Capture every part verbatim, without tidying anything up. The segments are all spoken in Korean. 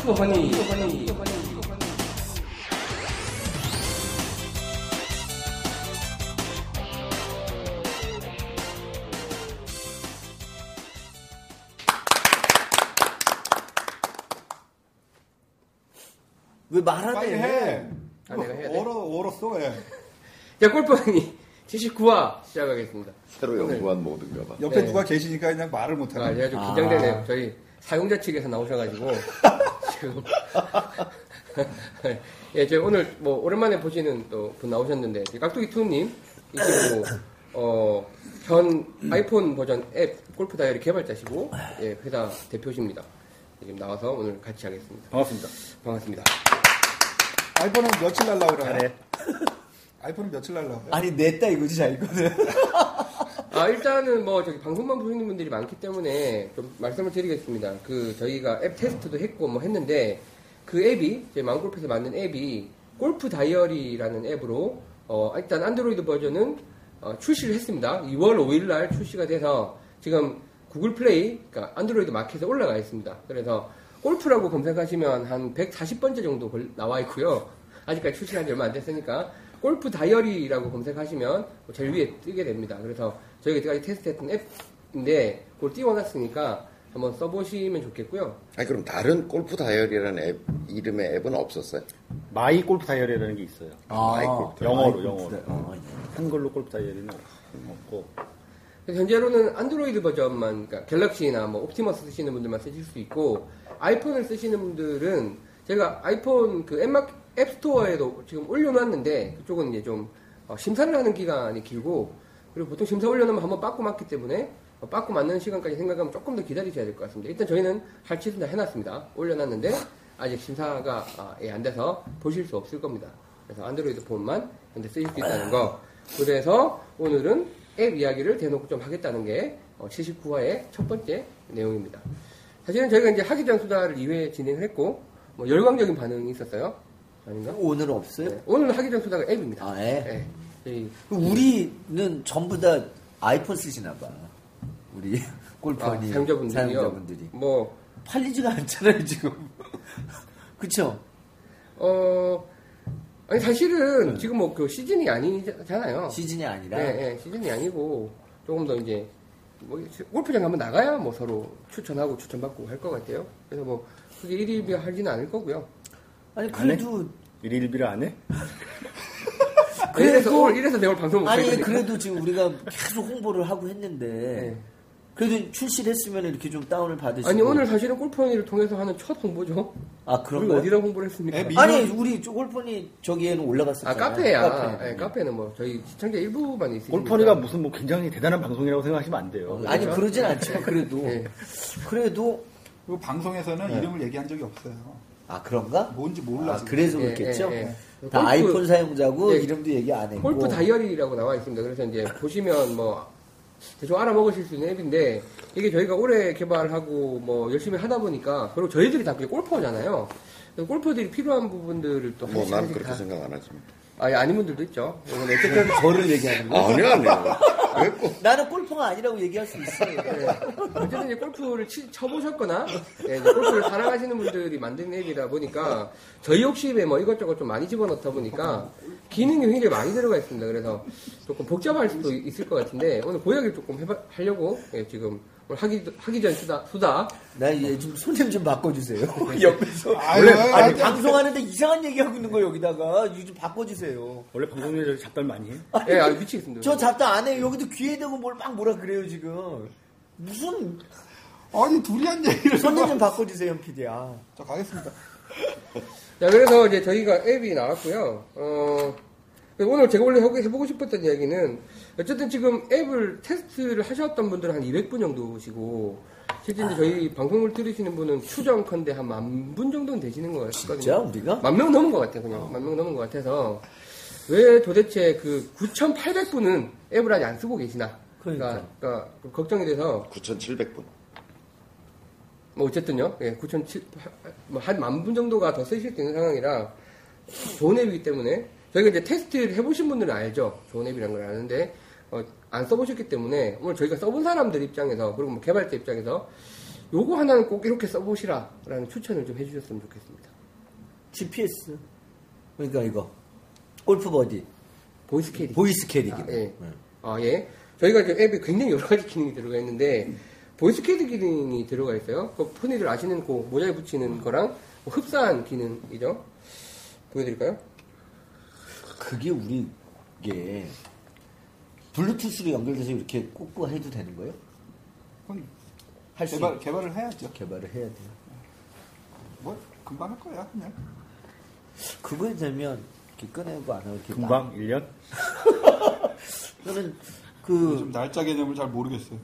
골프 허니. 허니. 왜 말하네? 빨리 해. 아, 내가 해야 돼? 얼어, 얼었어, 왜? 자, 골프 허니 칠십구 화 시작하겠습니다. 새로 연구한 모든가 봐. 옆에 네. 누가 계시니까 그냥 말을 아, 못하네. 제가 좀 긴장되네요. 저희 사용자 측에서 나오셔가지고 지금 예, 저희 오늘 뭐 오랜만에 보시는 또 분 나오셨는데 깍두기 투님 이시고 어, 현 아이폰 버전 앱 골프 다이어리 개발자시고 예, 회사 대표십니다. 지금 나와서 오늘 같이 하겠습니다. 반갑습니다. 반갑습니다. 아이폰은 며칠 날라고 그래요? 잘해. 아이폰은 며칠 날라고 그래요? 아니 냈다 이거지 자기거든. 아, 일단은 뭐 저기 방송만 보시는 분들이 많기 때문에 좀 말씀을 드리겠습니다. 그 저희가 앱 테스트도 했고 뭐 했는데 그 앱이 저희 마음골프에서 만든 앱이 골프 다이어리라는 앱으로 어 일단 안드로이드 버전은 어 출시를 했습니다. 이월 오일 날 출시가 돼서 지금 구글 플레이, 그러니까 안드로이드 마켓에 올라가 있습니다. 그래서 골프라고 검색하시면 한 백사십 번째 정도 나와 있고요. 아직까지 출시한 지 얼마 안 됐으니까 골프 다이어리라고 검색하시면 제일 위에 뜨게 됩니다. 그래서 저희가 이때까지 테스트했던 앱인데 그걸 띄워놨으니까 한번 써보시면 좋겠고요. 아니 그럼 다른 골프 다이어리라는 앱 이름의 앱은 없었어요? 마이 골프 다이어리라는 게 있어요. 아, 마이 골프 영어로 마이 영어로. 골프 다- 어, 한글로 골프 다이어리는 없고. 그래서 현재로는 안드로이드 버전만, 그러니까 갤럭시나 뭐 옵티머스 쓰시는 분들만 쓰실 수 있고 아이폰을 쓰시는 분들은 제가 아이폰 그 앱마켓 앱스토어에도 지금 올려놨는데 그쪽은 이제 좀 어, 심사를 하는 기간이 길고 그리고 보통 심사 올려놓으면 한번 빠꾸 맞기 때문에 어, 빠꾸 맞는 시간까지 생각하면 조금 더 기다리셔야 될 것 같습니다. 일단 저희는 할 짓은 다 해놨습니다. 올려놨는데 아직 심사가 아, 예, 안 돼서 보실 수 없을 겁니다. 그래서 안드로이드 폰만 현재 쓰실 수 있다는 거. 그래서 오늘은 앱 이야기를 대놓고 좀 하겠다는 게 어, 칠십구 화의 첫 번째 내용입니다. 사실은 저희가 이제 하기 전 수다를 이 회 진행을 했고 뭐 열광적인 반응이 있었어요. 아닌가? 오늘은 없어요? 네. 오늘 하기 전 수다가 앱입니다. 아, 예? 네. 저희 우리는 전부 다 아이폰 쓰시나 봐. 우리 아, 골퍼니 사용자분들이요. 사용자분들이. 뭐 팔리지가 않잖아요 지금. 그쵸? 어 아니 사실은 지금 뭐 그 시즌이 아니잖아요. 시즌이 아니라. 네, 네, 시즌이 아니고 조금 더 이제 뭐 골프장 한번 나가야 뭐 서로 추천하고 추천받고 할 것 같아요. 그래서 뭐 그게 일일비 하지는 않을 거고요. 아니 그래도 일일비를 안 해? 이래서 그래도- 오늘 이래서 내가 오늘 방송 못 아니 하니까. 그래도 지금 우리가 계속 홍보를 하고 했는데 네. 그래도 출시를 했으면 이렇게 좀 다운을 받으시고. 아니 오늘 사실은 골프원이를 통해서 하는 첫 홍보죠. 아 그런 우리가 거요? 어디다 홍보를 했습니까? 앱이- 아니 우리 저 골퍼니 저기에는 올라갔었잖아요. 아 카페야. 카페. 네, 카페는 뭐 저희 시청자 일부만 있으니까. 골퍼니가 무슨 뭐 굉장히 대단한 방송이라고 생각하시면 안 돼요. 아니 그러진 않지만 그래도 네. 그래도 그리고 방송에서는 네. 이름을 얘기한 적이 없어요. 아 그런가? 뭔지 몰라. 아 지금. 그래서 예, 그렇겠죠. 예, 예. 다 골프- 아이폰 사용자고 예. 이름도 얘기 안 했고. 골프 다이어리라고 나와 있습니다. 그래서 이제 보시면 뭐 대충 알아먹으실 수 있는 앱인데 이게 저희가 올해 개발하고 뭐 열심히 하다 보니까 그리고 저희들이 다 그게 골퍼잖아요. 그래서 골퍼들이 필요한 부분들을 또 뭐 하나씩 난 하나씩 그렇게 다- 생각 안 하지. 아니 아닌 분들도 있죠. 이건 어쨌든 저를 얘기하는 거. 아니야 아니야. 왜 꼭? 나는 골퍼가 아니라고 얘기할 수 있어. 네. 어쨌든 이제 골프를 치, 쳐보셨거나 네, 이제 골프를 사랑하시는 분들이 만든 앱이다 보니까 저희 욕심에 뭐 이것저것 좀 많이 집어넣다 보니까 기능이 굉장히 많이 들어가 있습니다. 그래서 조금 복잡할 수도 있을 것 같은데 오늘 그 이야기를 조금 해봐, 하려고 예, 지금 오늘 하기, 하기 전 수다, 수다 나 이제 좀 손님 좀 바꿔주세요. 옆에서 아유, 원래 아유, 아니, 아유, 방송하는데 이상한 얘기하고 있는 거 여기다가 이거 좀 바꿔주세요. 원래 방송 중에 잡담 많이 해? 예, 아 미치겠습니다. 저 잡다 안 해요. 여기도 귀에 대고 뭘 막 뭐라 그래요 지금. 무슨 아니 둘이 한 얘기를. 손님 좀 바꿔주세요, 현 피디. 아. 자 가겠습니다. 자, 그래서 이제 저희가 앱이 나왔고요. 어, 오늘 제가 원래 해보고 해보고 싶었던 이야기는 어쨌든 지금 앱을 테스트를 하셨던 분들은 한 이백 분 정도시고 실제 이제 저희 방송을 들으시는 분은 추정컨대 한 만 분 정도는 되시는 것 같거든요. 진짜 우리가? 만 명 넘은 것 같아요, 그냥. 만 명 넘은 것 같아서 왜 도대체 그 구천팔백 분은 앱을 아직 안 쓰고 계시나? 그러니까. 그러니까 걱정이 돼서 구천칠백 분. 뭐 어쨌든요, 예, 구천칠백, 뭐 한 만 분 정도가 더 쓰실 수 있는 상황이라 좋은 앱이기 때문에 저희가 이제 테스트를 해보신 분들은 알죠. 좋은 앱이라는 걸 아는데 어, 안 써보셨기 때문에 오늘 저희가 써본 사람들 입장에서 그리고 뭐 개발자 입장에서 요거 하나는 꼭 이렇게 써보시라라는 추천을 좀 해주셨으면 좋겠습니다. 지피에스. 그러니까 이거. 골프 버디. 보이스 캐리. 보이스 캐리. 아, 예. 아, 예. 저희가 이제 앱에 굉장히 여러 가지 기능이 들어가 있는데, 보이스 캐리 기능이 들어가 있어요. 그 흔히들 아시는 그 모자에 붙이는 거랑 뭐 흡사한 기능이죠. 보여드릴까요? 그게 우리, 이게, 블루투스로 연결돼서 이렇게 꽂고 해도 되는 거예요? 할 수, 개발, 개발을 해야죠. 개발을 해야 돼요. 뭐, 금방 할 거야, 그냥. 그거에 되면, 이렇게 꺼내고 안 하고 이렇게. 금방 일 년? 저는, 좀 그, 날짜 개념을 잘 모르겠어요.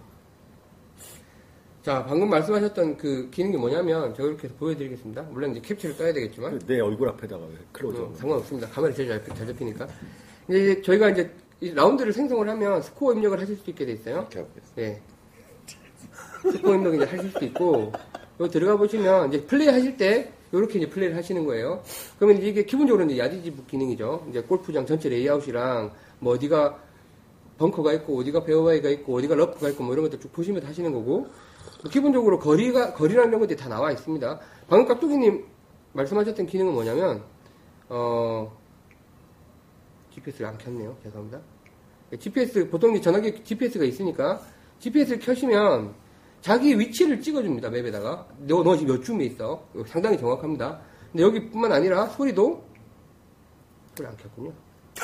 자, 방금 말씀하셨던 그 기능이 뭐냐면, 제가 이렇게 해서 보여드리겠습니다. 물론 이제 캡처를 떠야 되겠지만. 내 얼굴 앞에다가 왜 클로즈. 어, 상관없습니다. 카메라 제일 잘, 잘 잡히니까. 이제 저희가 이제 이 라운드를 생성을 하면 스코어 입력을 하실 수 있게 돼 있어요. 이렇게 하고 있어요. 예. 스코어 입력 이제 하실 수 있고, 여기 들어가 보시면 이제 플레이 하실 때, 이렇게 이제 플레이를 하시는 거예요. 그러면 이게 기본적으로 이제 야디지북 기능이죠. 이제 골프장 전체 레이아웃이랑, 뭐 어디가 벙커가 있고, 어디가 페어웨이가 있고, 어디가 러프가 있고, 뭐 이런 것들 쭉 보시면서 하시는 거고, 기본적으로 거리가, 거리랑 이런 것들이 다 나와 있습니다. 방금 깍두기님 말씀하셨던 기능은 뭐냐면, 어, 지피에스를 안 켰네요. 죄송합니다. 지피에스, 보통 이제 전화기 지피에스가 있으니까, 지피에스를 켜시면, 자기 위치를 찍어줍니다. 맵에다가. 너, 너 지금 몇 줌에 있어. 상당히 정확합니다. 근데 여기뿐만 아니라 소리도, 소리 안 켰군요.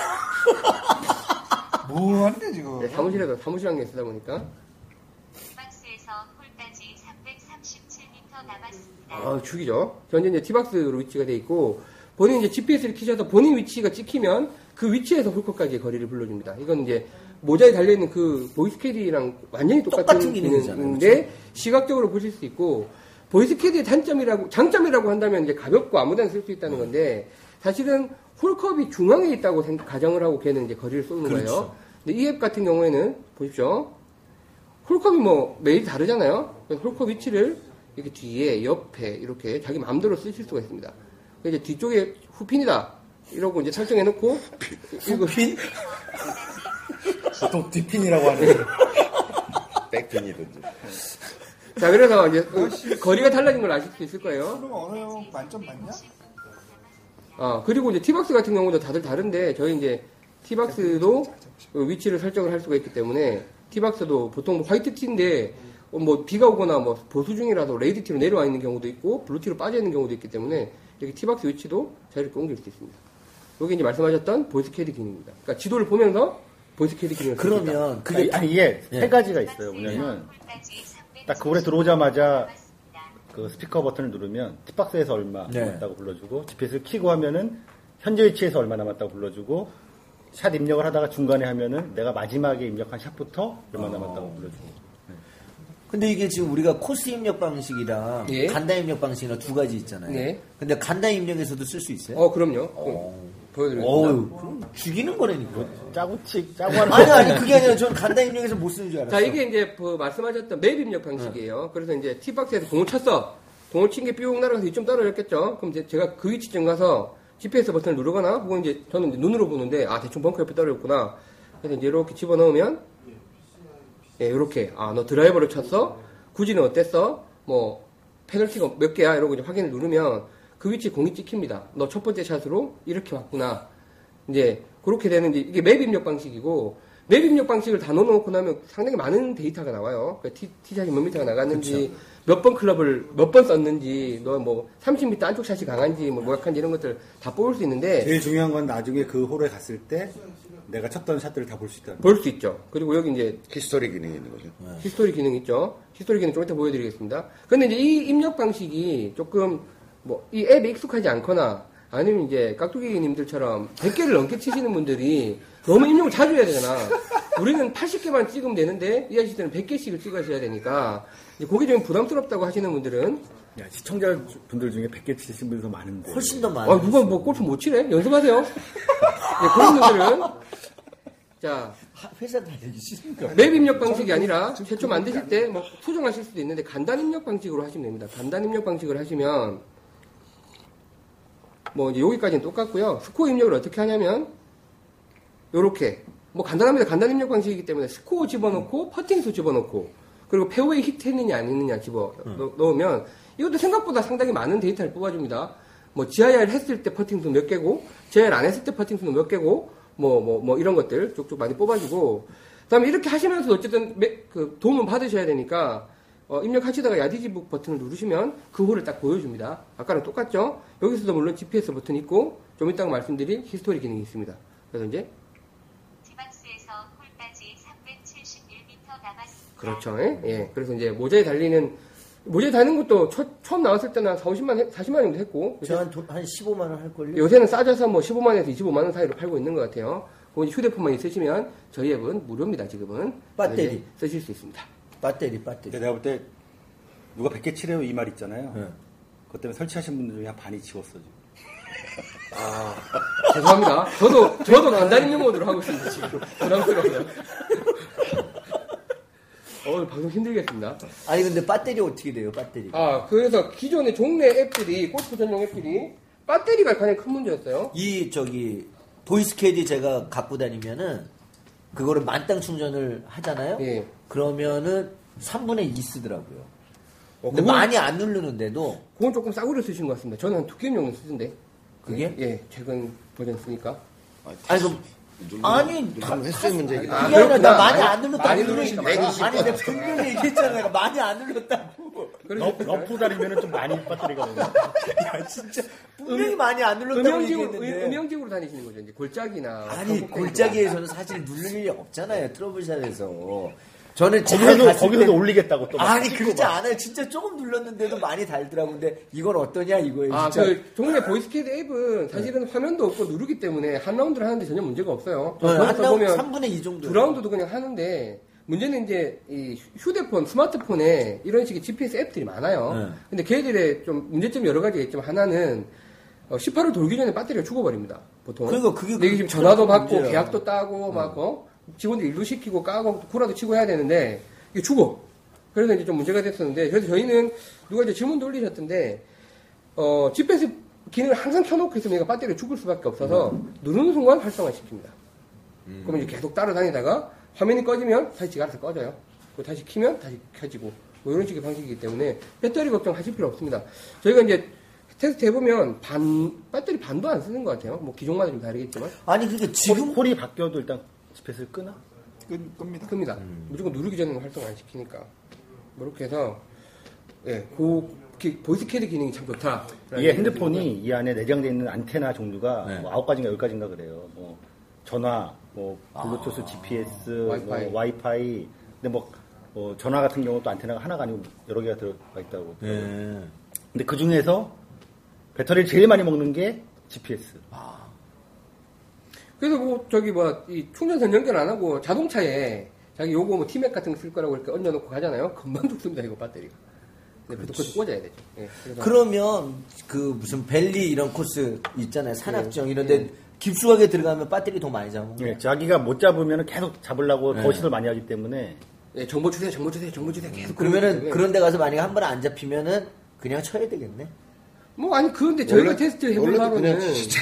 뭐 하는데, 지금? 네, 사무실에서, 사무실 안경 쓰다 보니까. 박스에서 홀까지 삼백삼십칠 미터 남았습니다. 아, 죽이죠. 현재 이제 티박스로 위치가 돼 있고, 본인 이제 지피에스를 키셔서 본인 위치가 찍히면 그 위치에서 홀컵까지의 거리를 불러줍니다. 이건 이제 모자에 달려있는 그 보이스 캐디랑 완전히 똑같은, 똑같은 기능이잖아요. 기능인데, 그렇죠? 시각적으로 보실 수 있고, 보이스 캐디의 단점이라고, 장점이라고 한다면 이제 가볍고 아무데나 쓸 수 있다는 건데, 사실은 홀컵이 중앙에 있다고 생각, 가정을 하고 걔는 이제 거리를 쏘는 그렇죠. 거예요. 근데 이 앱 같은 경우에는, 보십시오. 홀컵이 뭐 매일 다르잖아요. 홀컵 위치를 이렇게 뒤에, 옆에 이렇게 자기 마음대로 쓰실 수가 있습니다. 이제 뒤쪽에 후핀이다 이러고 이제 설정해놓고 후핀? 보통 뒷핀이라고 하는. 백핀이든지. 자 그래서 이제 거리가 달라진 걸 아실 수 있을 거예요. 그럼 언어용 만점 맞냐? 아 그리고 이제 티박스 같은 경우도 다들 다른데 저희 이제 티박스도 위치를 설정을 할 수가 있기 때문에 티박스도 보통 화이트 티인데 뭐 비가 오거나 뭐 보수 중이라서 레이드 티로 내려와 있는 경우도 있고 블루 티로 빠져 있는 경우도 있기 때문에 여기 티박스 위치도 자유롭게 옮길 수 있습니다. 여기 이제 말씀하셨던 보이스 캐디 기능입니다. 그러니까 지도를 보면서 보이스 캐디 기능을 쓸 수 있다. 그러면, 그게, 그게, 아니, 이게 예. 세 가지가 있어요. 뭐냐면, 딱 그거에 들어오자마자 그 스피커 버튼을 누르면 팁박스에서 얼마 네. 남았다고 불러주고, 지피에스를 켜고 하면은 현재 위치에서 얼마 남았다고 불러주고, 샷 입력을 하다가 중간에 하면은 내가 마지막에 입력한 샷부터 얼마 어. 남았다고 불러주고. 근데 이게 지금 우리가 코스 입력 방식이랑 예. 간다 입력 방식이랑 두 가지 있잖아요. 네. 근데 간다 입력에서도 쓸 수 있어요? 어 그럼요. 어. 보여드리겠습니다. 어우, 그럼 죽이는 거라니까. 짜고 치, 짜고 하는 아니, 아니, 그게 아니라 저는 간다 입력에서 못 쓰는 줄 알았어. 자, 이게 이제 그 말씀하셨던 맵 입력 방식이에요. 그래서 이제 티박스에서 공을 쳤어. 공을 친 게 뿅 날아가서 이쯤 떨어졌겠죠. 그럼 이제 제가 그 위치쯤 가서 지피에스 버튼을 누르거나, 혹은 이제 저는 이제 눈으로 보는데, 아, 대충 벙커 옆에 떨어졌구나. 그래서 이제 이렇게 집어넣으면, 예, 이렇게, 아, 너 드라이버를 쳤어? 구지는 어땠어? 뭐, 페널티가 몇 개야? 이러고 이제 확인을 누르면, 그 위치에 공이 찍힙니다. 너 첫 번째 샷으로 이렇게 왔구나. 이제, 그렇게 되는, 이제 이게 맵 입력 방식이고, 맵 입력 방식을 다 넣어놓고 나면 상당히 많은 데이터가 나와요. 그러니까 티, 티샷이 몇 미터가 나갔는지, 몇 번 클럽을 몇 번 썼는지, 너 뭐 삼십 미터 안쪽 샷이 강한지, 뭐 약한지 이런 것들 다 뽑을 수 있는데, 제일 중요한 건 나중에 그 홀에 갔을 때 내가 쳤던 샷들을 다 볼 수 있다는 거. 볼 수 있죠. 그리고 여기 이제 히스토리 기능이 있는 거죠. 히스토리 기능 있죠. 히스토리 기능 좀 이따 보여드리겠습니다. 근데 이제 이 입력 방식이 조금 뭐 이 앱에 익숙하지 않거나 아니면 이제 깍두기님들처럼 백 개를 넘게 치시는 분들이 너무 입력을 자주 해야 되잖아. 우리는 팔십 개만 찍으면 되는데 이 아저씨들은 백 개씩을 찍으셔야 되니까 이제 그게 좀 부담스럽다고 하시는 분들은 야, 시청자분들 중에 백 개 치신 분이 더 많은데. 훨씬 더 많아요. 아 누가 뭐 골프 못 치래? 연습하세요. 네, 그런 분들은 자 회사 다니기 싫으니까. 맵 입력 방식이 아니라 최초 만드실 때 뭐 수정하실 수도 있는데 간단 입력 방식으로 하시면 됩니다. 간단 입력 방식을 하시면 뭐 이제 여기까지는 똑같고요. 스코어 입력을 어떻게 하냐면 요렇게 뭐 간단합니다. 간단 입력 방식이기 때문에 스코어 집어넣고 퍼팅수 집어넣고 그리고 페어웨이 히트했느냐 안 했느냐 집어 넣- 넣으면 이것도 생각보다 상당히 많은 데이터를 뽑아줍니다. 뭐 지아이알 했을 때 퍼팅 수 몇 개고 지아이알 안 했을 때 퍼팅 수는 몇 개고 뭐 뭐 뭐 이런 것들 쭉쭉 많이 뽑아주고 그다음에 이렇게 하시면서 어쨌든 매- 그 도움을 받으셔야 되니까 어, 입력하시다가 야디지북 버튼을 누르시면 그 홀을 딱 보여줍니다. 아까랑 똑같죠? 여기서도 물론 지피에스 버튼 있고 좀 이따가 말씀드린 히스토리 기능이 있습니다. 그래서 이제 티박스에서 홀까지 삼백칠십일 미터 남았습니다. 그렇죠. 예? 예. 그래서 이제 모자에 달리는 모자에 달리는 것도 첫, 처음 나왔을 때는 한 사오십만, 해- 사십만 정도 했고 요새- 저한 한 십오만 원 할걸요? 요새는 싸져서 뭐 십오만에서 이십오만 원 사이로 팔고 있는 것 같아요. 그거 이제 휴대폰만 있으시면 저희 앱은 무료입니다. 지금은 배터리. 이제 쓰실 수 있습니다. 배터리, 배터리. 근데 내가 볼 때 누가 백 개 치래요 이 말 있잖아요. 네. 그것 때문에 설치하신 분들 중에 한 반이 지웠어 지금. 아, 죄송합니다. 저도, 저도 간단히 모드로 하고 있습니다, 지금. 부담스러워요. 오늘 방송 힘들겠습니다. 아니 근데 배터리 어떻게 돼요? 배터리. 아, 그래서 기존의 종래 앱들이, 골프 전용 앱들이, 배터리가 가장 큰 문제였어요. 이 저기 보이스캐디 제가 갖고 다니면은 그거를 만땅 충전을 하잖아요. 예. 그러면은 삼분의 이 쓰더라고요. 어, 근데 그건, 많이 안 누르는데도 그건 조금 싸구려 쓰신 것 같습니다. 저는 한 두 게임 정도 쓰던데. 그게? 예, 최근 버전 쓰니까. 아니 그럼 아니 누르는 횟수의 문제이긴 아, 그게 아니라 나 그렇구나. 많이 많이- 안 눌렀다고. 많이 분명히- 누르시니까 많이 아니 내가 분명히 얘기했잖아. 내가 많이 안 눌렀다고. 그래서 러프 다리면은 좀 많이 배터리가 되네. 야 진짜 분명히 많이 안 눌렀다고 음영직으로, 얘기했는데. 음영직으로 다니시는 거죠. 이제 골짜기나. 아니 전국 골짜기에서는 사실 누를 일이 없잖아요. 트러블샷에서. 저는 잘 거기서도 갔을 거기서도 때- 올리겠다고 또. 막 아니 찍고 그렇지 막. 않아요. 진짜 조금 눌렀는데도 많이 달더라고. 근데 이건 어떠냐 이거예요. 아, 진짜. 그 동네 보이스캐드 앱은 사실은 화면도 없고 누르기 때문에 한 라운드를 하는데 전혀 문제가 없어요. 네, 한 거기서 라운드 보면 삼분의 이 정도. 두 라운드도 그냥 하는데 문제는 이제 이 휴대폰, 스마트폰에 이런 식의 지피에스 앱들이 많아요. 네. 근데 걔들의 좀 문제점이 여러 가지가 있지만 하나는 어, 십팔 홀 돌기 전에 배터리가 죽어버립니다. 보통. 그러니까 그게 근데 이게 그- 지금 전화도 그게 받고 문제야. 계약도 따고 막 어? 직원들 일도 시키고 까고 구라도 치고 해야 되는데 이게 죽어. 그래서 이제 좀 문제가 됐었는데 그래서 저희는 누가 이제 질문도 올리셨던데 어, 지피에스 기능을 항상 켜놓고 있으면 얘가 배터리가 죽을 수밖에 없어서 누르는 순간 활성화시킵니다. 그러면 이제 계속 따라다니다가 화면이 꺼지면 다시 지가 알아서 꺼져요. 그리고 다시 키면 다시 켜지고 뭐 이런 식의 방식이기 때문에 배터리 걱정하실 필요 없습니다. 저희가 이제 테스트 해보면 반 배터리 반도 안 쓰는 것 같아요. 뭐 기종마다 좀 다르겠지만 아니 그러니까 지금 홀이 바뀌어도 일단 지피에스를 끄나? 끈, 끕니다. 큽니다. 무조건 누르기 전에는 활성 안 시키니까. 뭐 이렇게 해서 예, 그 기- 보이스 캐드 기능이 참 좋다. 이게 핸드폰이 이 안에 내장되어 있는 안테나 종류가 네. 뭐 아홉 가지인가 열 가지인가 그래요. 뭐 전화, 뭐 블루투스, 지피에스, 와이파이. 뭐 와이파이. 근데 뭐, 뭐 전화 같은 경우도 안테나가 하나가 아니고 여러 개가 들어가 있다고. 예. 근데 그 중에서 배터리를 제일 많이 먹는 게 지피에스. 그래서 뭐 저기 뭐 이 충전선 연결 안 하고 자동차에 자기 요거 뭐 티맥 같은 거 쓸 거라고 이렇게 얹어놓고 가잖아요. 금방 죽습니다 이거 배터리가. 근데 그것도 꽂아야 되죠. 예, 그래서 그러면 그 무슨 벨리 이런 코스 있잖아요. 산악정 이런데 깊숙하게 들어가면 배터리 더 많이 잡은 거예요. 예, 자기가 못 잡으면 계속 잡으려고 네. 더 시도를 많이 하기 때문에 예, 정보 주세요, 정보 주세요, 정보 주세요 계속. 그러면은 그러기 때문에. 그런 데 가서 만약에 한 번 안 잡히면은 그냥 쳐야 되겠네. 뭐 아니 그런데 저희가 원래- 테스트 해본 원래도 바로는 그냥 진짜.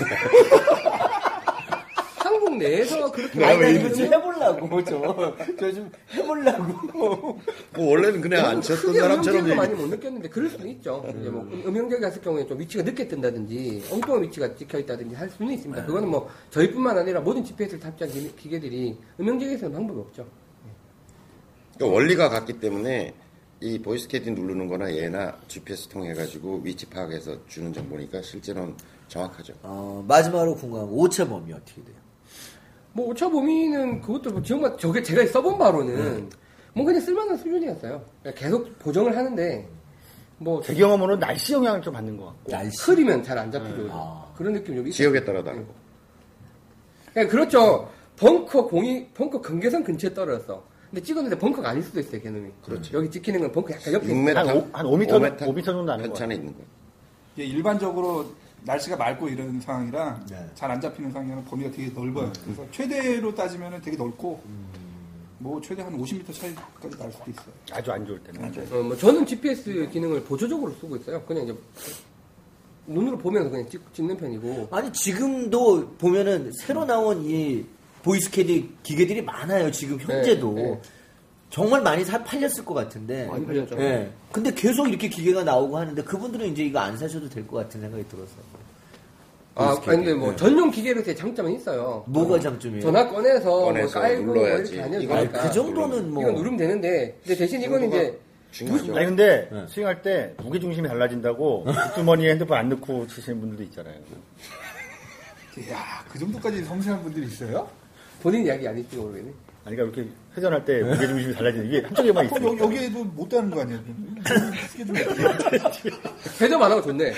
한국 내에서 그렇게 아니, 나 많이 이거 좀 해보려고, 저. 저 좀 해보려고. 뭐 원래는 그냥 안 쳤던 크게 사람처럼 음영제가 많이 얘기. 못 느꼈는데 그럴 수는 있죠. 이제 뭐 음영제 같은 경우에 좀 위치가 늦게 뜬다든지 엉뚱한 위치가 찍혀 있다든지 할 수는 있습니다. 그거는 뭐 저희뿐만 아니라 모든 지피에스를 탑재한 기- 기계들이 음영제에서는 방법이 없죠. 그러니까 원리가 같기 때문에 이 보이스 캐디 누르는 거나 얘나 지피에스 통해가지고 위치 파악해서 주는 정보니까 실제로는 정확하죠. 어, 마지막으로 궁금한 거, 오차 범위 어떻게 돼요? 뭐 오차 범위는 그것도 뭐 정말 저게 제가 써본 바로는 뭐 그냥 쓸만한 수준이었어요. 그냥 계속 보정을 하는데 뭐 제 경험으로는 날씨 영향을 좀 받는 것 같고. 날씨. 흐리면 잘 안 잡히죠. 아. 그런 느낌이 좀 있어요. 지역에 따라 다르고. 네, 그렇죠. 벙커 공이 벙커 경계선 근처에 떨어졌어. 근데 찍었는데 벙커가 아닐 수도 있어요, 개놈이. 그렇죠. 여기 찍히는 건 벙커 약간 옆에 육 있어요. 미터, 한 오- 한 오 미터, 오 미터 정도 나는 것 편찬에 있는 거예요. 이게 일반적으로 날씨가 맑고 이런 상황이라 네. 잘 안 잡히는 상황이랑 범위가 되게 넓어요. 그래서 최대로 따지면 되게 넓고 뭐 최대 한 오십 미터 차이까지 날 수도 있어요. 아주 안 좋을 때는. 어, 뭐 저는 지피에스 기능을 보조적으로 쓰고 있어요. 그냥 이제 눈으로 보면서 그냥 찍, 찍는 편이고. 아니, 지금도 보면은 새로 나온 이 보이스캐디 기계들이 많아요, 지금 현재도. 네, 네. 정말 많이 사, 팔렸을 것 같은데. 많이 팔렸죠. 예. 근데 계속 이렇게 기계가 나오고 하는데 그분들은 이제 이거 안 사셔도 될 것 같은 생각이 들어서. 아, 아니, 근데 뭐 네. 전용 기계로서의 장점은 있어요. 뭐가 장점이에요? 전화 꺼내서, 꺼내서 뭐 깔고 뭐 눌러야지. 이렇게 하는 이거 아니, 거니까. 그 정도는 뭐. 이거 누르면 되는데, 근데 대신 이건 이제 중요하죠. 아니 근데 네. 스윙할 때 무게 중심이 달라진다고 주머니에 핸드폰 안 넣고 치시는 분들도 있잖아요. 야, 그 정도까지 섬세한 분들이 있어요? 본인 이야기 아닐지 모르겠네. 아니 그러니까 이렇게 회전할 때 무게 중심이 달라지는 이게 한쪽에만 그럼 있어요. 여, 여기에도 못 다는 거 아니에요? 크게 좀 해주세요. 회전 안 하고 좋네.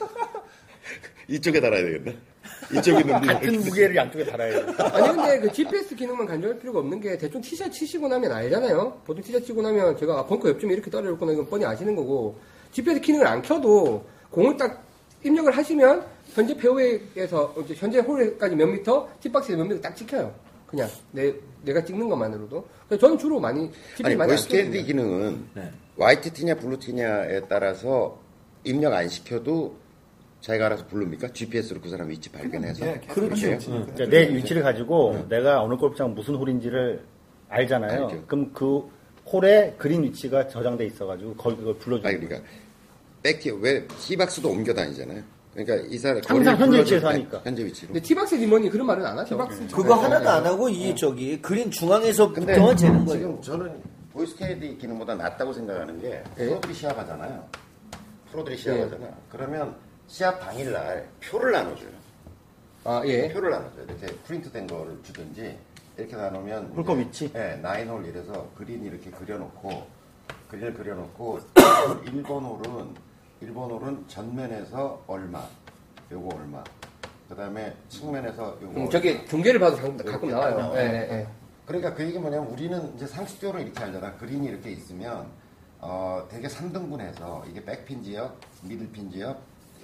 이쪽에 달아야 되겠네. 이쪽에 있는 같은 무게를 양쪽에 달아야 돼요. 아니 근데 그 지피에스 기능만 간절할 필요가 없는 게 대충 티샷 치시고 나면 알잖아요. 보통 티샷 치고 나면 제가 아, 벙커 옆쯤에 이렇게 떨어졌구나 이건 뻔히 아시는 거고 지피에스 기능을 안 켜도 공을 딱 입력을 하시면 현재 페어웨이에서 이제 현재 홀까지 몇 미터, 팁박스에 몇 미터 딱 찍혀요. 그냥 내 내가 찍는 것만으로도. 그래서 저는 주로 많이 지피에스 아니 많이 안 보이스캐디 켜거든요. 기능은 네. 화이트 티냐 블루 티냐에 따라서 입력 안 시켜도 자기가 알아서 부릅니까? 지피에스로 그 사람 위치 발견해서. 예, 그렇죠. 계속 그러니까 내 위치를 가지고 내가 어느 골프장 무슨 홀인지를 알잖아요. 알죠. 그럼 그 홀에 그린 위치가 저장돼 있어가지고 거기 그걸 불러주는 아니 그러니까 백티 왜 티박스도 옮겨 다니잖아요. 그러니까 이 사람 항상 거리를 현재 불러줄 위치에서 때 하니까. 현재 위치로. 근데 티박스 리머니 그런 말은 안 하죠. 티박스 그거 하나도 안 하고 이 저기 그린 중앙에서부터 재는 거예요. 지금 저는 보이스캐디 기능보다 낫다고 생각하는 게 예? 프로들이 시합하잖아요. 프로들이 시합하잖아. 그러면 시합 당일날 표를 나눠줘요. 아 예. 표를 나눠줘요. 이렇게 프린트된 거를 주든지 이렇게 나누면 홀컵 이제, 위치? 네, 나인홀 이래서 그린 이렇게 그려놓고 그린을 그려놓고 일 번 홀은 일 번 홀은 전면에서 얼마, 요거 얼마. 그 다음에 측면에서 요거. 음, 저기 경계를 봐도 가끔, 이렇게 가끔 딱 나와요. 나와요. 예, 예, 예. 그러니까 그 얘기 뭐냐면 우리는 이제 상식적으로 이렇게 알잖아. 그린이 이렇게 있으면 어, 되게 삼 등분해서 이게 백핀 지역, 미들핀 지역,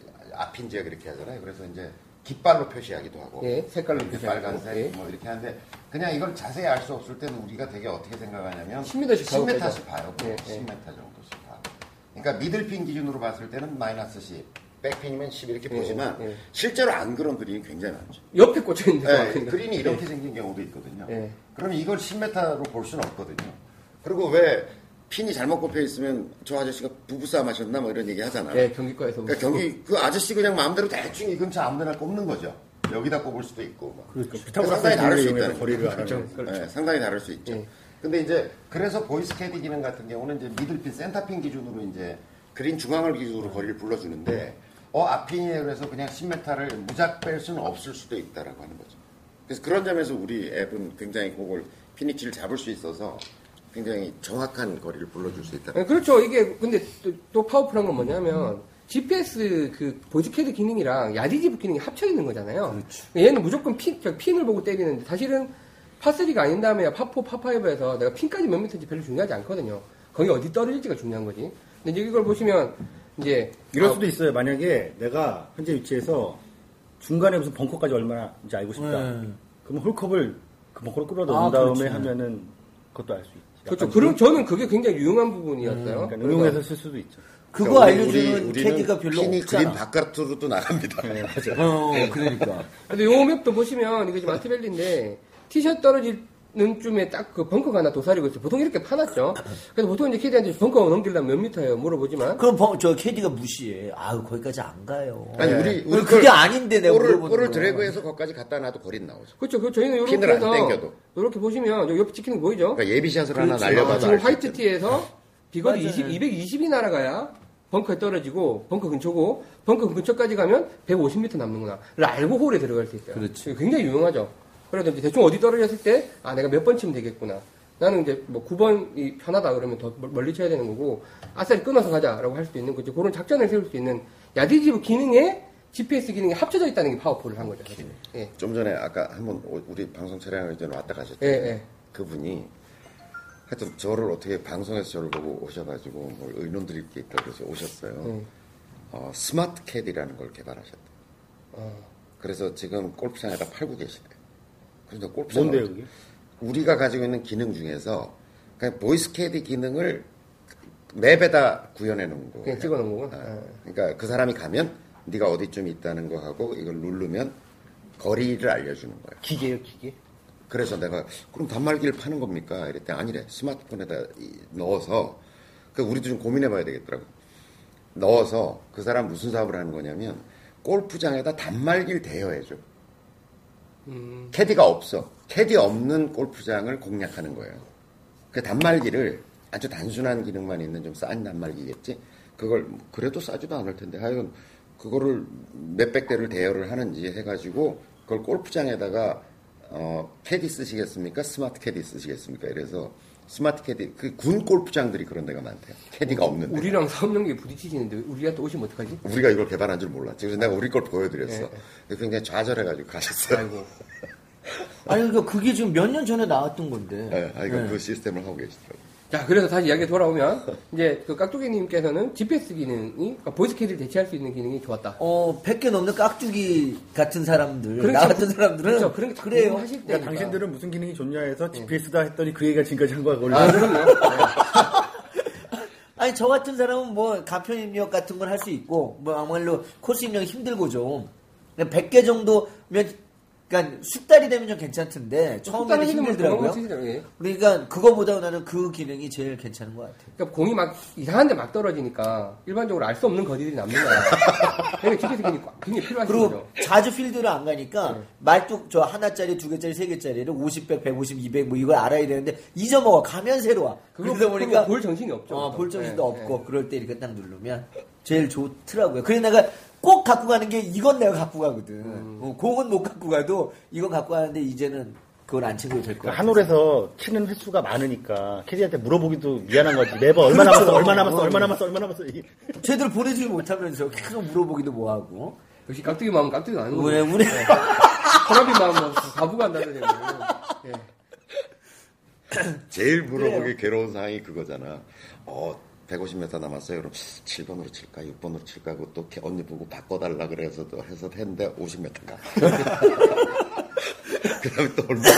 앞핀 지역 이렇게 하잖아요. 그래서 이제 깃발로 표시하기도 하고, 예, 색깔로 이렇게 표시하고, 빨간색 예. 뭐 이렇게 하는데 그냥 이걸 자세히 알 수 없을 때는 우리가 되게 어떻게 생각하냐면 십 미터씩 십 미터씩 가고 봐요. 예, 예. 십 미터 정도씩 봐. 그러니까 미들핀 기준으로 봤을 때는 마이너스 십, 백핀이면 십 이렇게 예, 보지만 예. 실제로 안 그런 그림이 굉장히 많죠. 옆에 꽂혀 있는 네, 거. 그린이 이렇게 생긴 경우도 있거든요. 예. 그럼 이걸 십 미터로 볼 수는 없거든요. 그리고 왜 핀이 잘못 꼽혀 있으면 저 아저씨가 부부싸움 하셨나 뭐 이런 얘기 하잖아요. 예, 경기과에서. 그러니까 경기 그 아저씨 그냥 마음대로 대충 이 근처 아무데나 꼽는 거죠. 여기다 꼽을 수도 있고. 막. 그러니까 그러니까 상당히 다를 수 이용해서 있다는 거리를 거죠. 알아내는 그렇죠. 네, 상당히 다를 수 있죠. 예. 근데 이제 그래서 보이스캐디 기능 같은 경우는 이제 미들핀, 센터핀 기준으로 이제 그린 중앙을 기준으로 거리를 불러주는데 어 앞핀이에 그래서 그냥 십 미터를 무작 뺄 수는 없을 수도 있다라고 하는 거죠. 그래서 그런 점에서 우리 앱은 굉장히 그걸 피니치를 잡을 수 있어서 굉장히 정확한 거리를 불러줄 수 있다. 네, 그렇죠. 이게 근데 또, 또 파워풀한 건 뭐냐면 지피에스 그 보이스캐드 기능이랑 야디지브 기능이 합쳐 있는 거잖아요. 그렇죠. 얘는 무조건 핀, 저 핀을 보고 때리는데 사실은 파쓰리가 아닌 다음에 파포, 파파이브에서 내가 핀까지 몇 미터인지 별로 중요하지 않거든요. 거기 어디 떨어질지가 중요한 거지. 근데 이제 이걸 보시면 이제 이럴 아, 수도 있어요. 만약에 내가 현재 위치에서 중간에 무슨 벙커까지 얼마나인지 알고 싶다. 네. 그럼 홀컵을 그 벙커로 끌어넣은 아, 다음에 그렇죠. 하면은 그것도 알 수 있지. 그렇죠. 약간 그럼 저는 그게 굉장히 유용한 부분이었어요. 그러니까 그래서 응용해서 쓸 수도 있죠. 그거 우리- 알려주는 우리- 캐디가 우리는 별로 핀이 없잖아. 그린 바깥으로도 나갑니다. 네, 맞아요. 어, 그러니까. 근데 요 맵도 보시면 이게 지금 아트밸리인데 티샷 떨어지는 쯤에 딱 그 벙커가 하나 도사리고 있어요. 보통 이렇게 파놨죠. 그래서 보통 이제 캐디한테 벙커 넘기려면 몇 미터예요? 물어보지만 그럼 벙- 저 캐디가 무시해. 아유, 거기까지 안 가요. 아니 우리 우리 우리 그게 아닌데 내가 볼을, 물어보는 볼을 거. 드래그해서 거기까지 갖다 놔도 거리는 나오죠. 그렇죠. 그 저희는 이렇게 핀을 안 해서 당겨도. 이렇게 보시면 여기 옆에 찍히는 거 보이죠? 그러니까 예비샷을 하나 그렇죠. 날려봐도 아, 지금 알 수 화이트 있죠. 티에서 비거리 맞아요. 이십, 이백이십이 날아가야 벙커에 떨어지고 벙커 근처고 벙커 근처까지 가면 백오십 미터 남는구나. 를 알고 홀에 들어갈 수 있어요. 그렇죠. 굉장히 유용하죠. 그래도 이제 대충 어디 떨어졌을 때 아 내가 몇 번 치면 되겠구나. 나는 이제 뭐 구 번이 편하다 그러면 더 멀리 쳐야 되는 거고 아싸리 끊어서 가자라고 할 수도 있는 거죠. 그런 작전을 세울 수 있는 야디지브 기능에 지피에스 기능이 합쳐져 있다는 게 파워풀을 한 거죠. 사실. 예. 좀 전에 아까 한번 우리 방송 촬영하기 전에 왔다 가셨죠. 예, 예. 그분이 하여튼 저를 어떻게 방송에서 저를 보고 오셔가지고 뭘 의논 드릴 게 있다고 해서 오셨어요. 음. 어, 스마트 캐디라는 걸 개발하셨대. 어. 그래서 지금 골프장에다 팔고 계시대요. 그래서 골프장 뭔데요, 그게? 우리가 가지고 있는 기능 중에서 그냥 보이스 캐디 기능을 맵에다 구현해 놓은 거예요. 그냥 찍어 놓은 거고. 아, 그러니까 그 사람이 가면 네가 어디쯤 있다는 거 하고 이걸 누르면 거리를 알려주는 거예요. 기계요, 기계? 그래서 내가 그럼 단말기를 파는 겁니까? 이랬더니 아니래. 스마트폰에다 넣어서 그 우리도 좀 고민해봐야 되겠더라고. 넣어서 그 사람 무슨 사업을 하는 거냐면 골프장에다 단말기를 대여해줘. 음. 캐디가 없어. 캐디 없는 골프장을 공략하는 거예요. 그 단말기를 아주 단순한 기능만 있는 좀 싼 단말기겠지. 그걸 그래도 싸지도 않을 텐데 하여간 그거를 몇백 대를 대여를 하는지 해가지고 그걸 골프장에다가 어, 캐디 쓰시겠습니까? 스마트 캐디 쓰시겠습니까? 이래서 스마트 캐디 그 군 골프장들이 그런 데가 많대요. 캐디가 없는데. 우리랑 사업능력이 부딪히시는데 우리한테 오시면 어떡하지? 우리가 이걸 개발한 줄 몰랐지. 그래서 내가 우리 걸 보여드렸어. 네. 굉장히 좌절해가지고 가셨어요. 아이고. 아니 그러니까 그게 지금 몇 년 전에 나왔던 건데. 네, 아니, 네. 그 시스템을 하고 계시더라고요. 자, 그래서 다시 이야기 돌아오면, 이제 그 깍두기님께서는 지피에스 기능이, 그러니까 보이스 캐디를 대체할 수 있는 기능이 좋았다. 어, 백 개 넘는 깍두기 같은 사람들, 그렇죠. 나 같은 사람들은 그렇죠. 그런 게 그래요. 하실 때. 그러니까 당신들은 무슨 기능이 좋냐 해서 지피에스다 했더니 그 얘기가 지금까지 한 거야. 그걸. 아, 그럼요. 네. 아니 저 같은 사람은 뭐 가편 입력 같은 건 할 수 있고 뭐야말로 코스 입력이 힘들고 좀 백 개 정도면 그러니까 숙달이 되면 좀 괜찮던데 처음에는 힘들더라고요. 예. 그러니까 그거보다 나는 그 기능이 제일 괜찮은 것 같아요. 그러니까 공이 막 이상한데 막 떨어지니까 일반적으로 알 수 없는 거리들이 남는 거야. 그러니까 지피에스 기능이 굉장히 필요하신 그리고 거죠. 자주 필드를 안 가니까 네. 말뚝 저 하나짜리, 두 개짜리, 세 개짜리를 오십, 백, 백오십, 이백 뭐 이걸 알아야 되는데 잊어먹어 가면 새로 와. 그거 그러다 보니까 볼 정신이 없죠. 어, 볼 정신도 네, 없고 네. 그럴 때 이렇게 딱 누르면 제일 좋더라고요. 그래서 내가 꼭 갖고 가는 게 이건 내가 갖고 가거든. 음. 어, 공은 못 갖고 가도 이건 갖고 가는데 이제는 그걸 안 챙겨도 될 것 같아요. 한 홀에서 치는 횟수가 많으니까 캐디한테 물어보기도 미안한 거지. 매번 얼마 남았어, 얼마 남았어, 얼마 남았어, 얼마 남았어. 이게. 제대로 보내주지 못하면서 계속 물어보기도 뭐하고. 역시 깍두기 마음은 깍두기 아는 왜, 거예요. 우리. 사람이 마음은 가부가 한다는 얘기예요. 예. 제일 물어보기 괴로운 상황이 그거잖아. 어, 백오십 미터 남았어요. 그럼 칠 번으로 칠까, 육 번으로 칠까, 하고 또 이렇게 언니 보고 바꿔달라 그래서 또 해서 했는데 오십 미터가. 그 다음에 또 얼마나.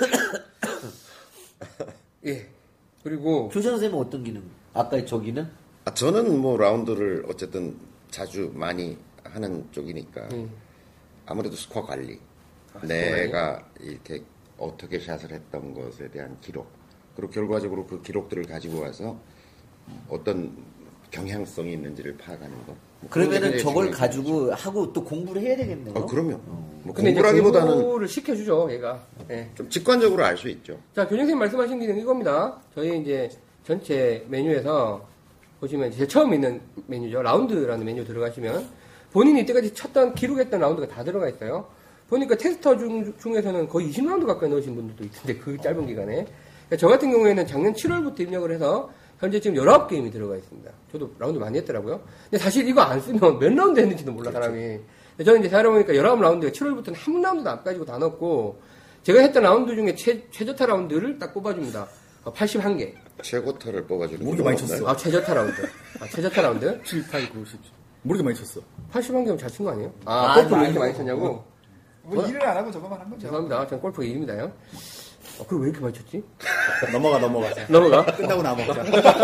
예. 그리고 교장 선생님은 어떤 기능? 아까 저기는? 아, 저는 뭐 라운드를 어쨌든 자주 많이 하는 쪽이니까 음. 아무래도 스코어 관리. 아, 내가 이렇게 어떻게 샷을 했던 것에 대한 기록. 그리고 결과적으로 그 기록들을 가지고 와서 어떤 경향성이 있는지를 파악하는 것. 뭐 그러면은 그런 저걸 게 가지고 하고 또 공부를 해야 되겠네요. 어, 그럼요. 뭐 근데 이제 공부라기보다는 공부를 시켜주죠, 얘가. 예. 좀 직관적으로 알 수 있죠. 자, 교장선생님 말씀하신 기능 이겁니다. 저희 이제 전체 메뉴에서 보시면 제일 처음 있는 메뉴죠. 라운드라는 메뉴 들어가시면 본인이 이때까지 쳤던, 기록했던 라운드가 다 들어가 있어요. 보니까 테스터 중, 중에서는 거의 이십 라운드 가까이 넣으신 분들도 있는데 그 짧은 기간에. 그러니까 저 같은 경우에는 작년 칠월부터 입력을 해서 현재 지금 열아홉 게임이 들어가 있습니다. 저도 라운드 많이 했더라고요. 근데 사실 이거 안 쓰면 몇 라운드 했는지도 몰라, 그렇죠. 사람이. 저는 이제 생각해보니까 열아홉 라운드가 칠월부터는 한 라운드도 안 가지고 다 넣었고, 제가 했던 라운드 중에 최, 최저타 라운드를 딱 뽑아줍니다. 팔십일 개. 최고타를 뽑아주는 모르게 많이 쳤어. 아, 최저타 라운드. 아, 최저타 라운드. 칠, 팔, 구, 십. 모르게 많이 쳤어. 팔십일 개면 잘 친 거 아니에요? 아, 아, 골프를 왜 이렇게 아니고. 많이 쳤냐고? 뭐 일을 안 하고 저거만 한 거죠. 죄송합니다. 전 골프가 일입니다요. 어, 그럼 왜 이렇게 많이 쳤지? 넘어가, 넘어가. 넘어가. 끝나고 나머자.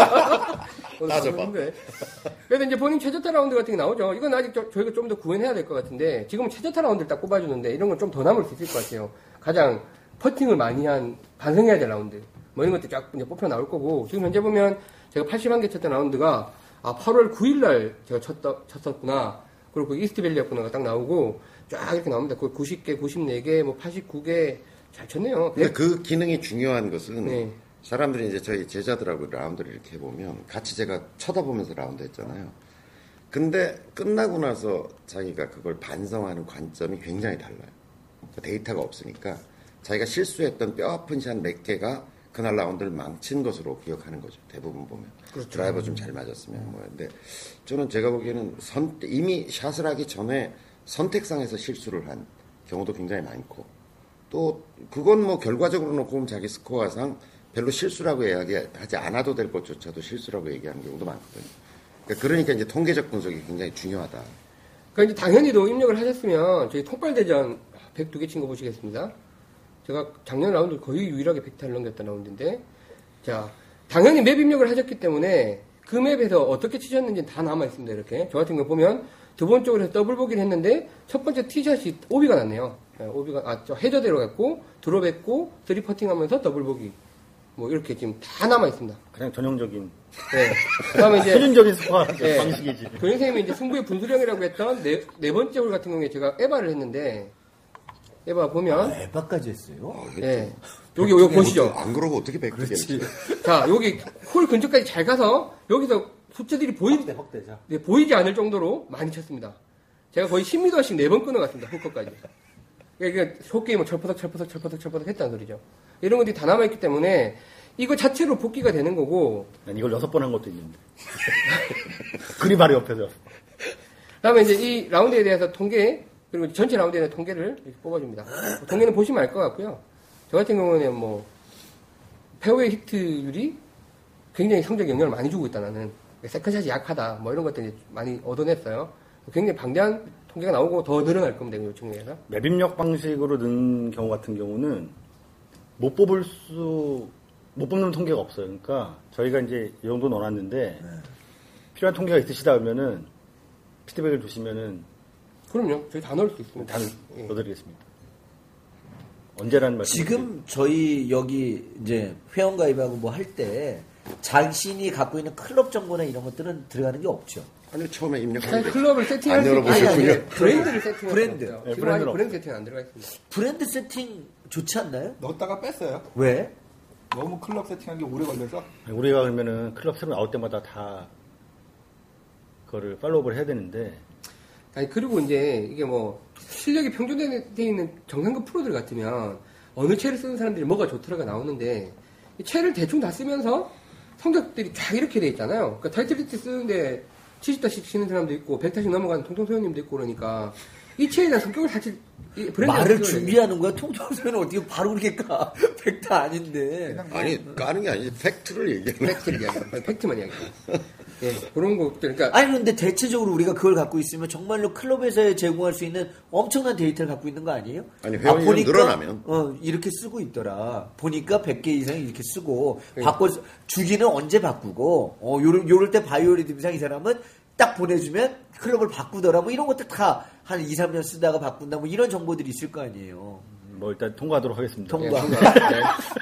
따져봐. 그래서 이제 본인 최저타 라운드 같은 게 나오죠. 이건 아직 저, 저희가 좀 더 구현해야 될 것 같은데, 지금은 최저타 라운드를 딱 뽑아주는데, 이런 건 좀 더 남을 수 있을 것 같아요. 가장 퍼팅을 많이 한, 반성해야 될 라운드. 뭐 이런 것들 쫙 이제 뽑혀 나올 거고, 지금 현재 보면 제가 팔십일 개 쳤던 라운드가, 아, 팔월 구일 날 제가 쳤다, 쳤었구나. 그리고 그 이스트밸리였구나가 딱 나오고, 쫙 이렇게 나옵니다. 그 구십 개, 구십사 개, 뭐 팔십구 개, 잘 쳤네요. 근데 그 기능이 중요한 것은 네. 사람들이 이제 저희 제자들하고 라운드를 이렇게 해보면 같이 제가 쳐다보면서 라운드 했잖아요. 근데 끝나고 나서 자기가 그걸 반성하는 관점이 굉장히 달라요. 데이터가 없으니까 자기가 실수했던 뼈아픈 샷 몇 개가 그날 라운드를 망친 것으로 기억하는 거죠. 대부분 보면. 그렇죠. 드라이버 좀 잘 맞았으면 뭐야. 근데 저는 제가 보기에는 선, 이미 샷을 하기 전에 선택상에서 실수를 한 경우도 굉장히 많고, 또 그건 뭐 결과적으로 놓고 보면 자기 스코어상 별로 실수라고 이야기하지 않아도 될 것조차도 실수라고 얘기하는 경우도 많거든요. 그러니까, 그러니까 이제 통계적 분석이 굉장히 중요하다. 그러니까 이제 당연히도 입력을 하셨으면 저희 통발대전 백이 개 친 거 보시겠습니다. 제가 작년 라운드 거의 유일하게 백 타를 넘겼던 라운드인데, 자, 당연히 맵 입력을 하셨기 때문에 그 맵에서 어떻게 치셨는지는 다 남아 있습니다. 이렇게 저 같은 거 보면 두 번쪽으로 해서 더블 보기를 했는데 첫 번째 티샷이 오비가 났네요. 네, 오비가 아, 저 해저대로 갔고 드롭했고 쓰리 퍼팅하면서 더블 보기 뭐 이렇게 지금 다 남아 있습니다. 그냥 전형적인 네. 그다음에 이제 표준적인 스코어 네. 방식이지. 교장 선생님이 이제 승부의 분수령이라고 했던 네, 네 번째 홀 같은 경우에 제가 에바를 했는데 에바 보면 아, 에바까지 했어요? 네. 여기 여기 보시죠. 안 그러고 어떻게 백투겠지? 자 여기 홀 근처까지 잘 가서 여기서 숫자들이 보이, 네, 확대자. 네, 보이지 않을 정도로 많이 쳤습니다. 제가 거의 십 미터씩 네 번 끊어갔습니다. 홀컵까지. 그러니까 숏게임을 철퍼덕 철퍼덕 철퍼덕 철퍼덕 했다는 소리죠. 이런 것들이 다 남아있기 때문에 이거 자체로 복귀가 되는 거고 난 이걸 여섯 번 한 것도 있는데. 그리 바로 옆에서. 그다음에 이제 이 라운드에 대해서 통계 그리고 전체 라운드에 대한 통계를 이렇게 뽑아줍니다. 통계는 보시면 알 것 같고요. 저 같은 경우는 뭐 페어웨이 히트율이 굉장히 성적에 영향을 많이 주고 있다는 세컨샷이 약하다 뭐 이런 것들이 많이 얻어냈어요. 굉장히 방대한 통계가 나오고 더 늘어날 겁니다. 요청에서 맵입력 방식으로 넣은 경우 같은 경우는 못 뽑을 수, 못 뽑는 통계가 없어요. 그러니까 저희가 이제 이 정도 넣어놨는데 필요한 통계가 있으시다 그러면은 피드백을 주시면은 그럼요. 저희 다 넣을 수 있습니다. 다 예. 넣어드리겠습니다. 언제라는 말씀? 지금 저희 여기 이제 회원가입하고 뭐 할 때 자신이 갖고 있는 클럽 정보나 이런 것들은 들어가는 게 없죠. 아니 처음에 사실 입력하는데 클럽을 세팅할 안 수 있는 열어보셨군요. 아니, 브랜드를 세팅할 브랜드. 수 없어요. 네, 지금 아직 브랜드는 브랜드 세팅 안 들어가 있습니다. 브랜드 세팅 좋지 않나요? 넣었다가 뺐어요. 왜? 너무 클럽 세팅한 게 오래 걸려서 우리가 그러면은 클럽 새로 나올 때마다 다 그거를 팔로우업을 해야 되는데 아니 그리고 이제 이게 뭐 실력이 평준되어 있는 정상급 프로들 같으면 어느 채를 쓰는 사람들이 뭐가 좋더라가 나오는데 이 채를 대충 다 쓰면서 성적들이 쫙 이렇게 돼 있잖아요. 그러니까 타이틀리스트 쓰는데 칠십 다씩 치는 사람도 있고 백 다씩 넘어가는 통통소연님도 있고 그러니까 이 채에 대한 성격을 사실 이 브랜드가 말을 찍어야 준비하는 거야? 통통서는 어떻게 바로 그렇게 까? 백타 아닌데. 아니 까는 게 아니지 팩트를 얘기하는 돼요. 팩트를 이야기해요. 팩트만 이야기해요. 예, 그런 것들 그러니까 아니 근데 대체적으로 우리가 그걸 갖고 있으면 정말로 클럽에서 제공할 수 있는 엄청난 데이터를 갖고 있는 거 아니에요? 아니, 회원이 좀 늘어나면. 어 이렇게 쓰고 있더라. 보니까 백 개 이상 이렇게 쓰고 네. 바꿔 주기는 언제 바꾸고 어 요럴 요럴 때 바이오리듬상 이 사람은 딱 보내주면 클럽을 바꾸더라. 뭐 이런 것들 다 한 이, 삼 년 쓰다가 바꾼다. 뭐 이런 정보들이 있을 거 아니에요. 뭐 일단 통과하도록 하겠습니다. 통과. 예, 네.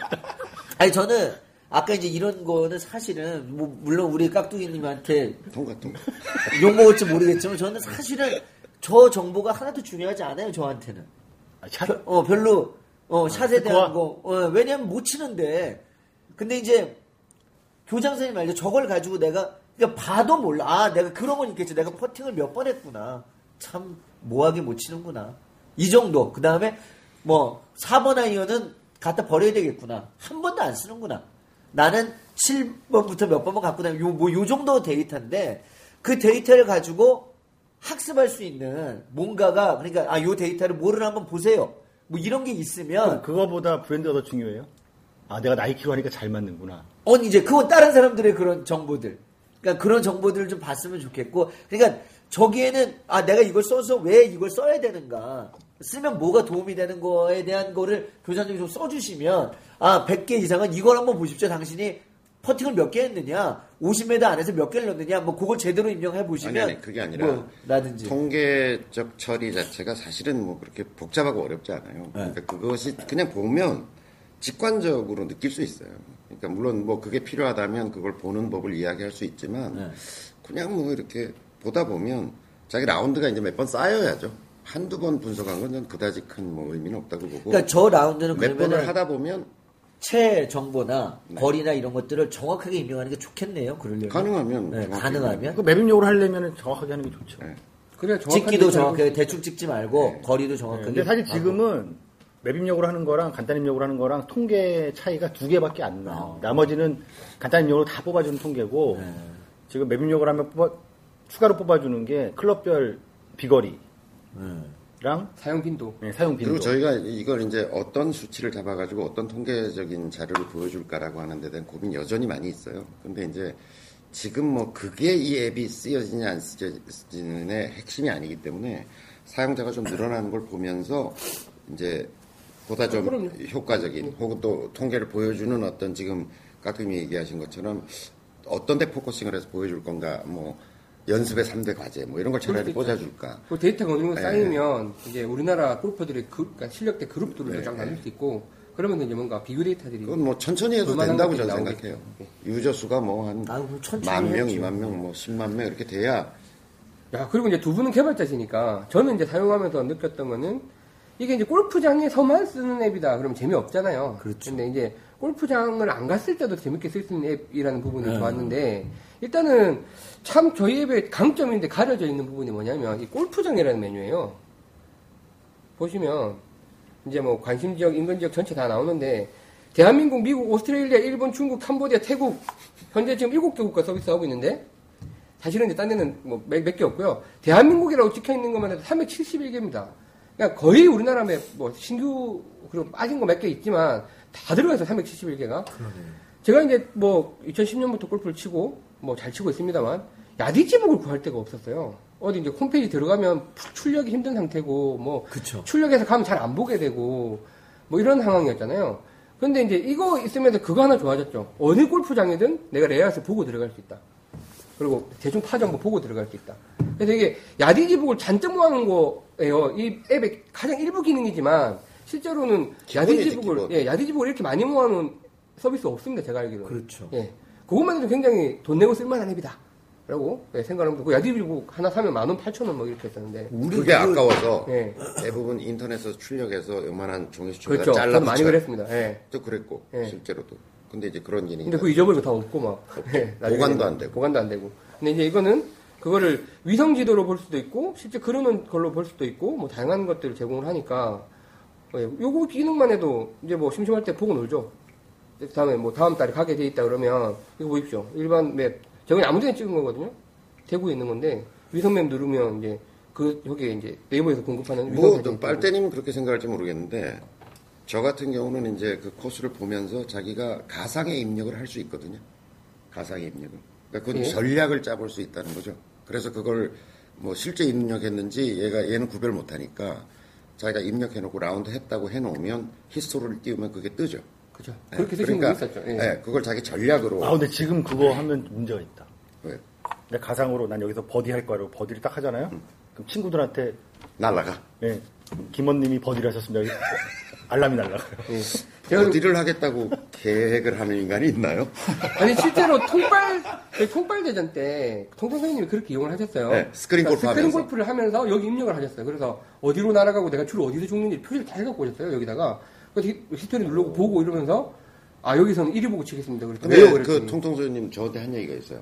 아니 저는 아까 이제 이런 거는 사실은 뭐 물론 우리 깍두기님한테 통과 통과. 욕 먹을지 모르겠지만 저는 사실은 저 정보가 하나도 중요하지 않아요 저한테는. 아, 샷, 별- 어 별로 어 샷에 스코어? 대한 거 어, 왜냐면 못 치는데 근데 이제 교장 선생님 알죠 저걸 가지고 내가 그러니까 봐도 몰라 아 내가 그런 건 있겠지 내가 퍼팅을 몇 번 했구나 참 모하게 못 치는구나 이 정도 그 다음에 뭐 사 번 아이언은 갖다 버려야 되겠구나 한 번도 안 쓰는구나 나는 칠 번부터 몇 번만 갖고 다니면 요, 뭐, 요 정도 데이터인데 그 데이터를 가지고 학습할 수 있는 뭔가가 그러니까 아 요 데이터를 뭐를 한번 보세요 뭐 이런 게 있으면 그거보다 브랜드가 더 중요해요? 아, 내가 나이키로 하니까 잘 맞는구나. 어 이제 그건 다른 사람들의 그런 정보들 그러니까 그런 정보들을 좀 봤으면 좋겠고 그러니까 저기에는 아 내가 이걸 써서 왜 이걸 써야 되는가 쓰면 뭐가 도움이 되는 거에 대한 거를 교사님이 좀 써주시면 아 백 개 이상은 이걸 한번 보십시오 당신이 퍼팅을 몇 개 했느냐 오십 미터 안에서 몇 개를 넣느냐 뭐 그걸 제대로 입력해 보시면 아니 아니 그게 아니라 뭐, 라든지 통계적 처리 자체가 사실은 뭐 그렇게 복잡하고 어렵지 않아요. 그러니까 그것이 그냥 보면 직관적으로 느낄 수 있어요. 그러니까 물론 뭐 그게 필요하다면 그걸 보는 법을 이야기할 수 있지만 네. 그냥 뭐 이렇게 보다 보면 자기 라운드가 이제 몇 번 쌓여야죠. 한두 번 분석한 건 전 그다지 큰 뭐 의미는 없다고 보고 그러니까 저 라운드는 몇 번을 그러면은 하다 보면 채 정보나 네. 거리나 이런 것들을 정확하게 입력하는 게 좋겠네요 그러려면 가능하면 네, 정확히 가능하면 그 맵입력으로 하려면 정확하게 하는 게 좋죠. 네. 그래야 정확한 찍기도 데이터를 정확하게 볼 수 대충 찍지 말고 네. 거리도 네, 정확하게 근데 사실 하고. 지금은 맵입력으로 하는 거랑 간단 입력으로 하는 거랑 통계 차이가 두 개밖에 안 나요. 나머지는 간단 입력으로 다 뽑아주는 통계고 네. 지금 맵입력으로 하면 뽑아, 추가로 뽑아주는 게 클럽별 비거리랑 네. 사용 빈도. 네, 사용 빈도. 그리고 저희가 이걸 이제 어떤 수치를 잡아가지고 어떤 통계적인 자료를 보여줄까라고 하는 데 대한 고민이 여전히 많이 있어요. 근데 이제 지금 뭐 그게 이 앱이 쓰여지냐 안 쓰여지는의 핵심이 아니기 때문에 사용자가 좀 늘어나는 걸 보면서 이제 보다 좀 그럼요. 효과적인 혹은 또 통계를 보여주는 어떤 지금 깍두기 얘기하신 것처럼 어떤 데 포커싱을 해서 보여줄 건가 뭐 연습의 삼 대 과제 뭐 이런 걸 차라리 꽂아줄까. 그 데이터가 어느 정도 네. 쌓이면 이제 우리나라 골퍼들의 그, 그러니까 실력대 그룹들을 네. 쫙 나눌 수 있고 그러면 이제 뭔가 비교 데이터들이 그건 뭐 천천히 해도 볼만한 된다고 것들이 저는 나오겠죠. 생각해요. 유저 수가 뭐 한 아, 그럼 천천히 만 명, 해야지. 이만 명, 뭐 십만 명 이렇게 돼야 야, 그리고 이제 두 분은 개발자시니까 저는 이제 사용하면서 느꼈던 거는 이게 이제 골프장에서만 쓰는 앱이다. 그러면 재미없잖아요. 그렇죠. 근데 이제 골프장을 안 갔을 때도 재밌게 쓸 수 있는 앱이라는 부분이 네. 좋았는데 일단은 참 저희 앱의 강점인데 가려져 있는 부분이 뭐냐면 이 골프장이라는 메뉴예요. 보시면 이제 뭐 관심 지역, 인근 지역 전체 다 나오는데 대한민국, 미국, 오스트레일리아, 일본, 중국, 캄보디아, 태국 현재 지금 일곱 개국가 서비스하고 있는데 사실은 이제 딴 데는 뭐 몇 개 없고요. 대한민국이라고 찍혀 있는 것만 해도 삼백칠십일 개입니다. 그러니까 거의 우리나라 뭐 신규 그리고 빠진 거 몇 개 있지만 다 들어가서 삼백칠십일 개가. 제가 이제 뭐 이천십 년부터 골프를 치고 뭐 잘 치고 있습니다만 야디지북을 구할 데가 없었어요. 어디 이제 홈페이지 들어가면 출력이 힘든 상태고 뭐 그쵸. 출력해서 가면 잘 안 보게 되고 뭐 이런 상황이었잖아요. 근데 이제 이거 있으면서 그거 하나 좋아졌죠. 어느 골프장이든 내가 레이아웃을 보고 들어갈 수 있다. 그리고 대충 파정보 보고 들어갈 수 있다. 그래서 이게 야디지북을 잔뜩 모아놓은 거예요. 이 앱의 가장 일부 기능이지만 실제로는 기본이지, 야디지북을 기본. 예, 야디지북을 이렇게 많이 모아놓은 서비스 없습니다. 제가 알기로는. 그렇죠. 예, 그것만 해도 굉장히 돈 내고 쓸만한 앱이다. 라고 예, 생각합니다. 그 야디지북 하나 사면 만 원, 팔천 원 뭐 이렇게 했었는데. 그게 아까워서 예. 대부분 인터넷에서 출력해서 요만한 종이수첩에다 그렇죠. 잘라 저는 많이 붙여요. 그랬습니다. 예. 또 그랬고 예. 실제로도. 근데 이제 그런 기능이 근데 그 잊어버리고 다 없고 막. 예, 나중에 보관도 안 되고. 보관도 안 되고. 근데 이제 이거는 그거를 위성 지도로 볼 수도 있고 실제 그러는 걸로 볼 수도 있고 뭐 다양한 것들을 제공을 하니까 예, 요거 기능만 해도 이제 뭐 심심할 때 보고 놀죠. 다음에 뭐 다음 달에 가게 돼 있다 그러면 이거 보십시오. 일반 맵. 저건 아무 데나 찍은 거거든요. 대구에 있는 건데 위성맵 누르면 이제 그 여기에 이제 네이버에서 공급하는 위성 뭐 사진이 빨대님은 그렇게 생각할지 모르겠는데 저 같은 경우는 이제 그 코스를 보면서 자기가 가상의 입력을 할 수 있거든요. 가상의 입력을. 그러니까 그건 예. 전략을 짜볼 수 있다는 거죠. 그래서 그걸 뭐 실제 입력했는지 얘가 얘는 구별 못하니까 자기가 입력해놓고 라운드 했다고 해놓으면 히스토리를 띄우면 그게 뜨죠. 그죠. 예. 그렇게 쓰시는 분 있었죠. 예. 예, 그걸 자기 전략으로. 아, 근데 지금 그거 하면 문제가 있다. 왜? 내가 가상으로 난 여기서 버디 할 거라고 버디를 딱 하잖아요. 그럼 친구들한테 날라가. 예, 김원님이 버디를 하셨습니다. 알람이 날라가요. 예. 제가 어디를 하겠다고 계획을 하는 인간이 있나요? 아니 실제로 통빨 저희 통빨 대전 때 통통 선생님이 그렇게 이용을 하셨어요. 네, 스크린 골프 스크린 하면서. 골프를 하면서 여기 입력을 하셨어요. 그래서 어디로 날아가고 내가 주로 어디서 죽는지 표시를 다 해갖고 오셨어요. 여기다가 그래서 히- 히스토리 누르고 보고 이러면서 아 여기서는 일 위 보고 치겠습니다. 그래서 근데 왜요? 그 그랬더니 통통소님 저한테 한 얘기가 있어요.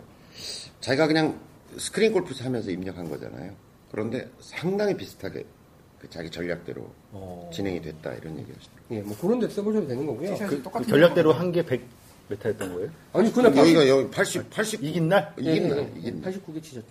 자기가 그냥 스크린 골프 하면서 입력한 거잖아요. 그런데 상당히 비슷하게 그 자기 전략대로 진행이 됐다 이런 얘기였어요. 예, 뭐 그런 데 써보셔도 되는 거고요. 티샷이 그, 똑같은 그 전략대로 한 게 백 메타였던 거예요? 아니 그날 여기가 여기 팔십, 팔십 이긴 날? 이긴 날, 예, 예, 이긴 날. 팔십구 개 치셨죠.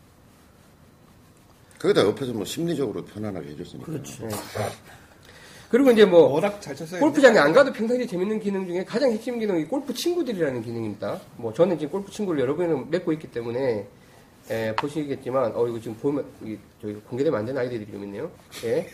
거기다 옆에서 뭐 심리적으로 편안하게 해줬으니까. 그렇지. 예. 그리고 이제 뭐 워낙 잘 쳤어요. 골프장에 안 가도 평상시에 재밌는 기능 중에 가장 핵심 기능이 골프 친구들이라는 기능입니다. 뭐 저는 지금 골프 친구를 여러 번을 맺고 있기 때문에 에, 보시겠지만 어 이거 지금 보면 이 저기 공개되면 안 되는 아이들이 좀 있네요. 예.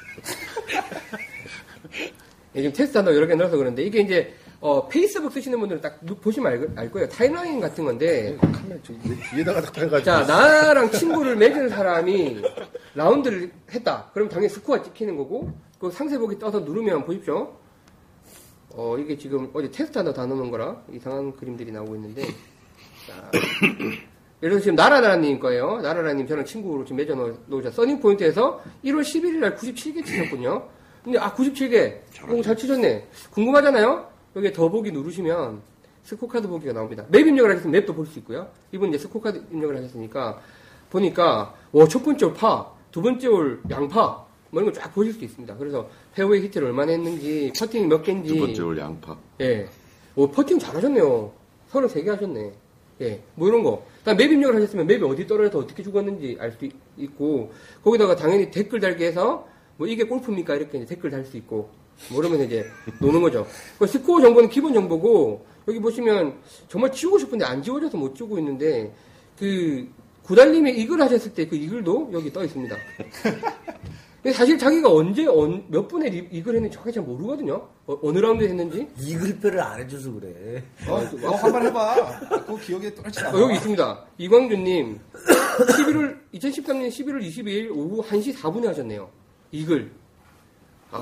예, 지금 테스트한다고 여러 개 넣어서 그런데 이게 이제 어, 페이스북 쓰시는 분들은 딱 누- 보시면 알, 알 거예요. 타임라인 같은 건데 카메라 저기 내 뒤에다가 딱 해가지고. 자, 나랑 친구를 맺은 사람이 라운드를 했다. 그럼 당연히 스코어 찍히는 거고, 그 상세 보기 떠서 누르면 보십시오. 어, 이게 지금 어디 테스트 하나 다 넣은 거라 이상한 그림들이 나오고 있는데, 자, 예를 들어서 지금 나라라님 거예요. 나라라님 저랑 친구로 지금 맺어 놓으셨 써닝 포인트에서 일월 십일일 날 구십칠 개 치셨군요. 근데 아, 구십칠 개. 오, 잘 치셨네. 궁금하잖아요? 여기에 더보기 누르시면 스코카드 보기가 나옵니다. 맵 입력을 하셨으면 맵도 볼 수 있고요. 이분 이제 스코카드 입력을 하셨으니까 보니까 와, 첫 번째 홀 파, 두 번째 홀 양파 뭐 이런 거 쫙 보실 수 있습니다. 그래서 페어웨이 히트를 얼마나 했는지, 퍼팅 몇 개인지. 두 번째 올 양파. 예. 오, 퍼팅 잘하셨네요. 서른세 개 하셨네. 예. 뭐 이런 거. 그다음 맵 입력을 하셨으면 맵이 어디 떨어져서 어떻게 죽었는지 알 수도 있고, 거기다가 당연히 댓글 달기 해서 뭐 이게 골프입니까? 이렇게 이제 댓글 달 수 있고, 뭐 이러면 이제 노는 거죠. 그 스코어 정보는 기본 정보고, 여기 보시면 정말 지우고 싶은데 안 지워져서 못 지우고 있는데, 그, 구달님이 이글 하셨을 때 그 이글도 여기 떠 있습니다. 근데 사실 자기가 언제, 언, 몇 분에 리- 이글 했는지 정확히 잘 모르거든요. 어, 어느 라운드에 했는지. 이글표를 안 해줘서 그래. 어, 어, 한번 해봐. 그거 기억에 떨어지지 않아. 어, 여기 있습니다. 이광준님, 십일월 이천십삼 년 십일월 이십이일 오후 한 시 사 분에 하셨네요. 이글. 아.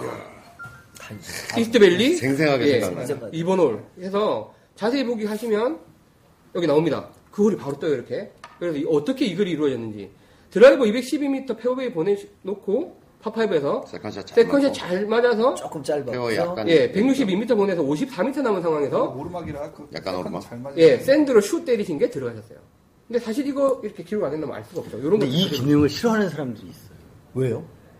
이스트밸리 생생하게 예, 생각나요. 이 번 홀 해서 자세히 보기 하시면 여기 나옵니다. 그 홀이 바로 떠요 이렇게. 그래서 이- 어떻게 이글이 이루어졌는지 드라이버 이백십이 미터 페어웨이 보내놓고 파파이브에서 세컨샷 잘 세컨샷 맞고. 잘 맞아서 조금 짧아. 페어 약간 예 백육십이 미터 보내서 오십사 미터 남은 상황에서 오르막이라 그 약간 오르막? 잘 맞아요. 예 샌드로 슛 때리신 게 들어가셨어요. 근데 사실 이거 이렇게 기록 안 해놓으면 알 수가 없죠. 요런 근데 거 이 기능을 싫어하는 사람들이 있어요. 왜요?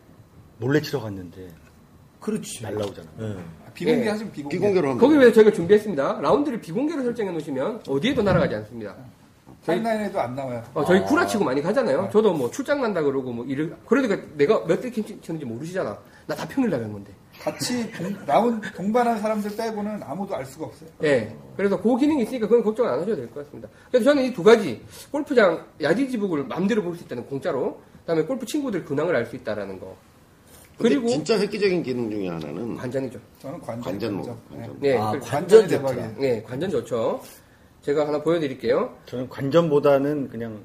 몰래 치러 갔는데 그렇지. 날라오잖아. 예. 비공개 예. 하시면 비공개. 비공개로 하면 거기 돼요. 위해서 저희가 준비했습니다. 라운드를 비공개로 설정해 놓으시면 어디에도 날아가지 않습니다. 타임라인에도 안 나와요. 어, 저희 구라치고 많이 가잖아요. 저도 뭐 출장 간다 그러고 뭐 이를 그러니까 내가 몇 대 치는지 모르시잖아. 나 다 평일 나간 건데. 같이 동, 라운 동반한 사람들 빼고는 아무도 알 수가 없어요. 예. 그래서 그 기능이 있으니까 그건 걱정 안 하셔도 될 것 같습니다. 그래서 저는 이 두 가지 골프장 야지지북을 마음대로 볼 수 있다는 공짜로, 그다음에 골프 친구들 근황을 알 수 있다라는 거. 근데 그리고 진짜 획기적인 기능 중에 하나는 관전이죠. 저는 관전. 관전 모. 관전. 관전. 네. 아, 그- 관전 관전이 좋다. 대박이에요. 네, 관전 좋죠. 제가 하나 보여드릴게요. 저는 관전보다는 그냥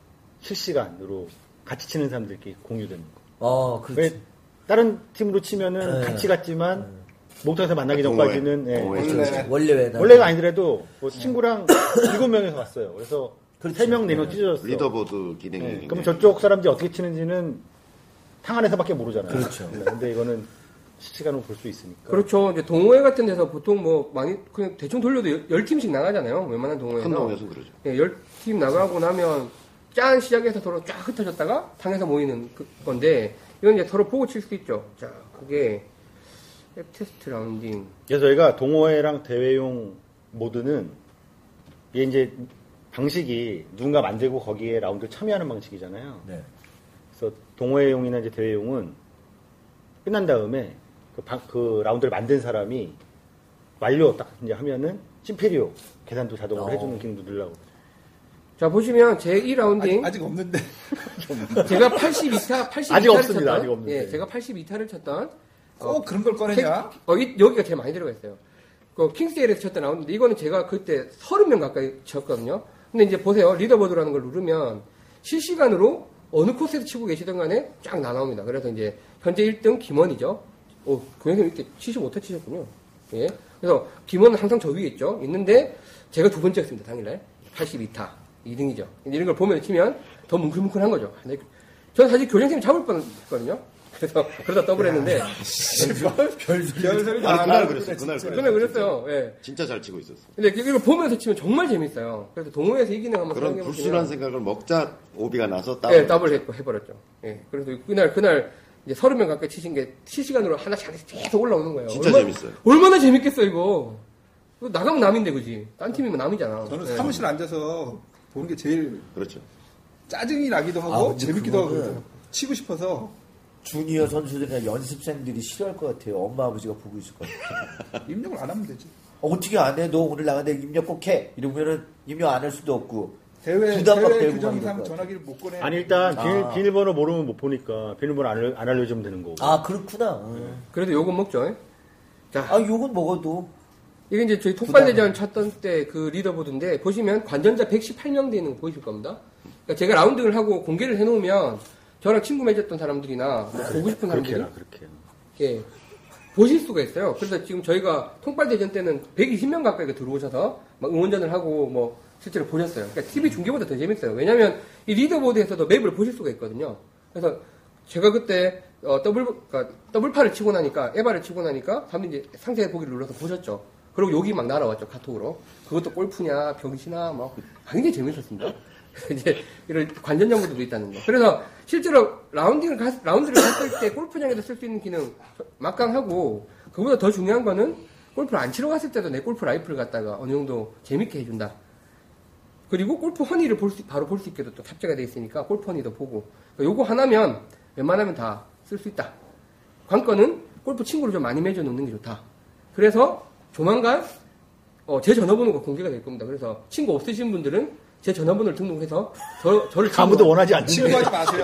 실시간으로 같이 치는 사람들끼리 공유되는 거. 어, 왜 그렇지. 다른 팀으로 치면은 네. 같이 갔지만 목장에서 만나기 동호회. 전까지는 예. 동호회. 원래 그렇지. 원래 왜 나? 원래가 아니더라도 뭐 친구랑 일곱 명이서 갔어요. 그래서 그렇지. 세 명, 네 명 찢어졌어. 리더보드 기능이 예, 굉장히 그럼 저쪽 사람들이 어떻게 치는지는 탕 안에서밖에 모르잖아요. 그렇죠. 네, 근데 이거는 실시간으로 볼 수 있으니까. 그렇죠. 이제 동호회 같은 데서 보통 뭐 많이 그냥 대충 돌려도 열 팀씩 나가잖아요. 웬만한 동호회에서. 큰 동호회에서는 그러죠. 예, 열 팀 나가고 나면 짠 시작해서 서로 쫙 흩어졌다가 탕에서 모이는 그 건데 이건 이제 서로 보고 칠 수 있죠. 자, 그게 앱 테스트 라운딩. 그래서 저희가 동호회랑 대회용 모드는 이게 이제 방식이 누군가 만들고 거기에 라운드 참여하는 방식이잖아요. 네. 그래서 동호회용이나 이제 대회용은 끝난 다음에 그, 방- 그 라운드를 만든 사람이 완료 딱 이제 하면은 심페리오 계산도 자동으로 어. 해주는 기능도 늘라고. 자, 보시면 제 이 라운딩 아직, 아직 없는데. 제가 팔십이 타, 팔십이 아직 타를 없습니다. 쳤던, 아직 없는데. 예, 제가 팔십이 타를 쳤던 꼭 그런 걸 꺼내냐? 어, 이- 여기가 제일 많이 들어가 있어요. 그 킹스에이에서 쳤던 라운드인데 이거는 제가 그때 서른 명 가까이 쳤거든요. 근데 이제 보세요. 리더보드라는 걸 누르면 실시간으로 어느 코스에서 치고 계시든 간에 쫙 나옵니다. 그래서 이제 현재 일 등 김원이죠. 오, 그 형님 이렇게 칠십오 타 치셨군요. 예. 그래서 김원은 항상 저 위에 있죠. 있는데 제가 두 번째였습니다. 당일날. 팔십이 타. 이 등이죠. 이런 걸 보면 치면 더 뭉클뭉클한 거죠. 근데 저는 사실 교장선생님 잡을 뻔했거든요. 그래서 그러다 더블 했는데 별소리 다 아니, 안 그날 하고 그랬어요. 그날 그날 그랬어요. 그랬어요. 예. 진짜 잘 치고 있었어. 근데 이걸 보면서 치면 정말 재밌어요. 그래서 동호회에서 이 기능 한번 그런 사용해 불순한 보시면 생각을 먹자 오비가 나서 예, 더블. 더블 했고 해버렸죠. 예. 그래서 그날 그날 이제 서른 명 가까이 치신 게 실시간으로 하나씩 하나씩 계속 올라오는 거예요. 진짜 얼마- 재밌어요. 얼마나 재밌겠어 이거. 이거 나가면 남인데 그지. 딴 팀이면 남이잖아. 저는 예. 사무실 앉아서 보는 게 제일 그렇죠. 짜증이 나기도 하고 아, 근데 재밌기도 하고 그거는- 그러더라고요. 치고 싶어서 주니어 선수들이나 연습생들이 싫어할 것 같아요. 엄마 아버지가 보고 있을 것 같아요. 입력을 안 하면 되지. 어, 어떻게 안 해? 너 오늘 나가는데 입력 꼭 해. 이러면은 입력 안 할 수도 없고. 대회 부담 대회 되고 규정상 막 이럴 것 전화기를 못 꺼내. 아니 일단 아. 비밀, 비밀번호 모르면 못 보니까 비밀번호 안, 알- 안 알려주면 되는 거고. 아, 그렇구나. 음. 그래도 요건 먹죠. 자, 아, 욕은 먹어도. 이게 이제 저희 톡발대전 쳤던 때 그 리더보드인데 보시면 관전자 백십팔 명 되는 거 보이실 겁니다. 그러니까 제가 라운딩을 하고 공개를 해놓으면 저랑 친구 맺었던 사람들이나 뭐 보고 싶은 그렇게 사람들이 해라, 그렇게 해라. 예, 보실 수가 있어요. 그래서 지금 저희가 통발대전 때는 백이십 명 가까이가 들어오셔서 막 응원전을 하고 뭐 실제로 보셨어요. 그러니까 티비 중계보다 더 재밌어요. 왜냐면 이 리더보드에서도 맵을 보실 수가 있거든요. 그래서 제가 그때 어, 더블, 그러니까 더블파를 치고 나니까, 에바를 치고 나니까 사람들이 이제 상세 보기를 눌러서 보셨죠. 그리고 여기 막 날아왔죠, 카톡으로. 그것도 골프냐, 병신아, 막 굉장히 재밌었습니다. 이제 이런 관전 정보도 있다는 거. 그래서 실제로 라운딩을 가, 라운드를 갔을 때 골프장에서 쓸 수 있는 기능 막강하고, 그보다 더 중요한 거는 골프를 안 치러 갔을 때도 내 골프 라이프를 갖다가 어느 정도 재밌게 해준다. 그리고 골프 허니를 볼 수, 바로 볼 수 있게도 또 탑재가 돼 있으니까 골프 허니도 보고. 요거 하나면 웬만하면 다 쓸 수 있다. 관건은 골프 친구를 좀 많이 맺어 놓는 게 좋다. 그래서 조만간 어, 제 전화번호가 공개가 될 겁니다. 그래서 친구 없으신 분들은 제 전화번호를 등록해서 저, 저를 아무도 친구로- 원하지 않는데. 친구하지 마세요.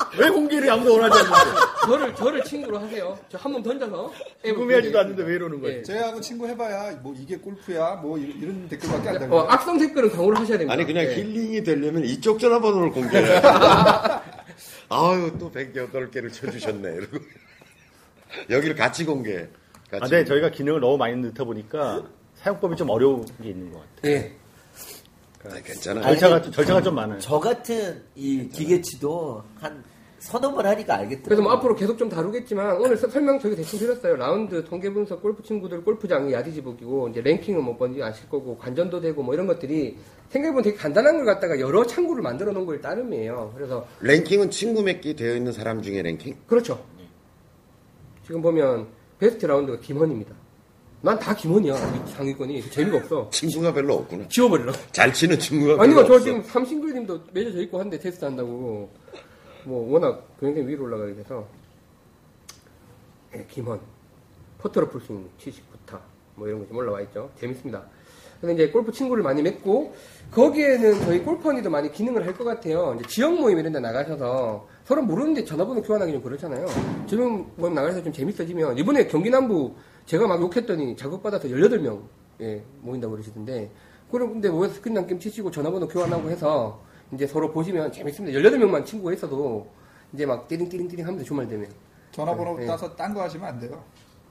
왜 공개를 아무도 원하지 않는데? 저를 저를 친구로 하세요. 저 한 번 던져서 궁금해하지도 않는데 왜 이러는 거예요? 예. 제하고 친구 해봐야 뭐 이게 골프야 뭐 이- 이런 댓글밖에 안 달려요. 어, 악성 댓글은 강호를 하셔야 됩니다. 아니 그냥 예. 힐링이 되려면 이쪽 전화번호를 공개해. 아유 또 백여덟 개를 쳐주셨네 이러고 여기를 같이 공개. 같이 아, 네, 저희가 기능을 너무 많이 넣다 보니까 사용법이 좀 어려운 게 있는 것 같아요. 예. 아, 괜찮아요. 절차가, 좀- 절차가 좀 많아요. 저 같은 이 기계치도 한 서너 번 하니까 알겠더라고요. 그래서 뭐 앞으로 계속 좀 다루겠지만 오늘 서- 설명 저기 대충 드렸어요. 라운드 통계 분석 골프 친구들 골프장이 야디지북이고 이제 랭킹은 뭐 뭔지 아실 거고 관전도 되고 뭐 이런 것들이 생각해보면 되게 간단한 걸 갖다가 여러 창구를 만들어 놓은 걸 따름이에요. 그래서 랭킹은 친구 맺기 되어 있는 사람 중에 랭킹? 그렇죠. 지금 보면 베스트 라운드가 김헌입니다. 난 다 김헌이야. 이 상위권이 재미가 없어. 친구가 별로 없구나. 지워버리라고. 잘 치는 친구가 아니요, 별로 저 없어. 지금 삼신글님도 매저 저 있고 한데 테스트 한다고. 뭐, 워낙 굉장히 위로 올라가게 돼서. 예, 김헌. 퍼터로 풀스윙 칠십구 타. 뭐 이런 거 좀 올라와 있죠. 재밌습니다. 그래서 이제 골프 친구를 많이 맺고, 거기에는 저희 골퍼니도 많이 기능을 할 것 같아요. 이제 지역 모임 이런 데 나가셔서 서로 모르는데 전화번호 교환하기 좀 그렇잖아요. 지역 모임 나가서 좀 재밌어지면, 이번에 경기남부 제가 막 욕했더니 자극받아서 열여덟 명, 예, 모인다고 그러시던데, 그런데 모여서 스크린 게임 치시고 전화번호 교환하고 해서, 이제 서로 보시면 재밌습니다. 열여덟 명만 친구가 있어도, 이제 막 띠링띠링띠링 하면서 주말 되면. 전화번호 네. 따서 딴 거 하시면 안 돼요.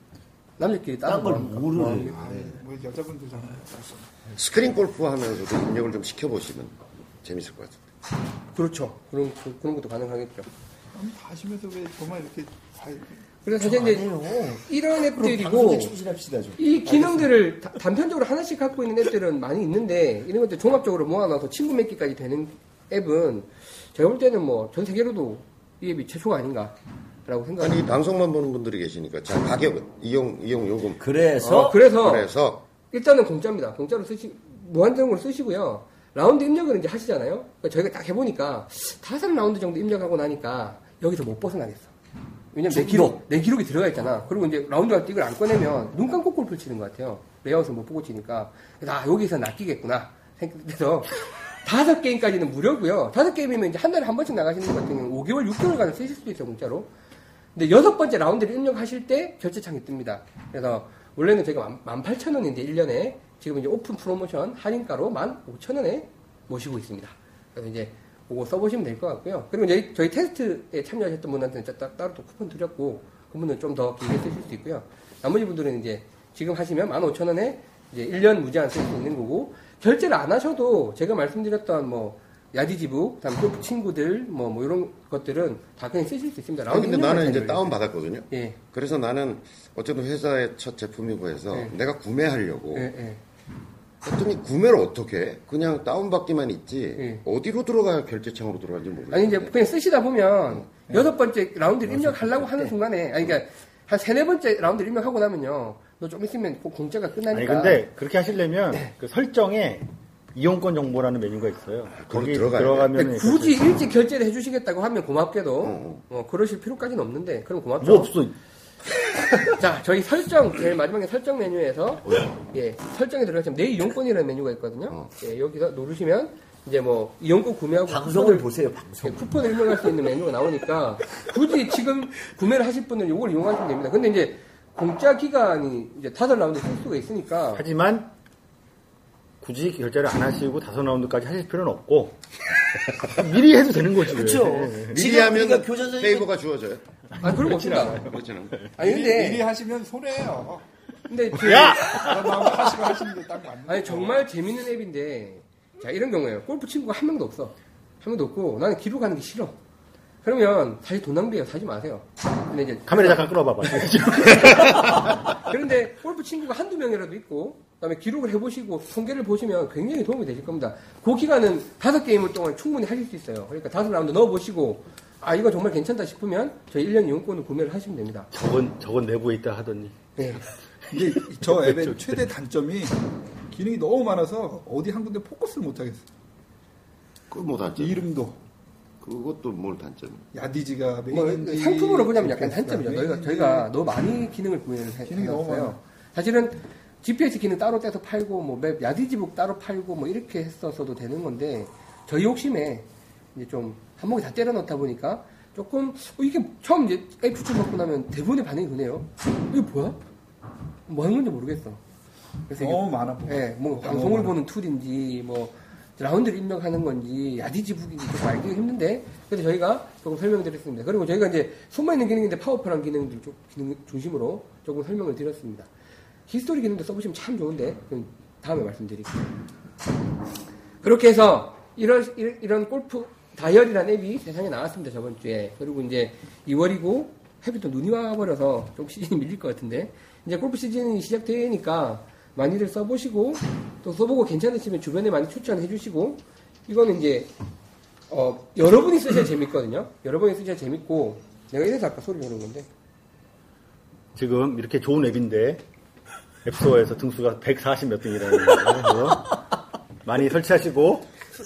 남자끼리 따로 딴 걸 뭐 합니까? 모르는. 뭐 여자분들 전화. 스크린 골프 하면서도 입력을 좀 시켜보시면 재밌을 것 같은데. 그렇죠. 그런, 그- 그런 것도 가능하겠죠. 아니, 다 하시면서 왜 정말 이렇게 다 그래서 사실 이제 이런 방송에 앱들이고, 충실합시다 좀. 이 기능들을 다- 단편적으로 하나씩 갖고 있는 앱들은 많이 있는데 이런 것들 종합적으로 모아놔서 친구 맺기까지 되는 앱은 제가 볼 때는 뭐 전 세계로도 이 앱이 최초가 아닌가라고 생각합니다. 아니 방송만 보는 분들이 계시니까 자 가격은 이용 이용 요금 그래서 어, 그래서 그래서 일단은 공짜입니다. 공짜로 쓰시 무한정으로 쓰시고요. 라운드 입력을 이제 하시잖아요. 그러니까 저희가 딱 해보니까 다섯 라운드 정도 입력하고 나니까 여기서 못 벗어나겠어. 왜냐면 내 기록, 내 기록이 들어가 있잖아. 그리고 이제 라운드 할 때 이걸 안 꺼내면 눈 감고 골프를 치는 것 같아요. 레이아웃을 못 보고 치니까. 그래서 아, 여기서 낚이겠구나. 생각해서 다섯 게임까지는 무료고요. 다섯 게임이면 이제 한 달에 한 번씩 나가시는 것 같은 경우는 오 개월, 육 개월간 쓰실 수도 있어요, 공짜로. 근데 여섯 번째 라운드를 입력하실 때 결제창이 뜹니다. 그래서 원래는 저희가 만 팔천 원인데 일 년에 지금 이제 오픈 프로모션 할인가로 만 오천 원에 모시고 있습니다. 그래서 이제 그거 써보시면 될 것 같고요. 그리고 저희, 저희 테스트에 참여하셨던 분한테는 따, 따로 또 쿠폰 드렸고, 그분은 좀 더 길게 쓰실 수 있고요. 나머지 분들은 이제 지금 하시면 만 오천 원에 이제 일 년 무제한 쓸 수 있는 거고, 결제를 안 하셔도 제가 말씀드렸던 뭐, 야디지북, 그다음 골프 친구들, 뭐, 뭐, 이런 것들은 다 그냥 쓰실 수 있습니다. 아니, 근데 라운드 나는 입력만 이제 잘 다운 눌러주세요. 받았거든요. 예. 그래서 나는 어쨌든 회사의 첫 제품이고 해서 네. 내가 구매하려고 예, 예. 했더니 구매를 어떻게 해? 그냥 다운받기만 있지 예. 어디로 들어가야 결제창으로 들어가는지 모르겠어요. 아니, 이제 그냥 쓰시다 보면, 여섯 번째 라운드를 입력하려고 하는 순간에, 아니, 그러니까, 한 세네 번째 라운드를 입력하고 나면요, 너 좀 있으면 꼭 공짜가 끝나니까. 아니, 근데 그렇게 하시려면 그 설정에 이용권 정보라는 메뉴가 있어요. 거기 거기 들어가야 들어가면 근데 굳이 일찍 결제를 해주시겠다고 하면 고맙게도, 어. 어, 그러실 필요까지는 없는데, 그럼 고맙죠. 뭐 없어. 자, 저희 설정, 제일 마지막에 설정 메뉴에서, 예, 설정에 들어가시면 내 이용권이라는 메뉴가 있거든요. 어. 예, 여기서 누르시면, 이제 뭐, 이용권 구매하고. 방송을 쿠폰을- 보세요, 예, 방송. 쿠폰을 입력할 수 있는 메뉴가 나오니까, 굳이 지금 구매를 하실 분은 이걸 이용하시면 됩니다. 근데 이제, 공짜 기간이 이제 다섯 라운드 쓸 수가 있으니까, 하지만 굳이 결제를 안 하시고 다섯 라운드까지 하실 필요는 없고 미리 해도 되는 거지. 왜. 그렇죠. 미리 지금 하면 우리가 교장 선생님 페이버가 주어져요. 아, 그런 거 없습니다. 그렇지는 아니, 미리, 근데, 미리 하시면 손해예요. 근데, 그- 야! 다른 마음 하시고 하시는 게 딱 맞는 아니 거죠. 정말 재밌는 앱인데 자 이런 경우에요. 골프 친구가 한 명도 없어. 한 명도 없고 나는 기록하는 게 싫어. 그러면 사실 돈 낭비해요. 사지 마세요. 근데 이제 카메라 잠깐 끌어봐봐. 그런데 골프 친구가 한두 명이라도 있고 그다음에 기록을 해보시고 통계를 보시면 굉장히 도움이 되실 겁니다. 그 기간은 다섯 게임을 동안 충분히 하실 수 있어요. 그러니까 다섯 라운드 넣어보시고 아 이거 정말 괜찮다 싶으면 저희 일 년 이용권을 구매를 하시면 됩니다. 저건 저건 내부에 있다 하더니 네. 이게 저 앱의 최대 단점이 기능이 너무 많아서 어디 한 군데 포커스를 못 하겠어. 그건 뭐 단점? 이름도 그것도 뭘 단점? 야디지가 뭐 메인지 상품으로 보자면 약간 그러니까 단점이죠. 저희가 메인지. 저희가 너무 많이 기능을 구매를 해- 기능이 너무 해놨어요. 많아. 사실은 지피에스 기능 따로 떼서 팔고 뭐 맵 야디지북 따로 팔고 뭐 이렇게 했었어도 되는 건데 저희 욕심에 이제 좀 한목에 다 때려 넣다 보니까 조금 어, 이게 처음 이제 앱 추천받고 나면 대부분의 반응이 그네요. 이게 뭐야? 뭐 하는 건지 모르겠어. 그래서 이게 너무 많아. 보여. 예, 뭐 너무 방송을 많아. 보는 툴인지 뭐 라운드를 입력하는 건지 야디지북인지 좀 알기가 힘든데 그래서 저희가 조금 설명드렸습니다. 그리고 저희가 이제 숨어있는 기능인데 파워풀한 기능들 좀 기능 중심으로 조금 설명을 드렸습니다. 히스토리 기능도 써보시면 참 좋은데 그럼 다음에 말씀드릴게요. 그렇게 해서 이런 이런, 이런 골프 다이어리라는 앱이 세상에 나왔습니다. 저번 주에. 그리고 이제 이월이고 해부터 눈이 와버려서 좀 시즌이 밀릴 것 같은데 이제 골프 시즌이 시작되니까 많이들 써보시고 또 써보고 괜찮으시면 주변에 많이 추천해 주시고 이거는 이제 어, 여러분이 쓰셔야 재밌거든요. 여러분이 쓰셔야 재밌고 내가 이래서 아까 소리 내는 건데 지금 이렇게 좋은 앱인데 앱스토어에서 등수가 백사십 몇 등이라는 거예요. 많이 설치하시고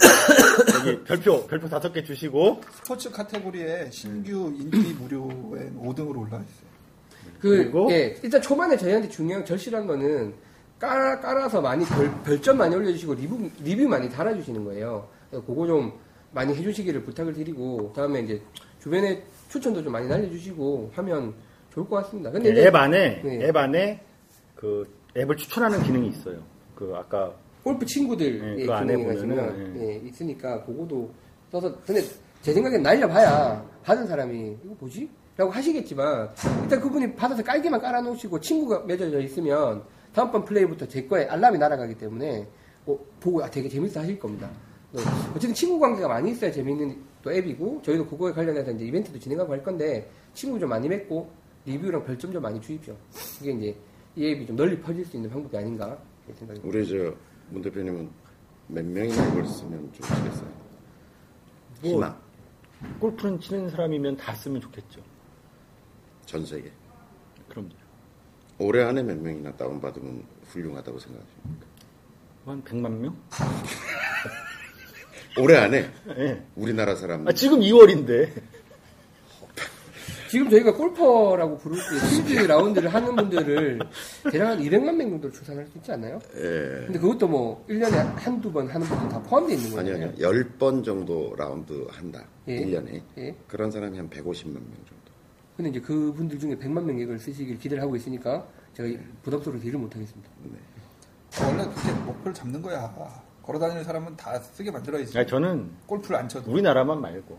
여기 별표 별표 다섯 개 주시고 스포츠 카테고리에 신규 인기 무료에 오 등으로 올라 있어요. 그 그리고? 예, 일단 초반에 저희한테 중요한 절실한 거는 깔아, 깔아서 많이 별, 별점 많이 올려주시고 리뷰, 리뷰 많이 달아주시는 거예요. 그래서 그거 좀 많이 해주시기를 부탁을 드리고 다음에 이제 주변에 추천도 좀 많이 날려주시고 하면 좋을 것 같습니다. 근데 네, 이제 앱 안에 네. 앱 안에 그 앱을 추천하는 기능이 있어요. 그 아까 골프 친구들 네, 예, 그 안에 기능에 가시면 보면은, 예, 있으니까 그거도 써서 근데 제 생각엔 날려봐야 받은 사람이 이거 뭐지? 라고 하시겠지만 일단 그분이 받아서 깔기만 깔아놓으시고 친구가 맺어져 있으면 다음번 플레이부터 제 거에 알람이 날아가기 때문에 뭐 보고 아, 되게 재밌어 하실 겁니다. 어쨌든 친구 관계가 많이 있어야 재밌는 또 앱이고 저희도 그거에 관련해서 이제 이벤트도 진행하고 할 건데 친구 좀 많이 맺고 리뷰랑 별점 좀 많이 주십시오. 그게 이제 이 앱이 좀 널리 퍼질 수 있는 방법이 아닌가 생각합니다. 우리 저 문 대표님은 몇 명이나 이걸 쓰면 좋겠어요? 뭐, 희망. 골프는 치는 사람이면 다 쓰면 좋겠죠. 전 세계. 그럼 올해 안에 몇 명이나 다운받으면 훌륭하다고 생각하십니까? 한 백만 명? 올해 안에 네. 우리나라 사람 아, 지금 이월인데 지금 저희가 골퍼라고 부를 때 필드 라운드를 하는 분들을 대략 한 이백만 명 정도로 추산할 수 있지 않나요? 예. 근데 그것도 뭐 일 년에 한두 번 하는 분들 다 포함되어 있는 아니 거예요. 아니 열 번 정도 라운드 한다. 예. 일 년에. 예. 그런 사람이 한 백오십만 명 정도. 근데 이제 그분들 중에 백만 명 객을 쓰시길 기대를 하고 있으니까 제가 부담스러워 딜을 못 하겠습니다. 원래 그렇게 목표를 잡는 거야. 걸어다니는 사람은 다 쓰게 만들어야지. 아니, 저는 골프를 안 쳐도. 우리나라만 말고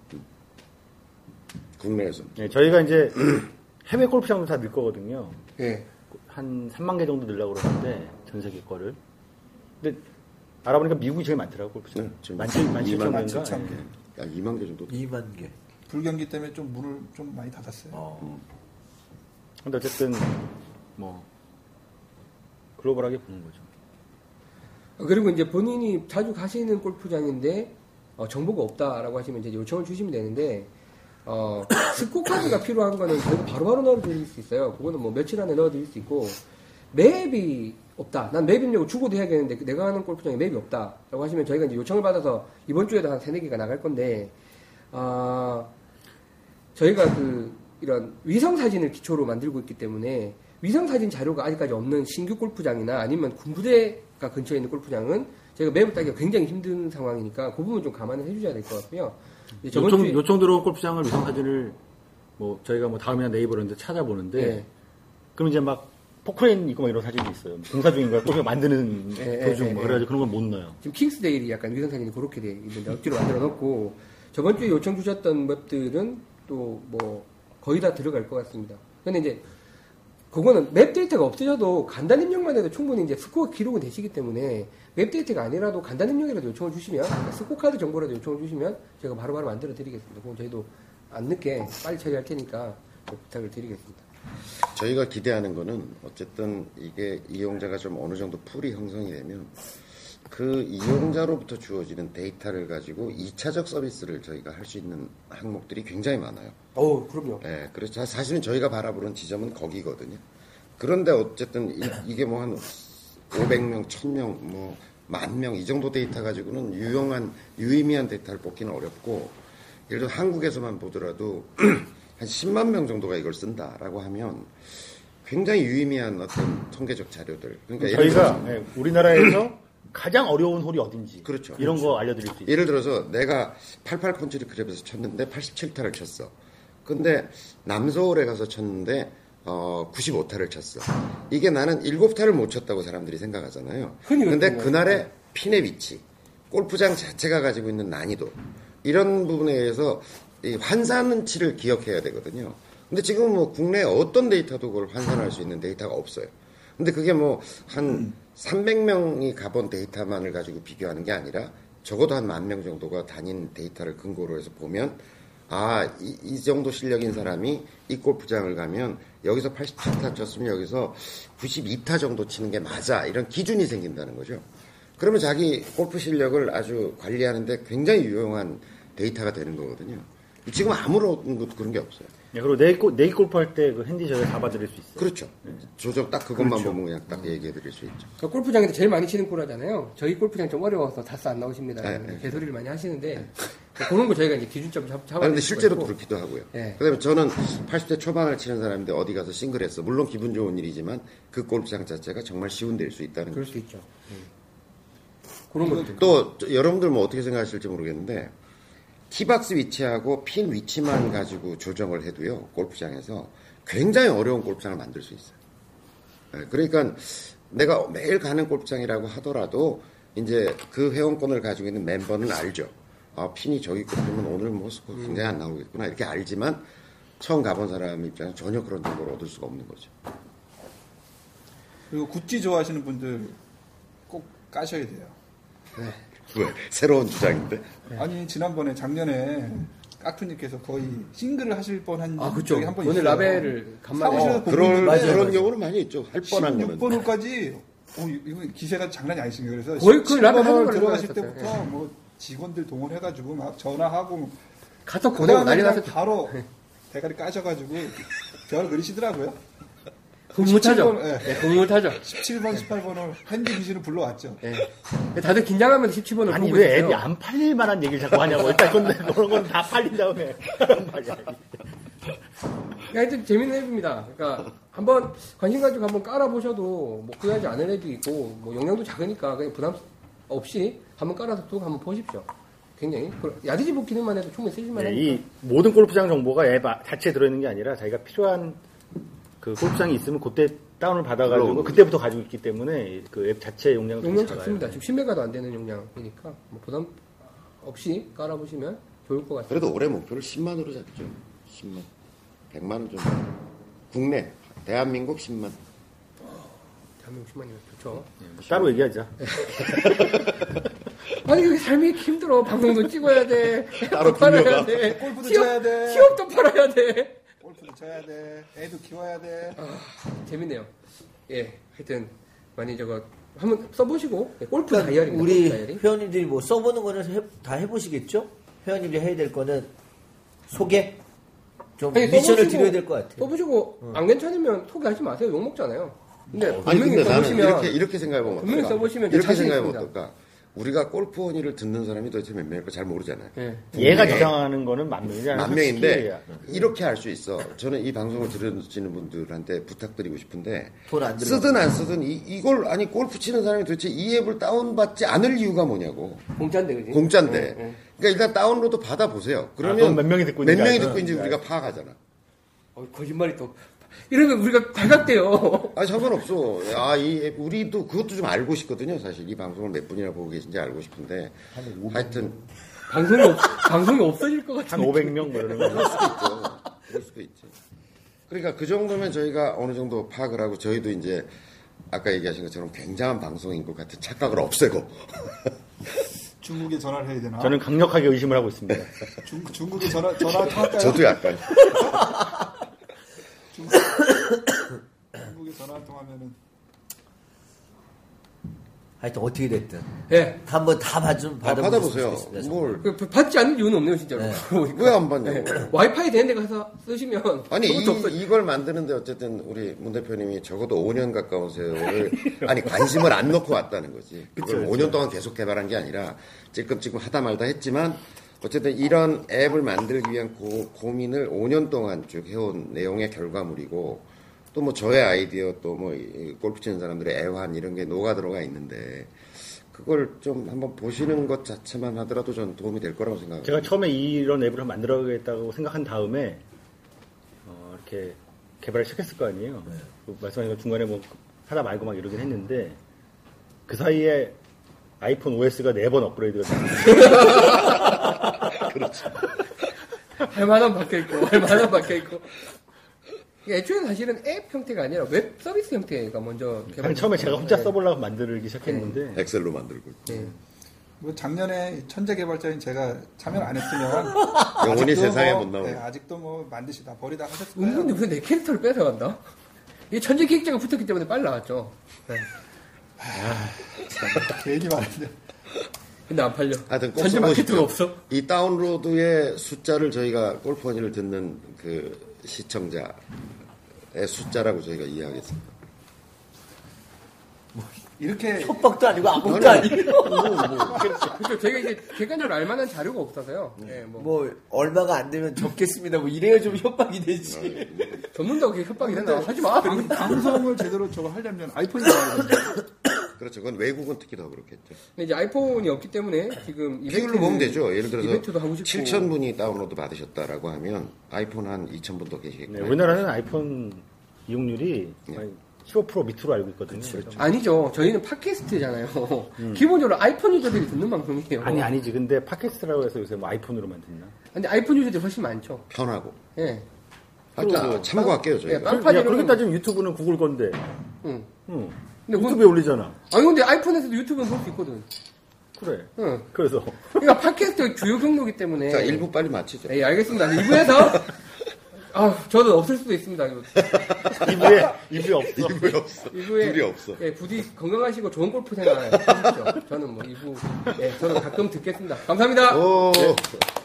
국내에서. 네, 저희가 이제 해외 골프장도 다 넣을 거거든요. 예. 한 삼만 개 정도 넣으려고 그러는데 전 세계 거를. 근데 알아보니까 미국이 제일 많더라고 골프장. 네, 지금 만 칠천 이만 개인가? 칠천 개. 예. 야, 이만 개 정도. 이만 개. 불경기 때문에 좀 물을 좀 많이 닫았어요. 어. 근데 어쨌든 뭐 글로벌하게 보는 거죠. 그리고 이제 본인이 자주 가시는 골프장인데 어, 정보가 없다라고 하시면 이제 요청을 주시면 되는데 어, 스코 카드가 필요한 거는 저희가 바로바로 넣어드릴 수 있어요. 그거는 뭐 며칠 안에 넣어드릴 수 있고 맵이 없다. 난 맵 입력을 주고도 해야겠는데 내가 하는 골프장에 맵이 없다라고 하시면 저희가 이제 요청을 받아서 이번 주에도 한 세네 개가 나갈 건데 아 저희가 그 이런 위성 사진을 기초로 만들고 있기 때문에 위성 사진 자료가 아직까지 없는 신규 골프장이나 아니면 군부대가 근처에 있는 골프장은 저희가 맵을 따기가 굉장히 힘든 상황이니까 그 부분 좀 감안을 해주셔야 될 것 같고요. 이제 저번 요청, 주에- 요청 들어온 골프장을 위성 사진을 뭐 저희가 뭐 다음이나 네이버로 이제 찾아보는데 네. 그럼 이제 막 포크레인 있고 막 이런 사진이 있어요. 공사 중인 거야. 골프 만드는 네, 도중 네, 뭐 네. 그래가지고 그런 걸 못 넣어요. 지금 킹스데일이 약간 위성 사진이 그렇게 돼 있는데 억지로 만들어 놓고 저번 주에 요청 주셨던 맵들은 또 뭐 거의 다 들어갈 것 같습니다. 근데 이제 그거는 맵 데이터가 없으셔도 간단 입력만 해도 충분히 이제 스코어 기록은 되시기 때문에 맵 데이터가 아니라도 간단 입력이라도 요청을 주시면 스코어 카드 정보라도 요청을 주시면 제가 바로바로 만들어 드리겠습니다. 그건 저희도 안 늦게 빨리 처리할 테니까 좀 부탁을 드리겠습니다. 저희가 기대하는 거는 어쨌든 이게 이용자가 좀 어느 정도 풀이 형성이 되면 그 이용자로부터 주어지는 데이터를 가지고 이 차적 서비스를 저희가 할 수 있는 항목들이 굉장히 많아요. 어, 그럼요. 예, 그래서 사실은 저희가 바라보는 지점은 거기거든요. 그런데 어쨌든 이, 게 뭐 한 오백 명, 천 명, 뭐 만 명 이 정도 데이터 가지고는 유용한 유의미한 데이터를 뽑기는 어렵고 예를 들어 한국에서만 보더라도 한 십만 명 정도가 이걸 쓴다라고 하면 굉장히 유의미한 어떤 통계적 자료들. 그러니까 예를 저희가 들어서 네, 우리나라에서 가장 어려운 홀이 어딘지 그렇죠. 이런 그렇죠. 거 알려드릴 수 있어요. 예를 들어서 내가 팔십팔 컨트리 클럽에서 쳤는데 팔십칠 타를 쳤어. 근데 남서울에 가서 쳤는데 어, 구십오 타를 쳤어. 이게 나는 일곱 타를 못 쳤다고 사람들이 생각하잖아요. 근데 그날의 핀의 위치, 골프장 자체가 가지고 있는 난이도 이런 부분에 의해서 이 환산치를 기억해야 되거든요. 근데 지금 뭐 국내 어떤 데이터도 그걸 환산할 수 있는 데이터가 없어요. 근데 그게 뭐 한 삼백 명이 가본 데이터만을 가지고 비교하는 게 아니라 적어도 한 만 명 정도가 다닌 데이터를 근거로 해서 보면 아, 이, 이 정도 실력인 사람이 이 골프장을 가면 여기서 팔십칠 타 쳤으면 여기서 구십이 타 정도 치는 게 맞아. 이런 기준이 생긴다는 거죠. 그러면 자기 골프 실력을 아주 관리하는데 굉장히 유용한 데이터가 되는 거거든요. 지금 아무런 것도 그런 게 없어요. 네, 그리고 네이, 네이 골프 할 때 그 핸디 저희가 잡아드릴 수 있어요. 그렇죠. 조정 딱 그것만 그렇죠. 보면 그냥 딱 얘기해 드릴 수 있죠. 그 골프장에서 제일 많이 치는 골 하잖아요. 저희 골프장 좀 어려워서 다스 안 나오십니다. 네, 네. 개소리를 많이 하시는데 그런 거 저희가 이제 기준점 잡, 잡아. 아, 근데 실제로 그렇기도 하고요. 네. 그다음에 저는 팔십 대 초반을 치는 사람인데 어디 가서 싱글했어. 물론 기분 좋은 일이지만 그 골프장 자체가 정말 쉬운 데일 수 있다는 그럴 거죠. 수 있죠. 음. 그런 것들. 또 저, 여러분들 뭐 어떻게 생각하실지 모르겠는데 티박스 위치하고 핀 위치만 가지고 조정을 해도요. 골프장에서 굉장히 어려운 골프장을 만들 수 있어요. 네, 그러니까 내가 매일 가는 골프장이라고 하더라도 이제 그 회원권을 가지고 있는 멤버는 알죠. 아, 핀이 저기 있으면 오늘 뭐 스코어 굉장히 안 나오겠구나 이렇게 알지만 처음 가본 사람 입장에서 전혀 그런 정보를 얻을 수가 없는 거죠. 그리고 굿즈 좋아하시는 분들 꼭 까셔야 돼요. 왜? 새로운 주장인데? 아니 지난번에 작년에 까투님께서 거의 싱글을 하실 뻔한 아, 그쵸. 적이 한번 오늘 있어요. 라벨을 간만에. 사무실에서 어, 보고 그럴, 있는데 그런 경우는 많이 있죠. 할 뻔한 거는. 십육 번 홀까지 어, 이거 기세가 장난이 아니십니다. 그래서 거의 그 십칠 라벨 번 하는 홀 걸로 들어가실 알았었어요. 때부터 뭐 직원들 동원해가지고 막 전화하고 가서 보내고 난리 그다음에 났었죠. 바로 대가리 까셔가지고 별 그리시더라고요. 공무 타죠. 십칠 번, 예. 네, 공무 타죠. 십칠 번, 십팔 번 홀 핸디 귀신을 불러왔죠. 네. 다들 긴장하면서 십칠 번을 아니 보고 왜 있어요. 앱이 안 팔릴 만한 얘기를 자꾸 하냐고. 일단 근데 그런 건 다 팔린 다음에 말이야. 하여튼 재밌는 앱입니다. 그러니까 한번 관심 가지고 한번 깔아보셔도 뭐 구하지 않은 앱이 있고 뭐 용량도 작으니까 그냥 부담 없이 한번 깔아서 또 한번 보십시오. 굉장히 야디지북 기능만 해도 충분히 쓰실만 네, 하니까. 이 모든 골프장 정보가 앱 자체에 들어있는 게 아니라 자기가 필요한 그 골프장이 있으면 그때 다운을 받아가지고 그럼. 그때부터 가지고 있기 때문에 그 앱 자체 용량은 되게 용량 작아요. 작습니다. 지금 십 메가도 안 되는 용량이니까 뭐 부담 없이 깔아보시면 좋을 것 같아요. 그래도 올해 목표를 십만으로 잡죠. 십만. 백만 원 좀. 국내. 대한민국 십만. 대한민국 십만이면 좋죠. 네, 뭐 따로 얘기하자. 아니 그게 삶이 힘들어. 방송도 찍어야 돼. 따로 앱도 팔아야 빌려가. 돼. 골프도 취업, 쳐야 돼. 취업도 팔아야 돼. 골프도 쳐야 돼. 애도 키워야 돼. 아, 재밌네요. 예, 하여튼 많이 저거 한번 써보시고 예, 골프 다이어리입니다. 우리 골프 다이어리. 회원님들이 뭐 써보는 거는 해- 다 해보시겠죠? 회원님들이 해야 될 거는 소개? 좀 아니, 미션을 써보시고- 드려야 될 것 같아요. 써보시고 안 괜찮으면 소개하지 마세요. 욕 먹잖아요. 근데 아니 분명히 근데 나는 써보시면 이렇게 이렇게 생각해보면 분명히 어떨까? 써보시면 이렇게 자신 생각해보면 있습니다. 어떨까? 우리가 골프 원의를 듣는 사람이 도대체 몇 명일까 잘 모르잖아요. 예. 얘가 네. 주장하는 거는 만 명이잖아요. 만 명인데 이렇게 할 수 있어. 저는 이 방송을 들으시는 분들한테 부탁드리고 싶은데 돈안 들어가고. 쓰든 안 쓰든 이, 이걸 아니 골프 치는 사람이 도대체 이 앱을 다운받지 않을 이유가 뭐냐고. 공짜인데 그지? 공짜인데. 예, 예. 그러니까 일단 다운로드 받아보세요. 그러면 그럼 몇 명이 듣고 몇 있는지 명이 알죠? 듣고 있는지 우리가 파악하잖아. 어, 거짓말이 또 이러면 우리가 발각돼요. 아 상관없어. 아 이 앱 우리도 그것도 좀 알고 싶거든요. 사실 이 방송을 몇 분이나 보고 계신지 알고 싶은데 하여튼 방송이 없, 방송이 없어질 것 같은 한 오백 명 뭐 이러는 거. 그럴 수도 있죠. 그럴 수도 있지. 그러니까 그 정도면 저희가 어느 정도 파악을 하고 저희도 이제 아까 얘기하신 것처럼 굉장한 방송인 것 같은 착각을 없애고 중국에 전화를 해야 되나? 저는 강력하게 의심을 하고 있습니다. 중, 중국에 전화 전화 통할까요? 저도 약간 중국, 중국에 전화 통하면은 하여튼 어떻게 됐든 예. 한번 다 받좀 아, 받아보셨으면 받아보세요. 좋겠습니다, 정말. 뭘 그, 받지 않는 이유는 없네요, 진짜로. 네. 왜 안 받냐고. 예. 와이파이 되는 데 가서 쓰시면 아니 그것도 없어요. 이, 이걸 만드는데 어쨌든 우리 문 대표님이 적어도 오 년 가까운 세월을 아니 관심을 안 놓고 왔다는 거지. 그걸 오 년 동안 계속 개발한 게 아니라 찔끔찔끔 하다 말다 했지만 어쨌든 이런 앱을 만들기 위한 고, 고민을 오 년 동안 쭉 해온 내용의 결과물이고 또 뭐 저의 아이디어 또 뭐 골프 치는 사람들의 애환 이런 게 녹아 들어가 있는데 그걸 좀 한번 보시는 것 자체만 하더라도 전 도움이 될 거라고 생각합니다. 제가 처음에 이런 앱을 만들어야겠다고 생각한 다음에 어, 이렇게 개발을 시작했을 거 아니에요. 네. 그 말씀하신 것 중간에 뭐 하다 말고 막 이러긴 했는데 그 사이에 아이폰 오에스가 네 번 업그레이드가 됐어요. 그렇죠. 할 만한 바뀌어있고 할 만한 바뀌어있고 애초에 사실은 앱 형태가 아니라 웹 서비스 형태가 먼저 개발. 처음에 제가 혼자 써보려고 만들기 시작했는데 네. 엑셀로 만들고. 네. 뭐 작년에 천재 개발자인 제가 참여를 안 했으면 영원히 세상에 뭐, 못 나오고. 네, 아직도 뭐 만드시다 버리다 하셨을 거예요. 은근히 무슨 내 캐릭터를 뺏어간다? 이게 천재 기획자가 붙었기 때문에 빨리 나왔죠. 네. 아, 참, 괜히 말했는데. 근데 안 팔려. 하여튼 꼭 전체 마케터가 써보십시오. 없어. 이 다운로드의 숫자를 저희가 골프원이를 듣는 그 시청자의 숫자라고 저희가 이해하겠습니다. 이렇게 협박도 아니고 아무것도 아니고 그렇죠. 저희가 이제 객관적으로 알만한 자료가 없어서요. 네, 뭐. 뭐 얼마가 안 되면 접겠습니다. 뭐 이래야 좀 협박이 되지. 전문가가 그렇게 협박이 된다. 하지 마. 방, 방송을 제대로 저거 하려면 아이폰이 나와야 됩니다. 그렇죠. 그건 외국은 특히 더 그렇겠죠. 근데 이제 아이폰이 없기 때문에 지금 비율로 보면 되죠. 예를 들어서 이벤트도 하고 싶고 칠천 분이 다운로드 받으셨다라고 하면 아이폰 한 이천 분 더 계시겠고. 네, 우리나라는 아이폰 이용률이 네. 십오 퍼센트 밑으로 알고 있거든요. 그렇죠. 아니죠. 저희는 팟캐스트잖아요. 음. 기본적으로 아이폰 유저들이 듣는 방송이에요. 아니 아니지. 근데 팟캐스트라고 해서 요새 뭐 아이폰으로만 듣나? 근데 아이폰 유저들이 훨씬 많죠. 편하고. 예. 네. 하여튼 참고할게요 저희가. 네, 야, 빵파지로는- 그렇게 따지면 유튜브는 구글 건데. 응. 응. 근데 유튜브에 그건- 올리잖아. 아니 근데 아이폰에서도 유튜브는 볼 수 있거든. 그래. 응. 그래서 그러니까 팟캐스트 주요 경로기 때문에. 자, 일 부 빨리 마치죠. 예, 알겠습니다. 일 부에서 아, 저는 없을 수도 있습니다. 이부에 이부에 없어. 이부에 없어. 이부에 둘이 없어. 예, 부디 건강하시고 좋은 골프 생활 하십시오. 저는 뭐 이부 예, 저는 가끔 듣겠습니다. 감사합니다. 오. 네.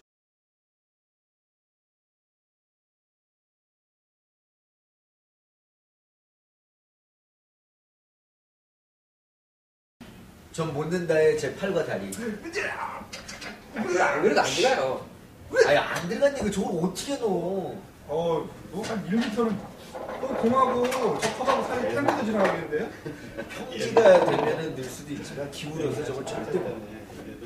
전 못 는다에 제 팔과 다리. 그래, 안 그래도 안 들어가요. 아니 안 들어갔니까 저걸 어떻게 넣어? 어, 뭐한 일 미터는 공하고 적합하고 사이 팔 미터 지나가겠는데요? 평지가 되면은 늘 수도 있지만 기울여서 저걸 절대 못 넣어.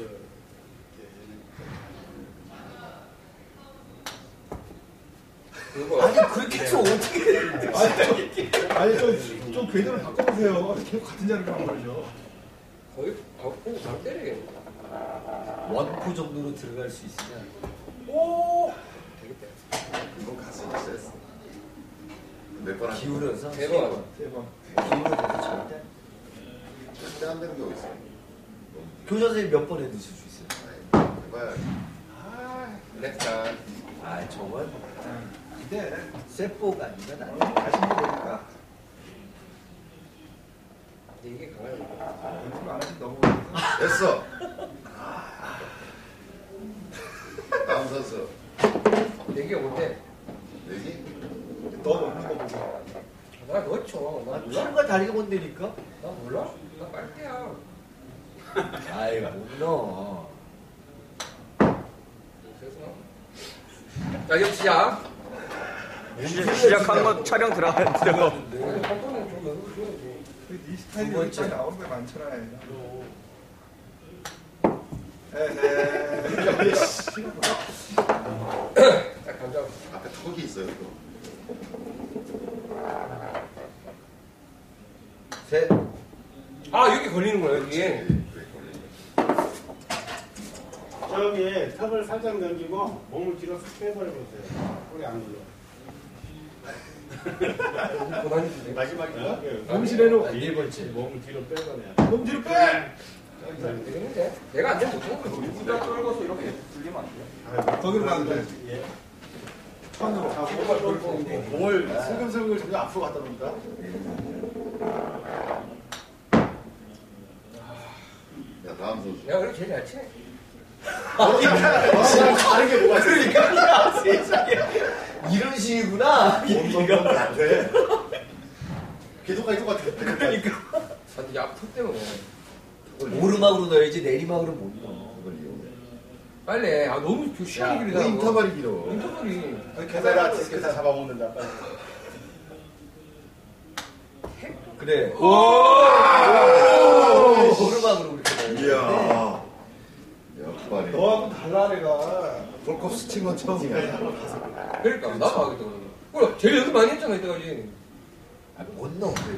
아니 그렇게 해서 어떻게 되는데? 아니 좀, 좀 궤도를 바꿔보세요. 계속 같은 자리로 가는 거죠. 거의 바꾸고 바로 때리겠네. 원포 정도로 들어갈 수 있으면 오! 이건 갔어 있어. 몇번 한. 기울여서 세 번. 세 번. 기울여서 절대. 절대 안 되는 게 어디 있어? 교장 선생님 몇 번 해드실 수 있어요? 해봐야. 렉차. 아 저건 근데 쇠복 아니면 안 돼. 가신 거 보니까 이게 강하요. 연습을 안 하신 너무 됐어. 다음 선수. 이게 뭔데? 여기? 너 먹는 거 보고 나 넣죠. 나 아, 몰라. 팔과 다리가 뭔데니까? 나 몰라. 나 빨대야. 아이 못 넣어. 자, 이제 시작. 시작한 거 촬영 들어가야 돼요. 한번은 좀 넣어줘야지. 네 스타일이 두 번째. 여기까지 나오는 게 많잖아. 에헤. 자, 감자. 앞에 턱이 있어요. 또. 셋. 아, 여기 걸리는 거야, 여기. 저기 턱을 살짝 넘기고 몸을 뒤로 쑥 빼버려보세요. 꼬리 안 눌러. 고난이인데. 마지막이요? 몸실해놓고 네 번째. 몸을 뒤로 빼버려. 몸 뒤로 빼! 되겠는데? 내가 안 되면 못하는 거야. 우리가 떨궈서 이렇게 들리면 안 돼요? 거기로 가면 돼. 예. 천으로. 몸을 슬금슬금 점점 앞으로 갖다 놓을까? 야, 다음 선수. 내가 그래도 제일 잘 치네. 다른 게 뭐가 있어? 그러니까 세상에 이런 식이구나. 몸 안 돼. 계속까지 똑같아. 그러니까 아, 근데 약투 때문에. 오르막으로 넣어야지 내리막으로 못 넣어. 그걸 이용해. 빨리 해. 아, 너무 그 시간이 왜 길다. 인터벌이 길어? 인터벌이. 계산아 디스크 다 잡아먹는다. 빨리. 그래. 오! 오르막으로 그렇게 넣어야지. 이야. 역발이. 너하고 달라 내가. 볼컵스 친 건 처음이야. 그러니까 나도 하겠다 그러면. 그래 제일 연습 많이 했잖아 이때까지. 아, 못 넣어 그래도.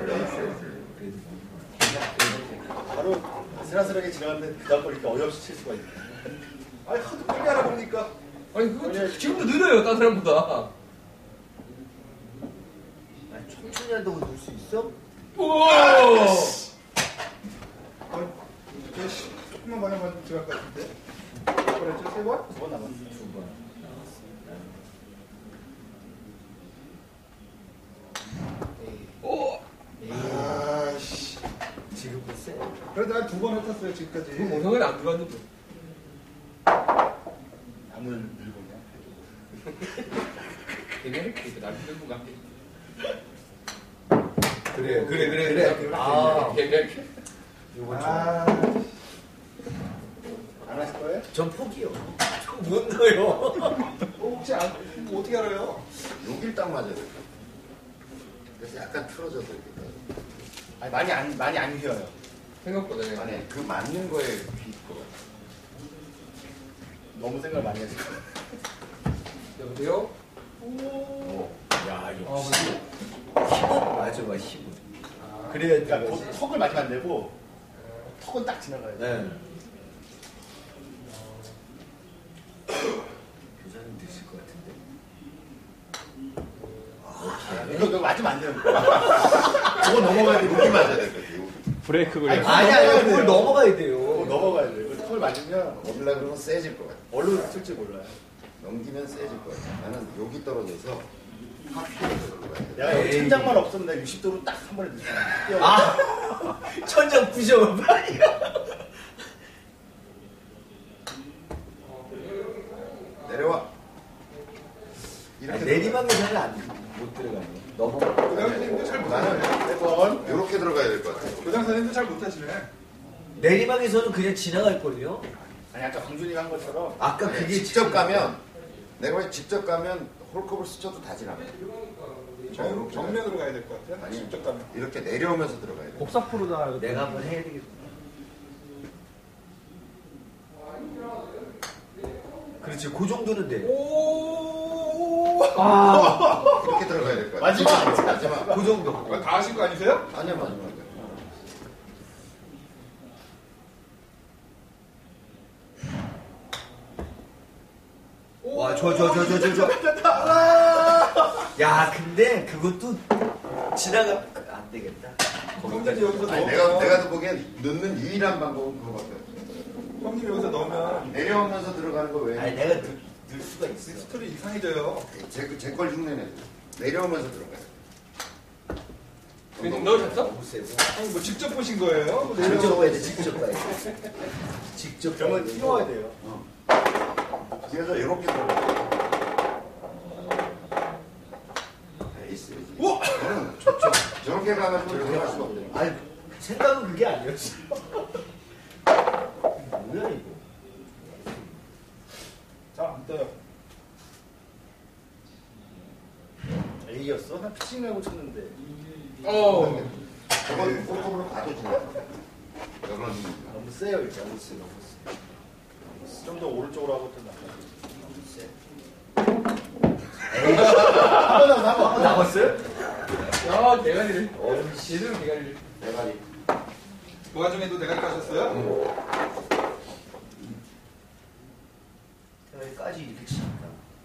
바로 아슬아슬하게 지나갔는데 그 다음 걸 이렇게 어이없이 칠 수가 있네. 아니 하도 빨리 알아보니까. 아니 그거 지금도 느려요 다른 사람보다. 아니, 천천히 한다고 넣을 수 있어? 우와. 조금만 많이 맞으면 들어갈 것 같은데. 몇 번했죠? 세 번? 두 번 남았어. 두 번. 오. 아씨. 지금 글쎄. 그래도 한 두 번 흩었어요 지금까지. 그 모성은 안 들어갔는데. 남을 밀고냐? 걔네 그 나를 들고 갈게. 그래 그래 그래 그래. 아, 걔네. 요거 아. 안 하실 거예요? 전 포기요. 못 넣어요. 어, 혹시 안, 뭐 어떻게 알아요? 여길 딱 맞아야 돼. 그래서 약간 틀어져서 이렇게. 아니 많이 안 많이 안 휘어요. 생각보다 내가. 아니 그 맞는 거에 비거. 너무 생각 많이 했어. 여보세요? 오. 야, 아, 역시. 근데 힘은 맞아, 봐, 힘은. 그래야 그러니까 도- 턱을 맞으면 안 되고 턱은 딱 지나가야 돼. 네. 교사님 드실 것 같은데. 이거 너 맞으면 안 되는 거야. 저거 넘어가야 돼. 여기 맞아야 될 것 같아. 브레이크 걸려. 아니, 아니, 넘어가야 아니, 그걸 돼요. 넘어가야 돼요. 그거 넘어가야 돼. 이거 턱을 맞으면 넘으려 그러면 세질 것 같아. 얼른 쓸지 몰라요. 넘기면 세질 것 같아. 나는 여기 떨어져서 하프로 들어가야 돼. 내가 여기 에이. 천장만 없으면 내가 육십 도로 딱 한 번에 넣잖아. 아! 천장 부셔, 빨리. 내려와. 아니, 내리막에서는 안, 못 들어가네. 넘어가. 교장선생님도 잘 못하시네. 세 번. 이렇게 들어가야 될 것 같아. 교장선생님도 잘 못하시네. 내리막에서는 그냥 지나갈걸요? 아니 아까 강준이가 한 것처럼 아까 아니, 그게 직접 지금- 가면 내가 왜 직접 가면 홀컵을 스쳐도 다 지나가. 정, 정면으로 가야 될 것 같아요. 아니. 직접 가면. 이렇게 내려오면서 들어가야 돼. 복사프로다. 내가 한번 해야 되겠다. 그렇지, 그 정도는 돼. 오. 이렇게 들어가야 될 것 같아. 마지막! 마지막. 그 정도. 아, 다 하신 거 아니세요? 아니야 마지막. 와, 좋아, 좋아, 좋아, 좋아, 좋아, 좋아. 야, 근데 그것도 지나가, 안 되겠다. 형님이 여기서 아니 넣으면 내가 내가 보기엔 넣는 유일한 방법은 그거밖에 없어. 형님이 여기서 넣으면 내려오면서 들어가는 거 외에 아니, 내가 늘, 늘 수가 있어. 스토리 이상해져요. 제제걸 흉내내. 내려오면서 들어가요. 지금 넣으셨어? 너무 세고. 형님 뭐 직접 보신 거예요? 직접 봐야 돼, 직접 봐야 돼. 직접 봐야 그러면 돼. 띄워야 돼요. 뒤에서 이렇게 들어가. 에이스. 우와! 저는 저쪽 저렇게 가가지고 들어갈 수가 없대. 아니, 생각은 그게 아니었어. 뭐야, 이거. 잘안 떠요. A였어? 한 피칭 내고 쳤는데. 어. 저건 홀컵으로 가도 지나. 여러 너무 세요, 이렇게. 너무 세, 너무 세. 좀 더 오른쪽으로 하고 좀 나가. 한번 남았어, 한번 남았어요? 야 대가리를. 제대로 대가리를. 대가리. 그 와중에도 내가 까셨어요? 여기까지 이렇게 친다.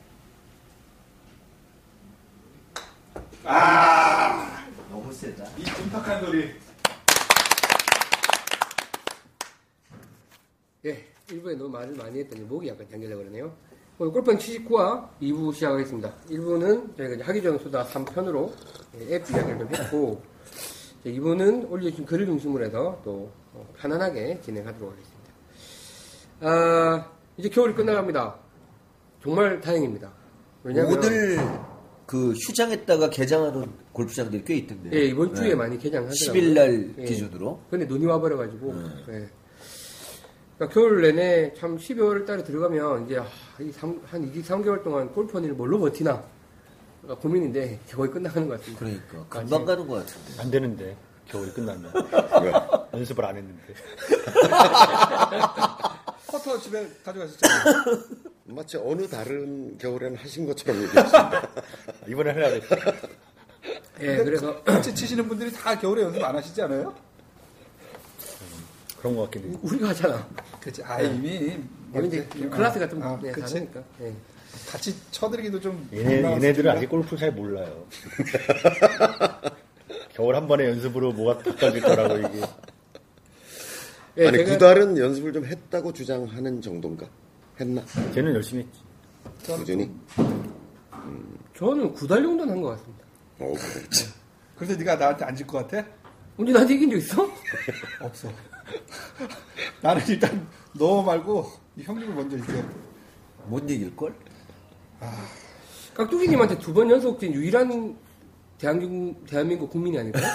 아, 너무 세다. 이 둔탁한 소리. 예, 일 부에 너무 말을 많이 했더니 목이 약간 잠기려고 그러네요. 오늘 골프는 칠십구화 이 부 시작하겠습니다. 일 부는 저희가 이제 하기 전 수다 삼 편으로 앱 이야기를 좀 했고, 이 부는 올려주신 글을 중심으로 해서 또 편안하게 진행하도록 하겠습니다. 아, 이제 겨울이 끝나갑니다. 정말 다행입니다. 왜냐면 오늘 그 휴장했다가 개장하는 골프장들이 꽤 있던데. 예, 이번 주에 네. 많이 개장하더라고요. 십 일 날 예. 기준으로. 근데 눈이 와버려가지고. 예. 그러니까 겨울 내내 참 십이월 달에 들어가면 이제 아, 이 삼, 한 이, 삼 개월 동안 골프원을 뭘로 버티나 그러니까 고민인데 거의 끝나가는 것 같습니다. 그러니까 금방 가는 것 같은데. 안 되는데. 겨울이 끝나면. 연습을 안 했는데. 퍼터 집에 가져가셨잖아요. 마치 어느 다른 겨울에는 하신 것처럼 얘기했습니다. 이번에 하려고 했어요. 예, 그래서 같이 치시는 분들이 다 겨울에 연습 안 하시지 않아요? 그런 것 같긴 해요. 우리가 하잖아. 그렇지. 아 이미 뭐 이제 이렇게, 클래스가 좀 아, 네, 그치? 다르니까. 예. 같이 쳐드리기도 좀 얘네, 민망할 얘네들은 수도 아직 골프 잘 몰라요. 겨울 한 번의 연습으로 뭐가 바꿔질 거라고 이게. 예, 아니 제가- 구달은 연습을 좀 했다고 주장하는 정도인가? 했나? 쟤는 열심히 했지. 꾸준히? 저는 구달 정도는 한 것 같습니다. 어, 그래. 그래서 네가 나한테 앉을 것 같아? 언제 나한테 이긴 적 있어? 없어. 나는 일단 너 말고 이 형님을 먼저 이겨. 못 이길걸? 깍두기님한테 두 번 연속 진 유일한 대한민국, 대한민국 국민이 아닐까요?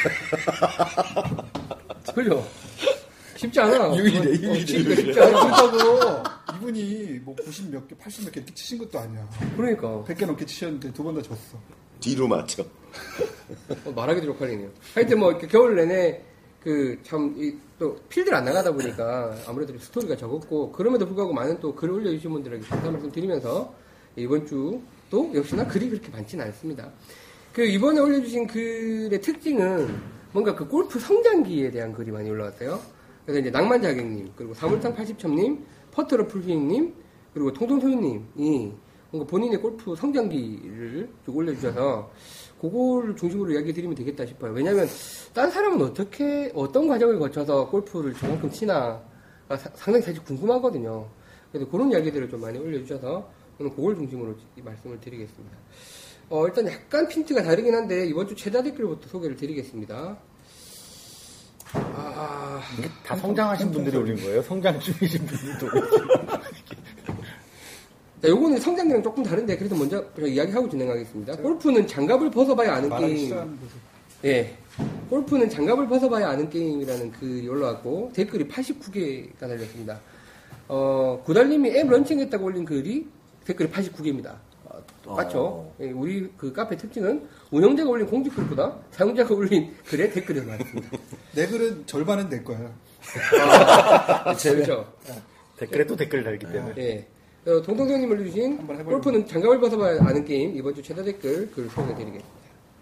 그죠? 쉽지 않아. 유일해, 어, 유일해, 쉽- 유일해. 쉽지 않아. 그렇다고 이분이 뭐 구십 몇 개, 팔십 몇 개 이렇게 치신 것도 아니야. 그러니까. 백 개 넘게 치셨는데 두 번 다 졌어. 뒤로 맞춰. 어, 말하기도 쪽팔리네요. 하여튼 뭐 이렇게 겨울 내내 그 참 또 필드를 안 나가다 보니까 아무래도 스토리가 적었고 그럼에도 불구하고 많은 또 글을 올려주신 분들에게 감사 말씀 드리면서 이번 주 또 역시나 글이 그렇게 많지는 않습니다. 그 이번에 올려주신 글의 특징은 뭔가 그 골프 성장기에 대한 글이 많이 올라왔어요. 그래서 이제 낭만자객님 그리고 사물탕 팔십첨님 퍼터러 풀스윙님 그리고 통통소유님이 뭔가 본인의 골프 성장기를 쭉 올려주셔서 그걸 중심으로 이야기 드리면 되겠다 싶어요. 왜냐하면 딴 사람은 어떻게 어떤 과정을 거쳐서 골프를 저만큼 치나 상당히 사실 궁금하거든요. 그래서 그런 이야기들을 좀 많이 올려주셔서 오늘 그걸 중심으로 이 말씀을 드리겠습니다. 어, 일단 약간 핀트가 다르긴 한데 이번 주 최다 댓글부터 소개를 드리겠습니다. 아, 이게 다 성장하신 분들이 올린 거예요? 성장 중이신 분들도 올린 자, 요거는 성장기랑 조금 다른데 그래서 먼저 이야기하고 진행하겠습니다. 골프는 장갑을 벗어봐야 아는 말하기 게임. 싫어하는 거죠. 예. 골프는 장갑을 벗어봐야 아는 게임이라는 글이 올라왔고 댓글이 팔십구 개가 달렸습니다. 어, 구달님이 앱 런칭했다고 올린 글이 댓글이 팔십구 개입니다. 똑같죠? 어. 예, 우리 그 카페 특징은 운영자가 올린 공지 글보다 사용자가 올린 글에 댓글이 더 많습니다. 내 글은 절반은 내 거야. 그렇죠. 댓글에 또 댓글을 달기 때문에. 예. 어, 동동생님 올려주신 한번 해보려고. 골프는 장갑을 벗어봐야 아는 게임 이번 주 최다 댓글 글 소개해드리겠습니다.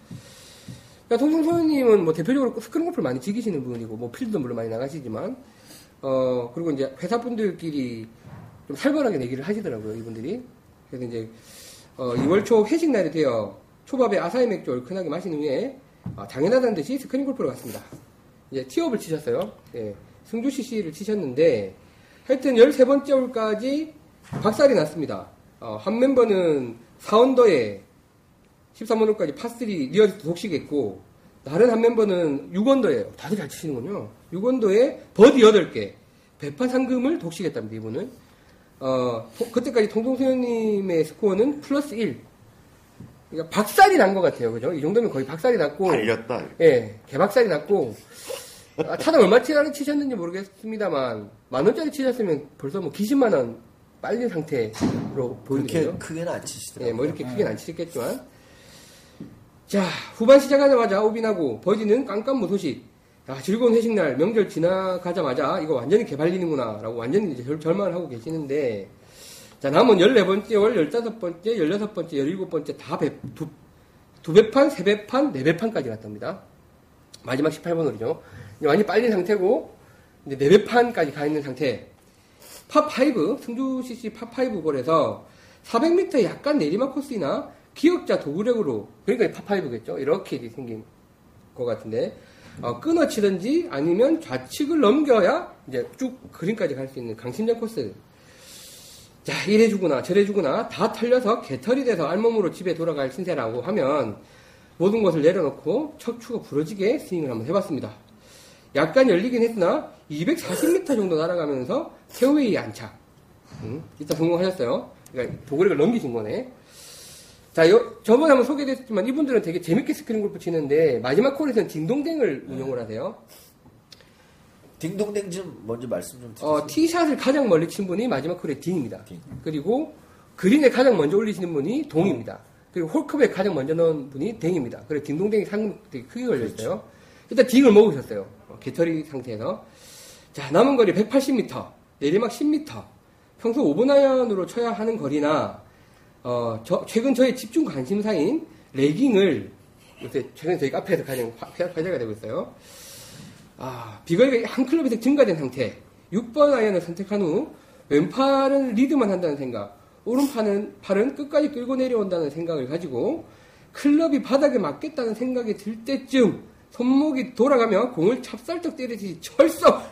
동동생님은 뭐 대표적으로 스크린 골프를 많이 즐기시는 분이고 뭐 필드도 물론 많이 나가시지만 어 그리고 이제 회사분들끼리 좀 살벌하게 내기를 하시더라고요 이분들이. 그래서 이제 어, 이월 초 회식 날이 되어 초밥에 아사히 맥주 얼큰하게 마신 후에 어, 당연하다는 듯이 스크린 골프로 갔습니다. 이제 티업을 치셨어요. 예, 승주 씨씨를 치셨는데 하여튼 열세 번째 홀까지 박살이 났습니다. 어, 한 멤버는 사 언더에 십삼 홀까지 파삼 리어리스트 독식했고 다른 한 멤버는 육 언더에 다들 잘 치시는군요. 육 언더에 버디 여덟 개 백파 상금을 독식했답니다. 이분은 어, 토- 그때까지 통통수현님의 스코어는 플러스 일. 그러니까 박살이 난 것 같아요. 그죠? 이 정도면 거의 박살이 났고. 달렸다. 예, 개박살이 났고. 아, 타당 얼마치를 치셨는지 모르겠습니다만, 만 원짜리 치셨으면 벌써 뭐 기십만 원 빨린 상태로 그렇게 보이거든요. 크게는 안 치시더라고요. 예, 뭐 이렇게 크게는 안 치셨겠지만. 자, 후반 시작하자마자 오빈하고 버지는 깜깜무소식. 야, 즐거운 회식날 명절 지나가자마자 이거 완전히 개발리는구나 라고 완전히 이제 절, 절망을 하고 계시는데 자 남은 열네 번째 월, 열다섯 번째, 열여섯 번째, 열일곱 번째 다 배, 두, 두 배판, 세 배판, 네 배판까지 갔답니다. 마지막 십팔 번 홀이죠. 이제 완전히 빨린 상태고 이제 네 배판까지 가 있는 상태. 팝오, 승주 씨씨 팝오 골에서 사백 미터 약간 내리막 코스나 기역자 도구력으로 그러니까 팝오겠죠. 이렇게 생긴 것 같은데 어, 끊어치든지 아니면 좌측을 넘겨야 이제 쭉 그린까지 갈 수 있는 강심장 코스. 자, 이래주구나 저래주구나 다 털려서 개털이 돼서 알몸으로 집에 돌아갈 신세라고 하면 모든 것을 내려놓고 척추가 부러지게 스윙을 한번 해봤습니다. 약간 열리긴 했으나 이백사십 미터 정도 날아가면서 페어웨이에 안착. 음, 일단 성공하셨어요. 그러니까 도그렉을 넘기신 거네. 자, 요, 저번에 한번 소개됐지만 이분들은 되게 재밌게 스크린 골프 치는데 마지막 홀에서는 딩동댕을 운영을 하세요. 딩동댕 좀 먼저 말씀 좀 드리세요. 어, 티샷을 가장 멀리 친 분이 마지막 홀에 딩입니다. 딩. 그리고 그린에 가장 먼저 올리시는 분이 동입니다. 그리고 홀컵에 가장 먼저 넣은 분이 댕입니다. 그래서 딩동댕이 상금 되게 크게 걸려있어요. 일단 딩을 먹으셨어요. 개털이 상태에서. 자, 남은 거리 백팔십 미터, 내리막 십 미터, 평소 오 분 아이언으로 쳐야 하는 거리나, 어, 저, 최근 저의 집중 관심사인 레깅을 요새 최근 저희 카페에서 가장 화- 화제가 되고 있어요. 아, 비거리가 한 클럽 이상 증가된 상태. 육 번 아이언을 선택한 후 왼팔은 리드만 한다는 생각, 오른팔은 팔은 끝까지 끌고 내려온다는 생각을 가지고 클럽이 바닥에 맞겠다는 생각이 들 때쯤 손목이 돌아가며 공을 찹쌀떡 때리듯이 철썩.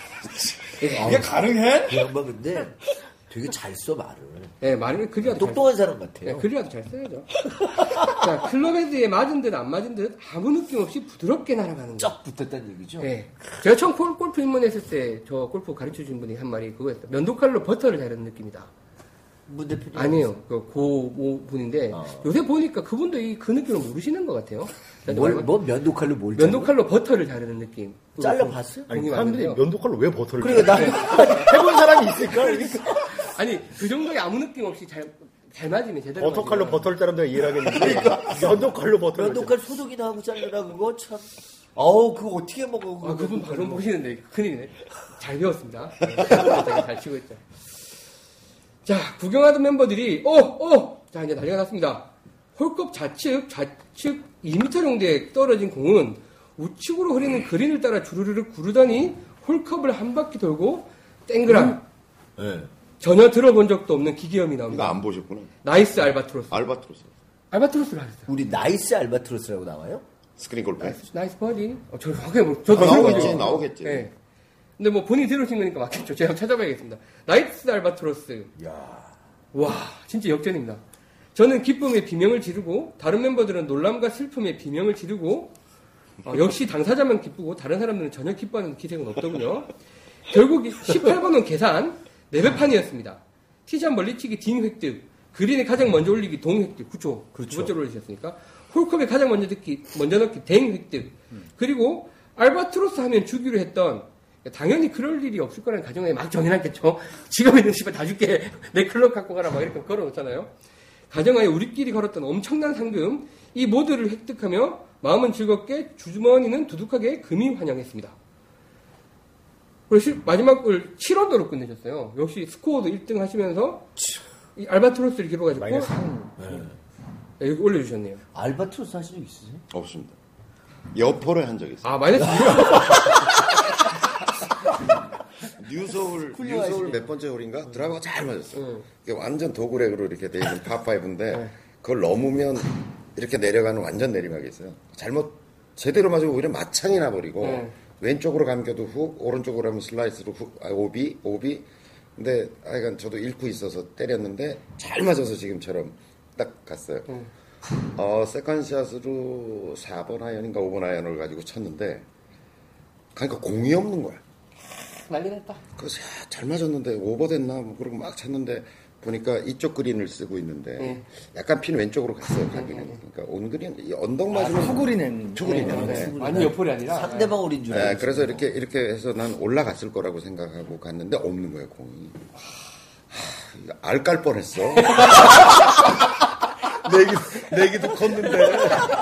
이게 가능해? 그 양반 근데 되게 잘 써 말을. 네, 말을 그리라도 똑똑한 사람 같아요. 네, 그리라도 잘 써야죠. 자, 클럽 헤드에 맞은 듯 안 맞은 듯 아무 느낌 없이 부드럽게 날아가는 거. 쩍 붙었다는 얘기죠. 네. 제가 처음 골- 골프 입문했을 때 저 골프 가르쳐 준 분이 한 말이 그거였어요. 면도칼로 버터를 자르는 느낌이다. 문 대표님. 아니에요. 그 고 분인데 어. 요새 보니까 그분도 이 그 느낌을 모르시는 것 같아요. 뭘, 뭐 면도칼로 뭘 면도칼로 버터를 자르는 느낌. 잘라봤어요? 아니, 공이 사람들이 많은데요. 면도칼로 왜 버터를 그러니까 짜요? 나 해본 사람이 있을까? 그러니까. 아니 그 정도의 아무 느낌 없이 잘, 잘 맞으면 제대로 버터칼로 맞으면. 버터를 자르면 내가 이해를 하겠는데 면도칼로 버터를 면도칼 소독이나 하고 자르라 그거 참. 아우 그거 어떻게 먹어? 그거 아, 그분 면도칼로. 방송 보시는데 큰일이네. 잘 배웠습니다. 네, 되게 잘 치고 있죠. 자, 구경하던 멤버들이, 어, 어! 자, 이제 난리가 났습니다. 홀컵 좌측, 좌측 이 미터 정도에 떨어진 공은 우측으로 흐르는 그린을 따라 주르르르 구르더니 홀컵을 한 바퀴 돌고 땡그랑. 네. 전혀 들어본 적도 없는 기계음이 이거 나옵니다. 안 보셨구나. 나이스 알바트로스. 알바트로스. 알바트로스를 하셨어요. 우리 나이스 알바트로스라고 나와요? 스크린 골프. 나이스, 나이스 버디. 어, 저 확인해 볼, 저도 아, 나오겠지, 들어본 적- 나오겠지. 네. 근데 뭐 본인이 들으신 거니까 맞겠죠. 제가 찾아봐야겠습니다. 나이스 알바트로스. 야. 와, 진짜 역전입니다. 저는 기쁨의 비명을 지르고 다른 멤버들은 놀람과 슬픔의 비명을 지르고 어, 역시 당사자만 기쁘고 다른 사람들은 전혀 기뻐하는 기색은 없더군요. 결국 십팔 번은 계산 네 배판이었습니다. 티샷 멀리치기 딩 획득, 그린에 가장 먼저 올리기 동 획득, 그쵸? 그렇죠. 두 번째로 올리셨으니까 홀컵에 가장 먼저 넣기, 먼저 넣기 댕 획득, 그리고 알바트로스 하면 주기로 했던 당연히 그럴 일이 없을 거라는 가정에 막 정해놨겠죠. 지금에는 씨발 다 줄게. 내 클럽 갖고 가라. 막 이렇게 걸어놓잖아요. 가정하에 우리끼리 걸었던 엄청난 상금, 이 모두를 획득하며 마음은 즐겁게 주주머니는 두둑하게 금이 환영했습니다. 그리고 마지막 걸 칠 언더로 끝내셨어요. 역시 스코어도 일 등 하시면서 이 알바트로스를 기록가지고 마이너스 삼. 네, 여기 올려주셨네요. 알바트로스 하신 적 있으세요? 없습니다. 여포를 한 적이 있어요. 아, 마이너스 뉴서울, 훌륭하시네. 뉴서울 몇 번째 홀인가? 드라이버가 잘 맞았어요. 응. 이게 완전 도그렉으로 이렇게 돼 있는 파파이브인데, 그걸 넘으면 이렇게 내려가는 완전 내리막이 있어요. 잘못, 제대로 맞으면 오히려 마창이 나버리고, 응. 왼쪽으로 감겨도 훅, 오른쪽으로 하면 슬라이스로 훅, 아, 오비, 오비. 근데, 하여간 저도 잃고 있어서 때렸는데, 잘 맞아서 지금처럼 딱 갔어요. 응. 어, 세컨샷으로 사 번 아이언인가 오 번 아이언을 가지고 쳤는데, 그러니까 공이 없는 거야. 난리 났다. 그래서 야, 잘 맞았는데 오버됐나 뭐 그러고 막 쳤는데 보니까 이쪽 그린을 쓰고 있는데 네. 약간 핀 왼쪽으로 갔어요. 가기는. 그러니까 온그린 이 언덕 맞으면 투그리는 투그린이야. 네, 네. 완전 옆홀이 아니라 상대방 올인 줄 네, 알았어요. 그래서 이렇게 이렇게 해서 난 올라갔을 거라고 생각하고 갔는데 없는 거예요 공이. 하, 이거 알 깔 뻔했어. 내기 내기도 컸는데.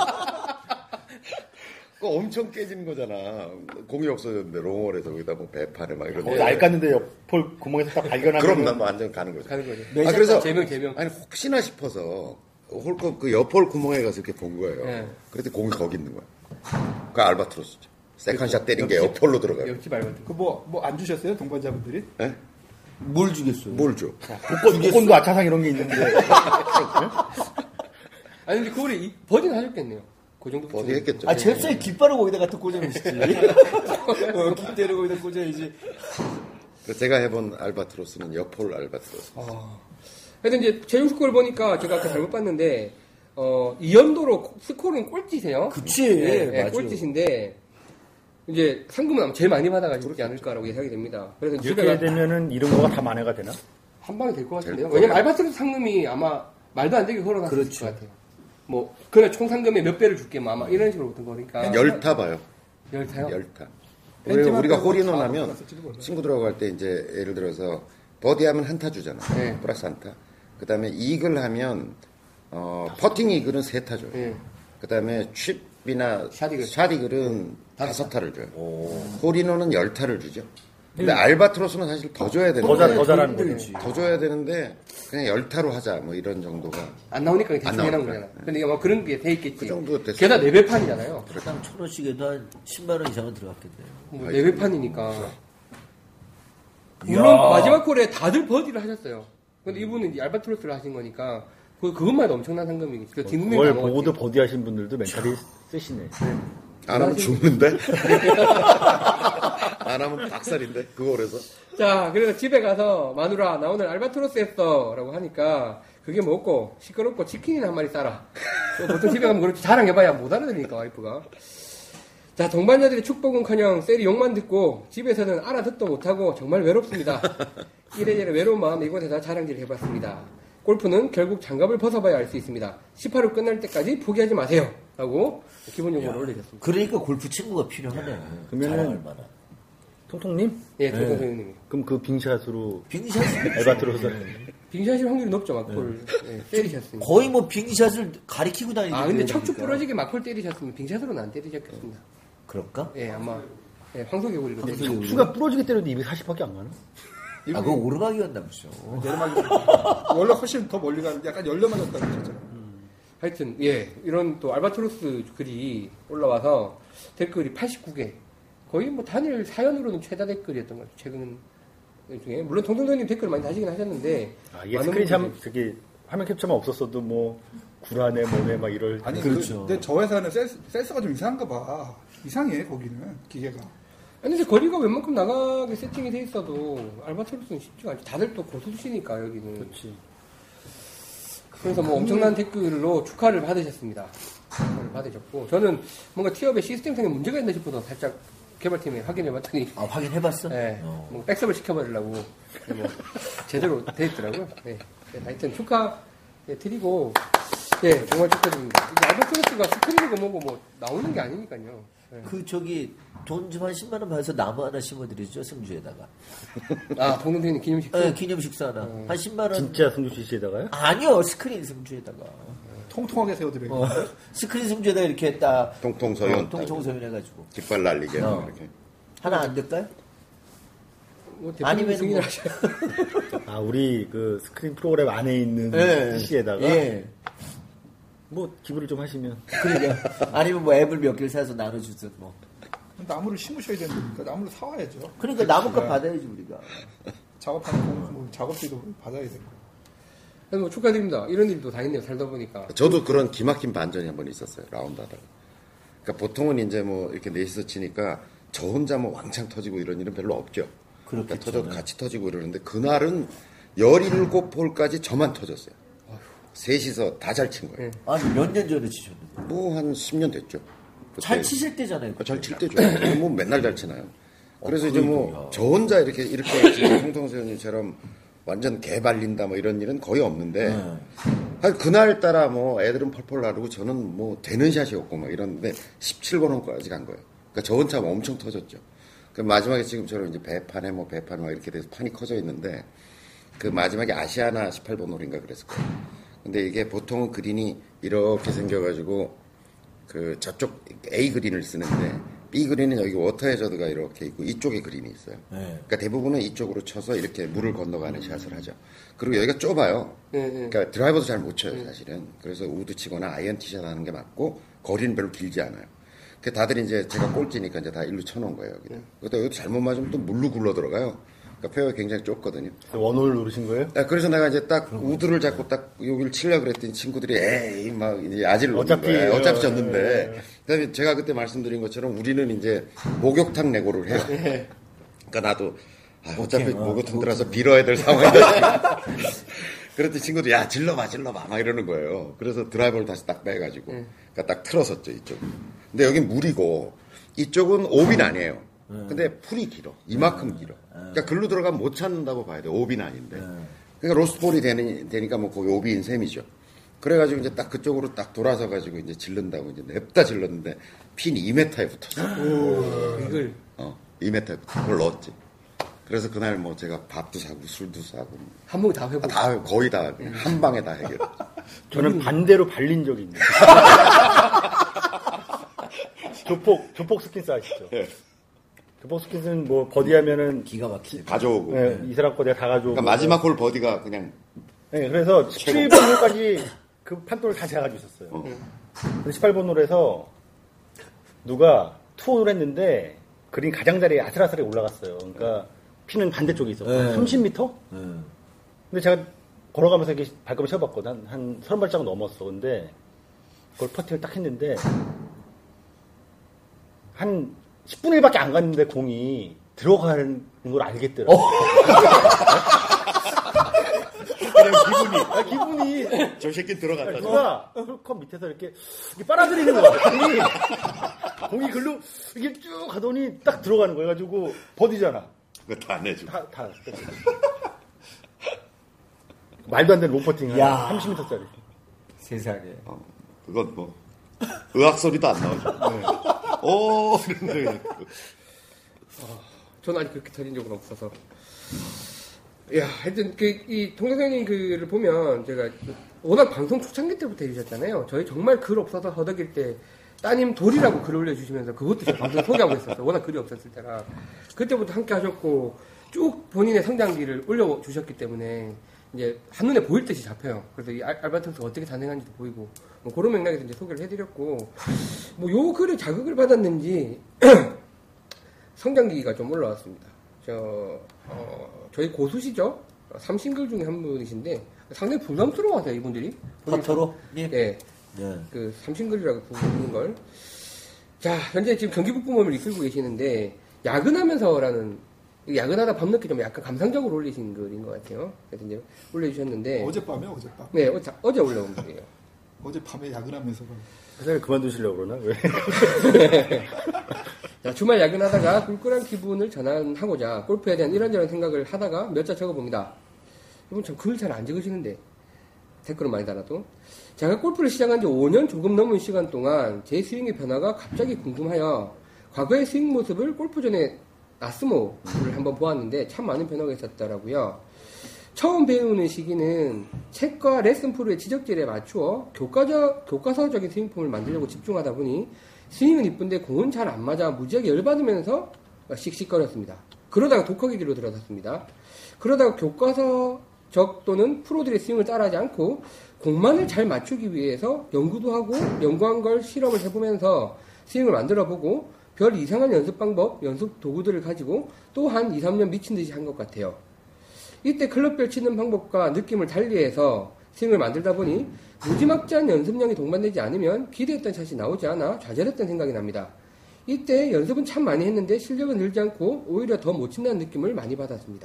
그 엄청 깨지는 거잖아. 공이 없어졌는데 롱홀에서 거기다 뭐 배판에 막 이런. 거기 알 깠는데 옆폴 구멍에서 딱 발견하면 그럼 난 완전 가는 거죠. 가는 거죠. 아, 그래서 제명, 제명. 아니 혹시나 싶어서 홀컵 그 옆홀 구멍에 가서 이렇게 본 거예요. 네. 그랬더니 공이 거기 있는 거야. 그 알바트로스죠. 세컨샷 때린 게 옆홀로 들어가요. 역시 말만 그 뭐 뭐 안 주셨어요 동반자분들이? 예? 뭘 주겠어요? 뭘 줘? 복권, 복권도 아차상 이런 게 있는데 아니 근데 그거를 이- 버디는 하셨겠네요. 그 정도 어디 했겠죠. 아, 잽싸이 깃발을 거기다 갖다 꽂아놓으시지. 어, 깃대를 거기다 꽂아야지. 그래서 제가 해본 알바트로스는 옆홀 알바트로스. 하여튼 이제 제육 스코어를 보니까 제가 아까 잘못 봤는데 어, 이 연도로 스코어는 꼴찌세요. 그치. 네, 네, 맞아. 꼴찌신데 이제 상금은 아마 제일 많이 받아가지지 않을까라고 예상이 됩니다. 그래서 이렇게 제가 되면은 이런 거가 다 만회가 되나? 한 방에 될 것 같은데요. 될 왜냐면 거예요. 알바트로스 상금이 아마 말도 안 되게 흘러났을 그렇죠. 것 같아요. 뭐 그냥 총 상금의 몇 배를 줄게 뭐 아마 이런 식으로 붙은 거니까. 열타 봐요. 열타요? 열타. 벤치마크 우리가, 우리가 하고 홀인원 다 하면 받았을지도 몰라요. 친구들하고 할 때 이제 예를 들어서 버디하면 한타 주잖아. 네. 플러스 한타. 그 다음에 이글 하면 어, 퍼팅 이글은 세 타 줘요. 네. 그 다음에 칩이나 샷이글. 샷이글은 다섯 타를 줘요. 홀인원은 열 타를 주죠. 근데 알바트로스는 사실 더 줘야 되는데 더, 잘, 더 잘하는 거지. 더 줘야 되는데 그냥 열 타로 하자 뭐 이런 정도가 안 나오니까 대충 안 해놓은 나오니까. 거잖아. 근데 뭐 그런 게 돼 있겠지. 그 정도 됐어요. 게다가 내배판이잖아요. 한 천 원씩 해도 한 십만 원 이상은 들어갔겠네요. 뭐 내배판이니까. 물론 마지막 홀에 다들 버디를 하셨어요. 근데 이분은 이제 알바트로스를 하신 거니까 그 그것만 해도 엄청난 상금이겠지. 그 뒷문이 그걸 보고도 버디하신 분들도 멘탈이 세시네. 안 하면 죽는데? 안 하면 박살인데? 그거 그래서. 자, 그래서 집에 가서 마누라 나 오늘 알바트로스 했어 라고 하니까 그게 뭐고 시끄럽고 치킨이나 한 마리 싸라. 보통 집에 가면 그렇게 자랑해봐야 못 알아들으니까 와이프가. 자, 동반자들의 축복은커녕 셀이 욕만 듣고 집에서는 알아듣도 못하고 정말 외롭습니다. 이래저래 외로운 마음 이곳에서 자랑질을 해봤습니다. 골프는 결국 장갑을 벗어봐야 알 수 있습니다. 십팔 호 끝날 때까지 포기하지 마세요. 라고 기본 용어를 올려줬습니다. 그러니까 골프 친구가 필요하네. 그러면은 통통님? 예, 통통 선생님. 그럼 그 빙샷으로 빙샷 알바트로스 빙샷일 확률이 높죠, 막콜. 네. 예, 때리셨습니다. 거의 뭐 빙샷을 가리키고 다니는 아, 근데 척추 부러지게 막콜 때리셨으면 빙샷으로는 안 때리셨겠습니다. 그럴까? 예, 아마 예, 황소개구리로 때리셨습니다. 척추가 부러지게 때려도 이백사십밖에 안 가나? 아, 그거 오르막이었나보죠. 내리막이 원래 훨씬 더 멀리 가는데 약간 열려 맞았다고 그러잖아요. 하여튼 예, 이런 또 알바트로스 글이 올라와서 댓글이 팔십구 개. 거의 뭐 단일 사연으로는 최다 댓글이었던 것 같아요. 최근 중에 물론 통통도님 댓글 많이 다시긴 하셨는데 아, 이게 스크린샷 저기 화면 캡처만 없었어도 뭐 구라네 뭐네 막 이럴 아니 그렇죠. 그, 근데 저 회사는 센스, 센스가 좀 이상한가 봐. 이상해 거기는 기계가. 아니 근데 거리가 웬만큼 나가게 세팅이 돼 있어도 알바트로스는 쉽지가 않지. 다들 또 고수시니까 여기는. 그렇지. 그래서 뭐 엄청난 댓글로 축하를 받으셨습니다. 축하를 받으셨고 저는 뭔가 티업에 시스템상에 문제가 있나 싶어서 살짝 개발팀에 확인해봤더니 아, 확인해봤어? 네, 어. 뭐 백섭을 시켜버리려고 뭐 제대로 돼 있더라고요. 네. 네, 하여튼 축하 네, 드리고 예 정말 축하드립니다. 이게 알바트로스가 스크린이고 뭐고 뭐 나오는 게 아니니까요. 네. 그 저기 돈 좀 한 십만 원 받아서 나무 하나 심어드리죠 승주에다가. 아 동동생님 기념식. 네, 기념 식사 하나. 어. 한 십만 원. 진짜 승주 씨에다가요? 아니요, 스크린 승주에다가. 통통하게 세워드려요. 어, 스크린 승주에다가 이렇게 딱. 통통서연. 어, 통통서연 해가지고. 깃발 날리게. 어. 이렇게. 하나 안 될까요? 뭐 대표님 아니면 승인을 뭐- 하셔. 아 우리 그 스크린 프로그램 안에 있는 예. 피씨에다가 예. 뭐 기부를 좀 하시면 그러니까. 아니면 뭐 앱을 몇 개를 사서 나눠주든 뭐. 나무를 심으셔야 되는 거니까 나무를 사와야죠. 그러니까 나무값 받아야지 우리가. 작업하는 거, 뭐 작업비도 받아야 되고. 그래서 뭐 축하드립니다. 이런 일도 다 있네요. 살다 보니까. 저도 그런 기막힌 반전이 한 번 있었어요. 라운드 하다가. 그러니까 보통은 이제 뭐 이렇게 넷이서 치니까 저 혼자 뭐 왕창 터지고 이런 일은 별로 없죠. 그러니까 그렇겠죠. 터져도 같이 터지고 이러는데 그날은 열일곱 홀까지 저만 터졌어요. 셋이서 다 잘 친 거예요. 아니, 몇 년 전에 치셨는데. 뭐 한 십 년 됐죠. 잘 치실 때잖아요. 잘 칠 때죠. 뭐 맨날 잘 치나요. 그래서 이제 뭐 저 혼자 이렇게 이렇게 지금 통통세연이처럼 완전 개발린다 뭐 이런 일은 거의 없는데 네. 그날 따라 뭐 애들은 펄펄 나르고 저는 뭐 되는 샷이었고 막 이런데 십칠 번 홀까지 간 거예요. 그러니까 저 혼자 엄청 터졌죠. 그 마지막에 지금처럼 이제 배판에 뭐 배판 막 이렇게 돼서 판이 커져 있는데 그 마지막에 아시아나 십팔 번 홀인가 그랬을 거예요. 근데 이게 보통은 그린이 이렇게 생겨가지고 그 저쪽 A 그린을 쓰는데 B 그린은 여기 워터 해저드가 이렇게 있고 이쪽에 그린이 있어요. 네. 그러니까 대부분은 이쪽으로 쳐서 이렇게 물을 건너가는 샷을 하죠. 그리고 여기가 좁아요. 네, 네. 그러니까 드라이버도 잘 못 쳐요, 사실은. 그래서 우드 치거나 아이언 티샷 하는 게 맞고 거리는 별로 길지 않아요. 그 다들 이제 제가 꼴찌니까 이제 다 일로 쳐놓은 거예요, 여기다. 그것도 여기 잘못 맞으면 또 물로 굴러 들어가요. 그러니까 페어가 굉장히 좁거든요. 원홀 누르신 거예요? 네, 그래서 내가 이제 딱 우드를 잡고 딱 여기를 치려고 그랬더니 친구들이 에이 막 이제 아지를 놓는 어차피, 거예요. 어차피 예, 졌는데. 예. 그다음에 제가 그때 말씀드린 것처럼 우리는 이제 목욕탕 내고를 해요. 그러니까 나도 아, 어차피 목욕탕 들어서 빌어야 될 상황이다. 그랬더니 친구들 야 질러봐 질러봐 막 이러는 거예요. 그래서 드라이버를 다시 딱 빼가지고 그러니까 딱 틀었었죠 이쪽. 근데 여긴 물이고 이쪽은 오빈 아니에요. 근데 풀이 길어. 이만큼 길어. 그러니까 글로 들어가면 못 찾는다고 봐야 돼. 오빈 아닌데. 그러니까 로스트볼이 되니, 되니까 뭐 거기 오빈 셈이죠. 그래가지고 이제 딱 그쪽으로 딱 돌아서 가지고 이제 질른다고 이제 냅다 질렀는데 핀이 이 미터에 붙었어. 오, 이걸. 어, 이 미터에 붙어. 그걸 넣었지. 그래서 그날 뭐 제가 밥도 사고 술도 사고. 한 번에 다 회복. 아, 다 거의 다 한 방에 다 해결. 저는 반대로 발린 적이 있는데. 조폭, 조폭 스킨스 아시죠? 예. 조폭 스킨스는 뭐, 버디하면은, 기가 막히지. 가져오고. 네, 이 사람 거 내가 다 가져오고. 그러니까 마지막 홀 버디가 그냥. 네, 그래서 십칠 번 홀까지 그 판도를 다 제가 가지고 있었어요. 어. 근데 십팔 번 홀에서 누가 투혼을 했는데 그린 가장자리에 아슬아슬하게 올라갔어요. 그러니까 피는 반대쪽에 있었고 네. 삼십 미터? 네. 근데 제가 걸어가면서 이렇게 발걸음을 세어봤거든. 한, 한 서른 발자국 넘었어. 근데 그걸 퍼팅을 딱 했는데 한 십분의 일밖에 안 갔는데 공이 들어가는 걸 알겠더라고. 어. 그냥 기분이, 아, 기분이. 저 새끼 들어갔다. 누가 홀컵 밑에서 이렇게, 이렇게 빨아들이는 거야. 공이, 공이 글로 이게 쭉 가더니 딱 들어가는 거야. 그래가지고 버디잖아. 그거 다 내주고. 다, 다. 말도 안 되는 롱퍼팅 야. 하나 삼십 미터짜리. 세상에. 어, 그건 뭐 의학 소리도 안 나오죠. 네. 오, 이런데. 저는 아직 그렇게 터진 적은 없어서. 야, 하여튼, 그, 이, 동생님 글을 보면, 제가, 워낙 방송 초창기 때부터 해주셨잖아요. 저희 정말 글 없어서 허덕일 때, 따님 돌이라고 글을 올려주시면서, 그것도 제가 방송 소개하고 있었어요. 워낙 글이 없었을 때라. 그때부터 함께 하셨고, 쭉 본인의 성장기를 올려주셨기 때문에, 이제, 한눈에 보일 듯이 잡혀요. 그래서 이 알, 알바트스가 어떻게 단행한지도 보이고, 뭐, 그런 맥락에서 이제 소개를 해드렸고, 뭐, 요 글에 자극을 받았는지, 성장기가 좀 올라왔습니다. 저, 어, 저희 고수시죠? 삼싱글 중에 한 분이신데, 상당히 부담스러워하세요, 이분들이. 퍼터로? 예. 예. 네. 그, 삼싱글이라고 부르는 걸. 자, 현재 지금 경기 북부모임을 이끌고 계시는데, 야근하면서라는, 야근하다 밤늦게 좀 약간 감상적으로 올리신 글인 것 같아요. 그래서 이제 올려주셨는데. 어젯밤에 어젯밤. 네, 어제, 어제 올라온 글이에요. 어젯밤에 야근하면서. 회사를 그만두시려고 그러나? 왜? 자, 주말 야근하다가 꿀꿀한 기분을 전환하고자 골프에 대한 이런저런 생각을 하다가 몇 자 적어봅니다. 이분 참 글 잘 안 적으시는데 댓글은 많이 달아도. 제가 골프를 시작한 지 오 년 조금 넘은 시간 동안 제 스윙의 변화가 갑자기 궁금하여 과거의 스윙 모습을 골프 전에 나스모를 한번 보았는데 참 많은 변화가 있었더라고요. 처음 배우는 시기는 책과 레슨 프로의 지적질에 맞추어 교과적, 교과서적인 스윙폼을 만들려고 집중하다 보니 스윙은 이쁜데 공은 잘 안 맞아 무지하게 열받으면서 씩씩거렸습니다. 그러다가 독학의 길로 들어섰습니다. 그러다가 교과서적 또는 프로들의 스윙을 따라하지 않고 공만을 잘 맞추기 위해서 연구도 하고 연구한 걸 실험을 해보면서 스윙을 만들어보고 별 이상한 연습 방법, 연습 도구들을 가지고 또 한 이, 삼 년 미친 듯이 한 것 같아요. 이때 클럽별 치는 방법과 느낌을 달리해서 스윙을 만들다 보니 무지막지한 연습량이 동반되지 않으면 기대했던 샷이 나오지 않아 좌절했던 생각이 납니다. 이때 연습은 참 많이 했는데 실력은 늘지 않고 오히려 더 못 친다는 느낌을 많이 받았습니다.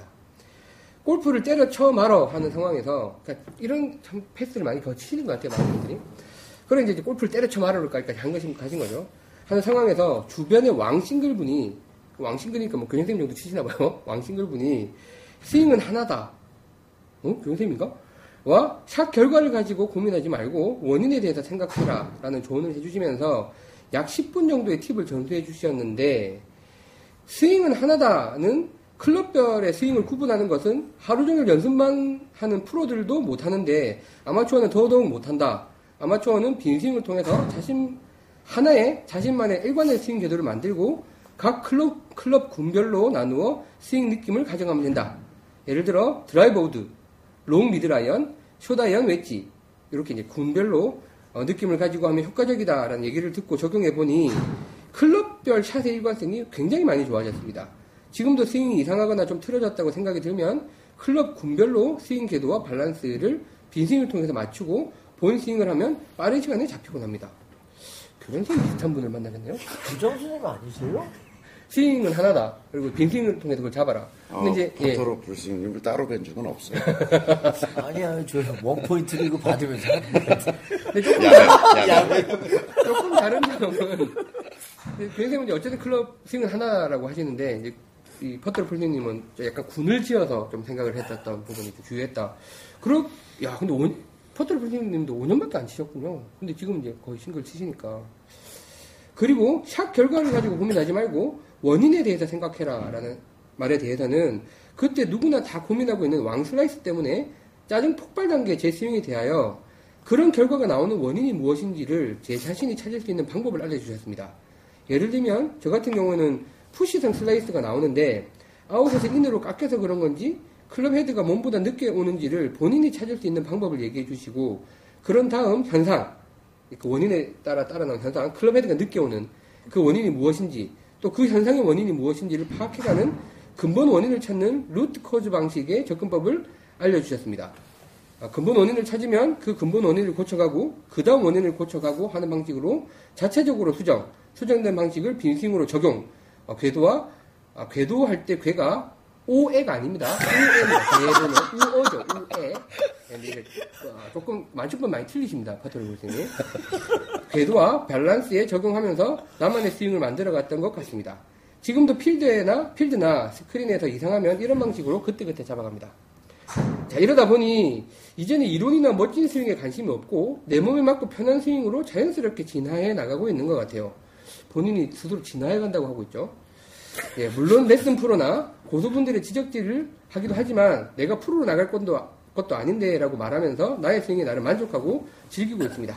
골프를 때려쳐 말어 하는 상황에서 그러니까 이런 참 패스를 많이 거치는 것 같아요. 많은 분들이. 그래서 이제 골프를 때려쳐 말어까지 한 것이 가진 거죠. 하는 상황에서 주변에 왕싱글분이 왕싱글이니까 뭐 교장선생님 정도 치시나 봐요. 왕싱글분이 스윙은 하나다. 어? 교장선생님인가? 와, 샷 결과를 가지고 고민하지 말고 원인에 대해서 생각해라 라는 조언을 해주시면서 약 십 분 정도의 팁을 전수해 주셨는데 스윙은 하나다는 클럽별의 스윙을 구분하는 것은 하루 종일 연습만 하는 프로들도 못하는데 아마추어는 더더욱 못한다. 아마추어는 빈스윙을 통해서 자신 하나의 자신만의 일관된 스윙 궤도를 만들고 각 클럽, 클럽 군별로 나누어 스윙 느낌을 가져가면 된다. 예를 들어 드라이버 우드, 롱 미드라이언, 숏아이언 웨지 이렇게 이제 군별로 어, 느낌을 가지고 하면 효과적이다라는 얘기를 듣고 적용해보니 클럽별 샷의 일관성이 굉장히 많이 좋아졌습니다. 지금도 스윙이 이상하거나 좀 틀어졌다고 생각이 들면 클럽 군별로 스윙 궤도와 밸런스를 빈스윙을 통해서 맞추고 본 스윙을 하면 빠른 시간에 잡히곤 합니다. 교장선생님 비슷한 분을 만나겠네요. 교장선생님 아니세요? 스윙은 하나다. 그리고 빈스윙을 통해서 그걸 잡아라. 근데 어, 이제 예. 포터로 불스윙을 따로 뵌 적은 없어요. 아니야, 저 원포인트를 이거 받으면서. 근데 조금, 야, 야, 조금 다른 점은 교장선생님은 이제 어쨌든 클럽 스윙은 하나라고 하시는데 이제 이 퍼터로 풀스님은 약간 군을 지어서 좀 생각을 했었던 부분이 좀 주요했다. 그렇, 야, 근데 오, 퍼터로 풀스님도 오 년밖에 안 치셨군요. 근데 지금 이제 거의 싱글 치시니까. 그리고 샷 결과를 가지고 고민하지 말고 원인에 대해서 생각해라 라는 말에 대해서는 그때 누구나 다 고민하고 있는 왕 슬라이스 때문에 짜증 폭발 단계의 제 스윙에 대하여 그런 결과가 나오는 원인이 무엇인지를 제 자신이 찾을 수 있는 방법을 알려주셨습니다. 예를 들면 저 같은 경우는 푸시성 슬라이스가 나오는데 아웃에서 인으로 깎여서 그런 건지 클럽 헤드가 몸보다 늦게 오는지를 본인이 찾을 수 있는 방법을 얘기해 주시고 그런 다음 현상, 그 원인에 따라 따라 나온 현상, 클럽 헤드가 늦게 오는 그 원인이 무엇인지 또 그 현상의 원인이 무엇인지를 파악해가는 근본 원인을 찾는 루트 코즈 방식의 접근법을 알려주셨습니다. 아, 근본 원인을 찾으면 그 근본 원인을 고쳐가고 그 다음 원인을 고쳐가고 하는 방식으로 자체적으로 수정, 수정된 방식을 빈스윙으로 적용. 아, 궤도와 아, 궤도할 때 궤가 오에가 아닙니다. 우에는 궤도는 우어죠. 우에. 네, 조금 만천번 많이 틀리십니다. 파토르 선생님. 궤도와 밸런스에 적용하면서 나만의 스윙을 만들어갔던 것 같습니다. 지금도 필드나 필드나 스크린에서 이상하면 이런 방식으로 그때그때 잡아갑니다. 자, 이러다 보니 이제는 이론이나 멋진 스윙에 관심이 없고 내 몸에 맞고 편한 스윙으로 자연스럽게 진화해 나가고 있는 것 같아요. 본인이 스스로 진화해 간다고 하고 있죠. 예, 물론 레슨 프로나 고수분들의 지적질을 하기도 하지만 내가 프로로 나갈 것도, 것도 아닌데 라고 말하면서 나의 스윙에 나를 만족하고 즐기고 있습니다.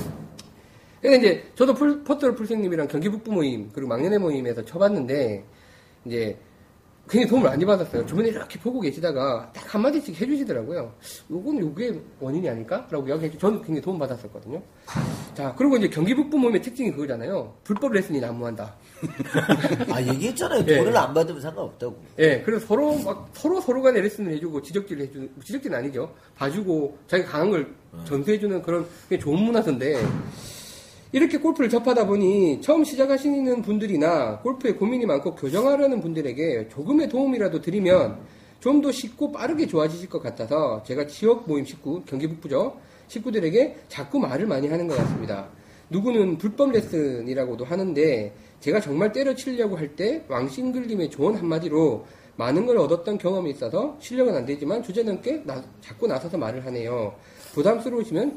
그래서 이제 저도 풀, 퍼터로 풀스님이랑 경기 북부 모임 그리고 막년회 모임에서 쳐봤는데 이제 굉장히 도움을 많이 받았어요. 주변에 이렇게 보고 계시다가 딱 한마디씩 해주시더라고요. 요건 요게 원인이 아닐까? 라고 이야기했죠. 저는 굉장히 도움 받았었거든요. 자, 그리고 이제 경기 북부 모임의 특징이 그거잖아요. 불법 레슨이 난무한다. 아, 얘기했잖아요. 예. 돈을 안 받으면 상관없다고. 예, 그래서 서로 막, 서로 서로 간에 레슨을 해주고 지적질을 해주는, 지적질은 아니죠. 봐주고 자기 강한 걸 전수해주는 그런 게 좋은 문화인데, 이렇게 골프를 접하다 보니 처음 시작하시는 분들이나 골프에 고민이 많고 교정하려는 분들에게 조금의 도움이라도 드리면 좀 더 쉽고 빠르게 좋아지실 것 같아서 제가 지역 모임 식구, 경기 북부죠. 식구들에게 자꾸 말을 많이 하는 것 같습니다. 누구는 불법 레슨이라고도 하는데 제가 정말 때려치려고 할 때 왕싱글님의 조언 한마디로 많은 걸 얻었던 경험이 있어서 실력은 안 되지만 주제넘게 나, 자꾸 나서서 말을 하네요. 부담스러우시면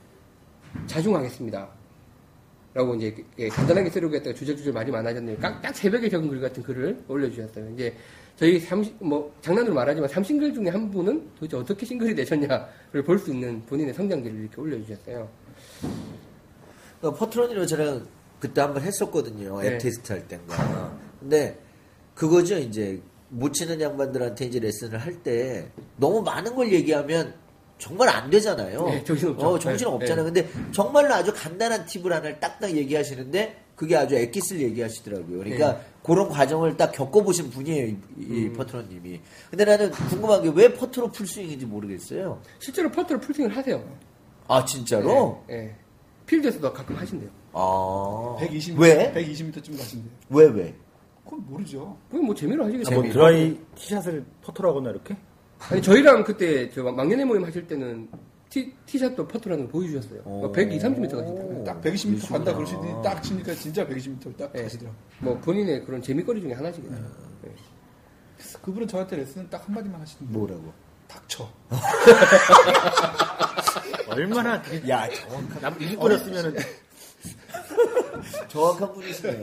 자중하겠습니다. 라고 이제 예, 간단하게 쓰려고 했다가 주절주절 말이 많아졌네요. 딱, 딱 새벽에 적은 글 같은 글을 올려주셨어요. 이제 저희 삼, 뭐 장난으로 말하지만 삼싱글 중에 한 분은 도대체 어떻게 싱글이 되셨냐를 볼 수 있는 본인의 성장기를 이렇게 올려주셨어요. 그러니까 퍼트런이랑 저랑 그때 한번 했었거든요. 앱 네. 테스트 할 때인가. 근데 그거죠. 이제 못 치는 양반들한테 이제 레슨을 할 때 너무 많은 걸 얘기하면 정말 안 되잖아요. 네, 정신없죠. 어, 정신 없잖아요. 네. 근데 정말로 아주 간단한 팁을 하나를 딱딱 얘기하시는데 그게 아주 엑기스를 얘기하시더라고요. 그러니까 네. 그런 과정을 딱 겪어보신 분이에요. 이, 이 음. 퍼트런님이. 근데 나는 궁금한 게 왜 퍼트로 풀스윙인지 모르겠어요. 실제로 퍼트로 풀스윙을 하세요. 아, 진짜로? 네, 네. 필드에서도 가끔 하신대요. 아. 백이십 미터, 왜? 백이십 미터쯤 가신대요. 왜, 왜? 그건 모르죠. 그건 뭐 재미로 하시겠죠. 뭐 드라이 티샷을 퍼터로 하거나 이렇게? 아니, 저희랑 그때 저 막년회 모임 하실 때는 티, 티샷도 퍼트라는 걸 보여주셨어요. 오. 백이십, 삼십 미터 가시더라고요. 딱 백이십 미터 간다 그러시구나. 그러시더니 딱 치니까 진짜 백이십 미터 딱 네. 가시더라고요. 뭐 본인의 그런 재미거리 중에 하나시겠죠. 네. 그분은 저한테 레슨은 딱 한마디만 하시는데 뭐라고? 닥쳐. 얼마나 되게 야, 정확한, 남 일꾼이었으면은 정확한 분이시네.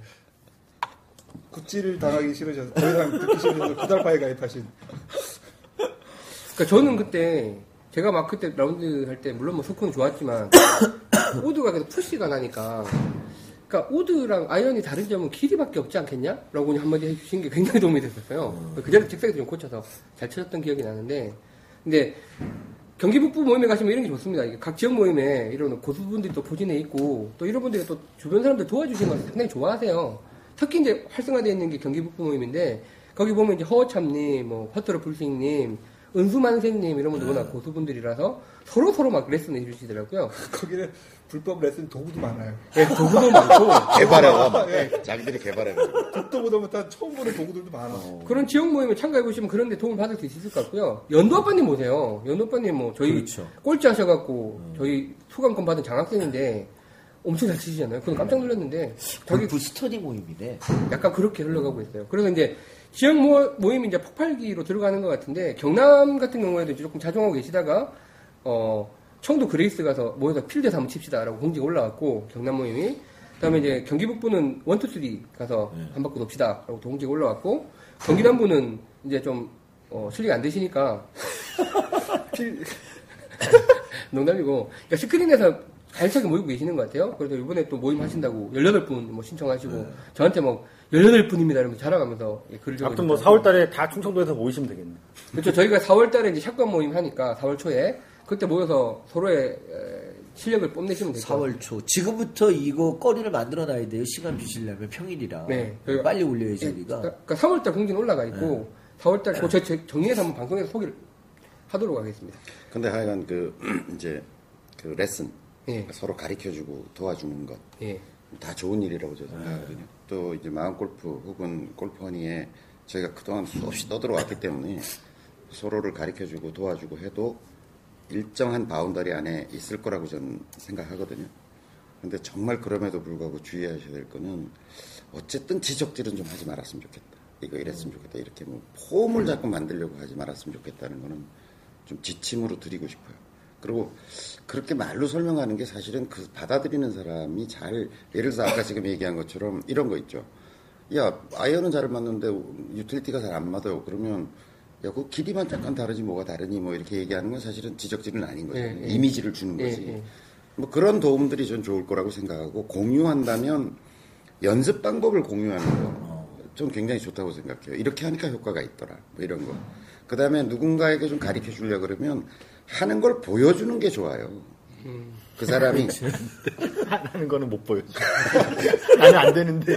굿즈를 당하기 싫으셔서 더 이상 듣기 싫으셔서 구달파에 가입하신. 그러니까 저는 그때 제가 막 그때 라운드 할 때 물론 뭐 스코어는 좋았지만 우드가 계속 푸시가 나니까 그러니까 우드랑 아이언이 다른 점은 길이밖에 없지 않겠냐? 라고 한마디 해주신 게 굉장히 도움이 됐었어요. 그 자리 직사에도 좀 고쳐서 잘 쳐졌던 기억이 나는데 근데 경기 북부 모임에 가시면 이런 게 좋습니다. 이게 각 지역 모임에 이런 고수분들이 또 포진해 있고 또 이런 분들이 또 주변 사람들 도와주시는 걸 상당히 좋아하세요. 특히 이제 활성화되어 있는 게 경기 북부 모임인데 거기 보면 이제 허어참님, 뭐 퍼터러 불스윙님, 은수만세님 이런 분들 워낙 고수분들이라서 서로 서로 막 레슨을 해주시더라고요. 거기는 불법 레슨 도구도 많아요. 네, 도구도 많고 개발해와 막 자기들이 개발해가지고 듣도 보다 못한 처음 보는 도구들도 많아. 그런 지역 모임에 참가해 보시면 그런 데 도움을 받을 수 있을 것 같고요. 연도 아빠님 오세요. 연도 아빠님 뭐 저희 그렇죠. 꼴찌 하셔갖고 저희 수강권 받은 장학생인데 엄청 잘 치시잖아요. 그건 깜짝 놀랐는데 저기 골프 스터디 모임이네. 약간 그렇게 흘러가고 있어요. 그래서 이제 지역 모, 모임이 이제 폭발기로 들어가는 것 같은데 경남 같은 경우에도 이제 조금 자중하고 계시다가 어 청도 그레이스 가서 모여서 필드에서 한번 칩시다라고 공지가 올라왔고 경남 모임이 그다음에 이제 경기 북부는 원, 투, 쓰리 가서 네. 한 바퀴 돕시다라고 공지가 올라왔고 경기 남부는 이제 좀 어, 실력이 안 되시니까 농담이고 그러니까 스크린에서 가열차게 모이고 계시는 것 같아요. 그래서 이번에 또 모임 하신다고 열여덟 분 뭐 신청하시고 네. 저한테 뭐 열여덟 분입니다 이러면서 자랑하면서 예, 글을 아무튼 뭐 사월 달에 다 충청도에서 모이시면 되겠네. 그렇죠. 저희가 사월 달에 이제 샷건 모임 하니까 사월 초에 그때 모여서 서로의 에, 실력을 뽐내시면 될것 같아요. 사월 초. 지금부터 이거 거리를 만들어 놔야 돼요. 시간 주시려면 평일이라. 네. 빨리 올려야지 네. 우리가. 그러니까 삼월 달 공지는 올라가 있고 네. 사월 달 저 정리해서 한번 방송에서 소개를 하도록 하겠습니다. 근데 하여간 그 이제 그 레슨 예. 서로 가르쳐주고 도와주는 것. 예. 다 좋은 일이라고 저는 생각하거든요. 네. 또 이제 마음 골프 혹은 골프원이에 저희가 그동안 수없이 떠들어왔기 때문에 서로를 가르쳐주고 도와주고 해도 일정한 바운더리 안에 있을 거라고 저는 생각하거든요. 근데 정말 그럼에도 불구하고 주의하셔야 될 거는 어쨌든 지적질은 좀 하지 말았으면 좋겠다. 이거 이랬으면 좋겠다. 이렇게 뭐 폼을 자꾸 만들려고 하지 말았으면 좋겠다는 거는 좀 지침으로 드리고 싶어요. 그리고 그렇게 말로 설명하는 게 사실은 그 받아들이는 사람이 잘, 예를 들어서 아까 지금 얘기한 것처럼 이런 거 있죠. 야, 아이언은 잘 맞는데 유틸리티가 잘 안 맞아요. 그러면 야, 그 길이만 약간 다르지 뭐가 다르니 뭐 이렇게 얘기하는 건 사실은 지적질은 아닌 거죠. 예, 예. 이미지를 주는 거지. 예, 예. 뭐 그런 도움들이 전 좋을 거라고 생각하고 공유한다면 연습 방법을 공유하는 거. 전 굉장히 좋다고 생각해요. 이렇게 하니까 효과가 있더라. 뭐 이런 거. 그 다음에 누군가에게 좀 가르쳐 주려고 그러면 하는 걸 보여주는 게 좋아요. 음. 그 사람이. 하는 거는 못 보여줘. 나는 안 되는데.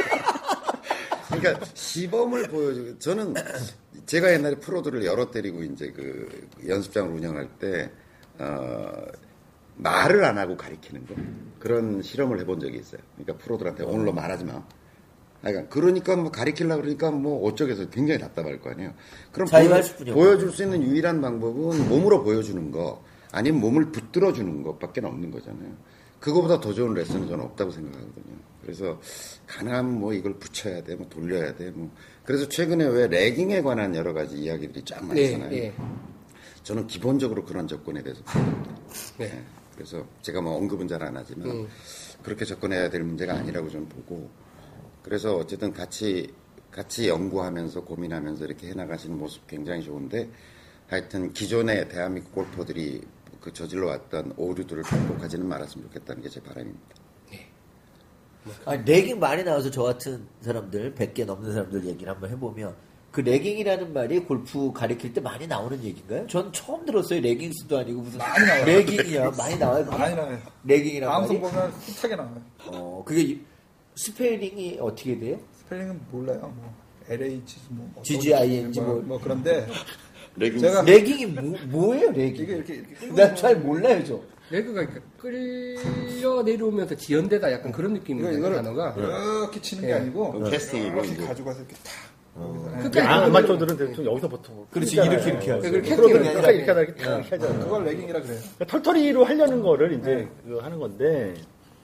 그러니까 시범을 보여주고, 저는 제가 옛날에 프로들을 여러 때리고 이제 그 연습장을 운영할 때, 어, 말을 안 하고 가르치는 거. 그런 실험을 해본 적이 있어요. 그러니까 프로들한테 오늘로 말하지 마. 그러니까, 그러니까 뭐 가리키려고 그러니까 뭐 어쩌겠어요. 굉장히 답답할 거 아니에요. 그럼 보여, 보여줄 수 있는 유일한 방법은 몸으로 보여주는 거, 아니면 몸을 붙들어 주는 것밖에 없는 거잖아요. 그거보다 더 좋은 레슨은 저는 없다고 생각하거든요. 그래서 가능하면 뭐 이걸 붙여야 돼, 뭐 돌려야 돼, 뭐. 그래서 최근에 왜 레깅에 관한 여러 가지 이야기들이 쫙 많잖아요. 네, 네. 저는 기본적으로 그런 접근에 대해서 반대합니다. 네. 네. 그래서 제가 뭐 언급은 잘 안 하지만 음. 그렇게 접근해야 될 문제가 아니라고 저는 보고. 그래서 어쨌든 같이, 같이 연구하면서 고민하면서 이렇게 해나가시는 모습 굉장히 좋은데 하여튼 기존의 대한민국 골퍼들이 그 저질러 왔던 오류들을 반복하지는 말았으면 좋겠다는 게 제 바람입니다. 네. 아, 레깅 많이 나와서 저 같은 사람들, 백 개 넘는 사람들 얘기를 한번 해보면 그 레깅이라는 말이 골프 가리킬 때 많이 나오는 얘기인가요? 전 처음 들었어요. 레깅스도 아니고 무슨 많이 나와요. 레깅이야. 많이 나와요. 많이 나와요. 레깅이라는 말이? 방송 보면 숱하게 나와요. 어, 그게 스펠링이 어떻게 돼요? 스펠링은 몰라요. 뭐 엘에이치 뭐 지지아이엔지 뭐, 뭐, 뭐 그런데 레깅 제가 레깅이 뭐, 뭐예요? 레깅? 이게 이렇게 이렇게 난 잘 몰라요, 저. 레그가 그러니까 끌려 내려오면서 지연되다 약간 그런 느낌이에요. 이거 단어가 이렇게 치는 게 네. 아니고 캐스팅이고 이렇게 가져가서 이렇게 탁. 어. 아마추어들은 대충 여기서부터 그렇지 이렇게 이렇게 하죠. 그걸 캐스팅을 이렇게 이렇게 하다 이렇게 하잖아요. 그걸 레깅이라 그래요. 그러니까 털털이로 하려는 거를 이제 네. 하는 건데.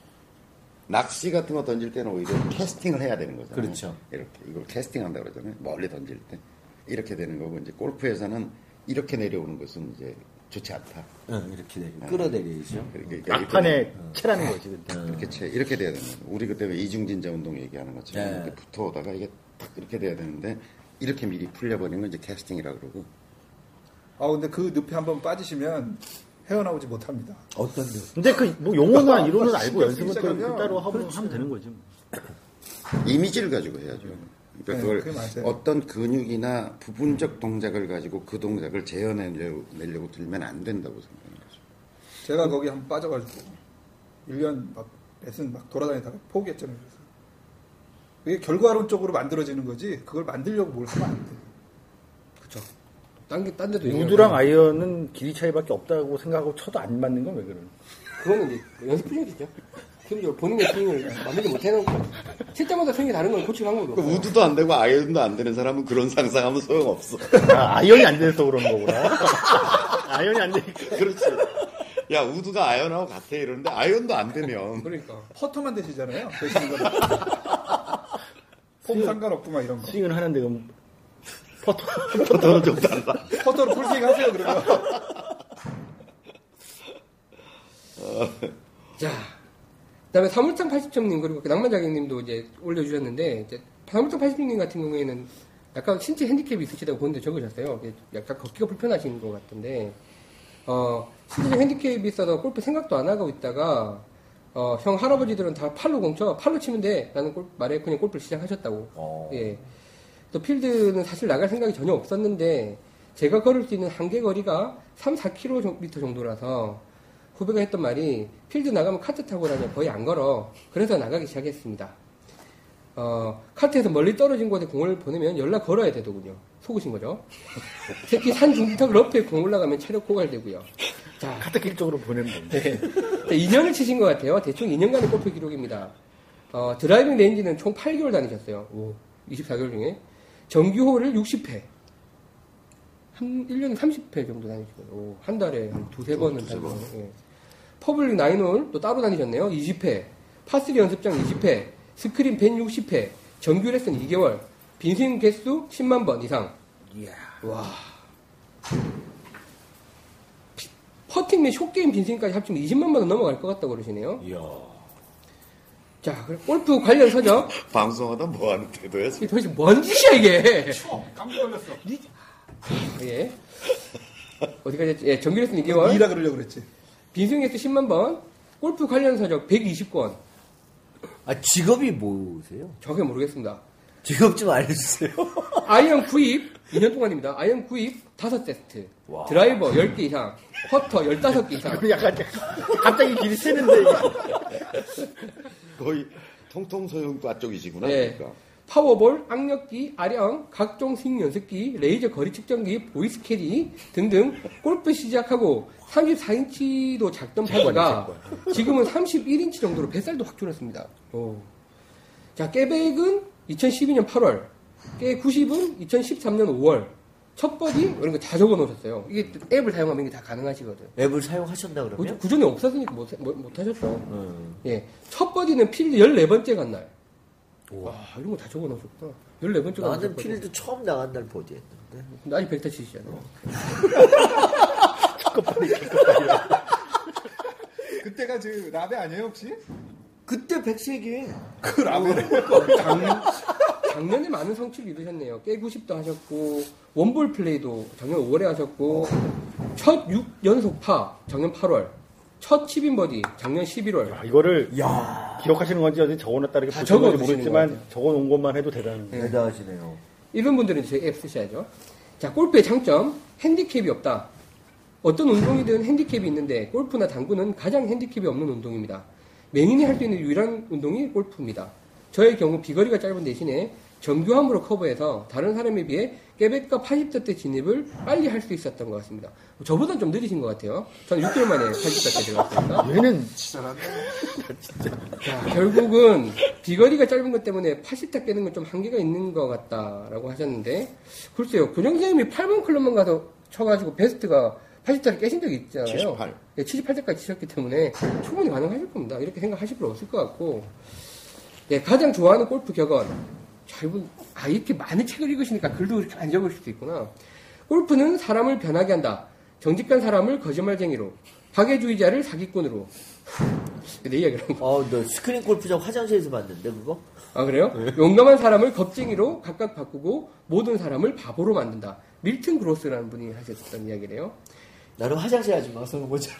낚시 같은 거 던질 때는 오히려 캐스팅을 해야 되는 거잖아요. 그렇죠. 이렇게 이걸 캐스팅한다고 그러잖아요. 멀리 던질 때 이렇게 되는 거고 이제 골프에서는 이렇게 내려오는 것은 이제 좋지 않다. 응, 이렇게 내려. 끌어내려야죠. 그러니까 막판에 채라는 거지. 이렇게 채 이렇게 돼야 되는 거예요. 우리 그때 왜 이중진자 운동 얘기하는 것처럼 네. 이렇게 붙어오다가 이게 딱 이렇게 돼야 되는데 이렇게 미리 풀려버리는 건 이제 캐스팅이라고 그러고. 아 근데 그 늪에 한번 빠지시면 헤어나오지 못합니다. 어떤 데? 근데 그 뭐 용어나 이론을 알고 연습은 또 따로 하면, 하면 되는 거지. 이미지를 가지고 해야죠. 그러니까 네, 그걸 어떤 근육이나 부분적 동작을 가지고 그 동작을 재현해내려고 들면 안 된다고 생각하는 거죠. 제가 거기 한번 빠져가지고 일 년 막 레슨 막 돌아다니다가 포기했잖아요. 그래서 그게 결과론적으로 만들어지는 거지 그걸 만들려고 뭘 하면 안 돼. 그렇죠. 딴 게 딴 데도 우드랑 아이언은 길이 차이밖에 없다고 생각하고 쳐도 안 맞는 건 왜 그러는? 그거는 이제 연습 부족이죠. 기본적으로 본인의 스윙을 만들지 못해놓고 칠 때마다 스윙이 다른 건 고칠 방법이 없어요. 우드도 안 되고 아이언도 안 되는 사람은 그런 상상하면 소용없어. 아, 아이언이 안 돼서 그러는 거구나. 아이언이 안 되니까. 그렇지. 야 우드가 아이언하고 같아 이러는데 아이언도 안 되면. 그러니까 퍼터만 되시잖아요. 되시는 거는. 폼 상관없구만 이런 거. 스윙을 하는데 그럼 퍼터 퍼터는 좀 달라. 퍼터로 풀스윙 하세요 그러면. 자, 그다음에 사물장 팔십 점님 그리고 그 낭만자객님도 이제 올려주셨는데 이제 사물장 팔십 점님 같은 경우에는 약간 신체 핸디캡이 있으시다고 보는데 적으셨어요. 약간 걷기가 불편하신 것 같은데 어, 실제 핸디캡이 있어서 골프 생각도 안 하고 있다가 어, 형 할아버지들은 다 팔로 공쳐 팔로 치면 돼 라는 골, 말에 그냥 골프를 시작하셨다고. 어. 예. 또 필드는 사실 나갈 생각이 전혀 없었는데 제가 걸을 수 있는 한계 거리가 삼, 사 킬로미터 정도라서 후배가 했던 말이 필드 나가면 카트 타고 다녀 거의 안 걸어. 그래서 나가기 시작했습니다. 어, 카트에서 멀리 떨어진 곳에 공을 보내면 연락 걸어야 되더군요. 속으신 거죠. 특히 산 중턱 러프에 공 올라가면 체력 고갈되고요. 자, 카트길 쪽으로 보내는 겁니다. 네. 이 년을 치신 것 같아요. 대충 이 년간의 골프 기록입니다. 어, 드라이빙 레인지는 총 팔 개월 다니셨어요. 오, 이십사 개월 중에. 정규홀을 육십 회. 한, 일 년에 삼십 회 정도 다니시고요. 오, 한 달에 한 두세 번은 다니고. 예. 퍼블릭 나인홀 또 따로 다니셨네요. 이십 회. 파쓰리 연습장 이십 회. 스크린 백육십 회. 정규 레슨 이 개월. 빈스윙 개수 십만 번 이상. 이야. 와. 퍼팅 및 숏게임 빈스윙까지 합치면 이십만 번은 넘어갈 것 같다고 그러시네요. 이야. 자, 그럼 골프 관련 서적. 방송하다 뭐 하는 태도야? 이게 도대체 뭔 짓이야, 이게. 깜짝 놀랐어. 예. 어디까지, 예, 정규 레슨 이 개월. 이라 그러려고 그랬지. 빈스윙 개수 십만 번. 골프 관련 서적 백이십 권. 아, 직업이 뭐세요? 정확히 모르겠습니다. 직업 좀 알려주세요. 아이언 구입, 이 년 동안입니다. 아이언 구입 다섯 세트. 와. 드라이버 열 개 이상. 퍼터 열다섯 개 이상. 약간 갑자기 길이 세는데 거의 통통소용과 쪽이시구나. 네. 그러니까. 파워볼, 악력기, 아령, 각종 스윙 연습기, 레이저 거리 측정기, 보이스 캐디 등등 골프 시작하고 삼십사 인치도 작던 파드가 지금은 삼십일 인치 정도로 뱃살도 확 줄었습니다. 오. 자, 깨백은 이천십이 년 팔월, 깨 구십은 이천십삼 년 오월, 첫 버디 이런 거 다 적어 놓으셨어요. 이게 앱을 사용하면 이게 다 가능하시거든. 앱을 사용하셨나 그러면? 그 전에 없었으니까 못, 못, 못 하셨죠. 음. 예. 첫 버디는 필드 열네 번째 간 날. 와, 이런 거 다 적어 놓으셨구나. 열네 번째 간 날. 나는 필드 처음 나간 날 보디 했는데. 근데 아직 백타 치시잖아요. 그때가 저 라베 아니에요 혹시? 그때 백세 개. 그 라베를 작년, 작년에 많은 성취를 이루셨네요. 깨 구십도 하셨고, 원볼 플레이도 작년 오월에 하셨고, 첫 육 연속 파, 작년 팔월, 첫 칩인 버디, 작년 십일월. 야, 이거를 야 기록하시는 건지 어디 적어놨다 이렇게 다 보시는 건지 적어두시는 모르겠지만 것 같아요. 적어놓은 것만 해도 대단한. 네. 대단하시네요. 이런 분들은 저희 앱 쓰셔야죠. 자, 골프의 장점, 핸디캡이 없다. 어떤 운동이든 핸디캡이 있는데, 골프나 당구는 가장 핸디캡이 없는 운동입니다. 맹인이 할 수 있는 유일한 운동이 골프입니다. 저의 경우 비거리가 짧은 대신에 정교함으로 커버해서 다른 사람에 비해 깨백과 팔십 타 때 진입을 빨리 할 수 있었던 것 같습니다. 저보다 좀 느리신 것 같아요. 저는 육 개월 만에 팔십 타 때 들어갔습니다. 얘는 자, 결국은 비거리가 짧은 것 때문에 팔십 타 깨는 건 좀 한계가 있는 것 같다라고 하셨는데, 글쎄요, 교장 선생님이 팔 번 클럽만 가서 쳐가지고 베스트가 팔십 타를 깨신 적이 있잖아요. 칠십팔. 네, 칠십팔 대까지 치셨기 때문에 충분히 가능하실 겁니다. 이렇게 생각하실 필요 없을 것 같고, 네, 가장 좋아하는 골프 격언. 자, 이분, 아, 이렇게 많은 책을 읽으시니까 글도 이렇게 안 적을 수도 있구나. 골프는 사람을 변하게 한다. 정직한 사람을 거짓말쟁이로, 박애주의자를 사기꾼으로. 내 이야기를 한 거. 어, 너 스크린 골프장 화장실에서 봤는데 그거? 아, 그래요? 용감한 사람을 겁쟁이로 각각 바꾸고 모든 사람을 바보로 만든다. 밀튼 그로스라는 분이 하셨던 이야기래요. 나는 화장실 아줌마 써는 거잖아.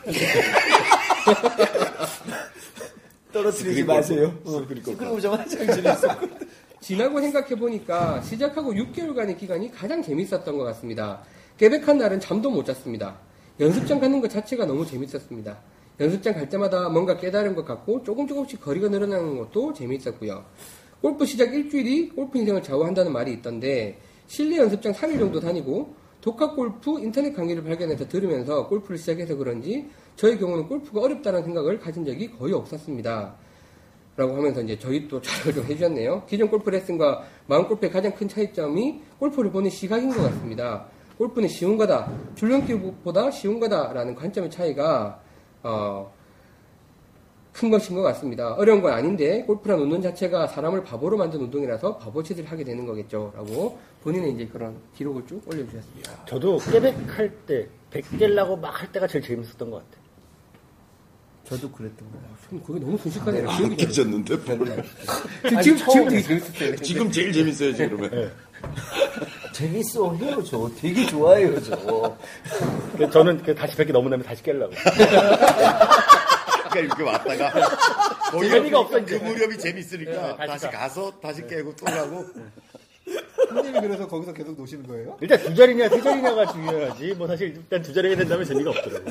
떨어뜨리지 마세요. 스크린 골프장 화장실에 있었거든. 지나고 생각해보니까 시작하고 육 개월간의 기간이 가장 재밌었던 것 같습니다. 깨백한 날은 잠도 못 잤습니다. 연습장 가는 것 자체가 너무 재밌었습니다. 연습장 갈 때마다 뭔가 깨달은 것 같고 조금 조금씩 거리가 늘어나는 것도 재미있었고요. 골프 시작 일주일이 골프 인생을 좌우한다는 말이 있던데 실내 연습장 삼 일 정도 다니고 독학골프 인터넷 강의를 발견해서 들으면서 골프를 시작해서 그런지 저의 경우는 골프가 어렵다는 생각을 가진 적이 거의 없었습니다. 라고 하면서 이제 저희 또 자료를 좀 해주셨네요. 기존 골프 레슨과 마음골프의 가장 큰 차이점이 골프를 보는 시각인 것 같습니다. 골프는 쉬운 거다, 줄넘기보다 쉬운 거다라는 관점의 차이가 어, 큰 것인 것 같습니다. 어려운 건 아닌데 골프란 운동 자체가 사람을 바보로 만든 운동이라서 바보짓을 하게 되는 거겠죠. 라고 본인의 이제 그런 기록을 쭉 올려주셨습니다. 저도 깨백할 때, 백 개려고 막 할 때가 제일 재밌었던 것 같아요. 저도 그랬던 거예요. 좀 그게 너무 순식간에 안 깨졌는데 지금, 지금, 지금 되게 재밌었어요. 지금 제일 재밌어요 지금은. 네. 재밌어 해요 저. 되게 좋아해요 저. 그래서 저는 그 다시 백 개 넘은 다음에 다시 깨려고. 그러니까 이렇게 왔다가 재미가 없어, 그 이제. 무렵이 재밌으니까 네, 다시 다시 가서 다시 깨고 또 가고. 형님이 그래서 거기서 계속 노시는 거예요? 일단 두 자리냐 세 자리냐가 중요하지. 뭐 사실 일단 두 자리가 된다면 재미가 없더라고요.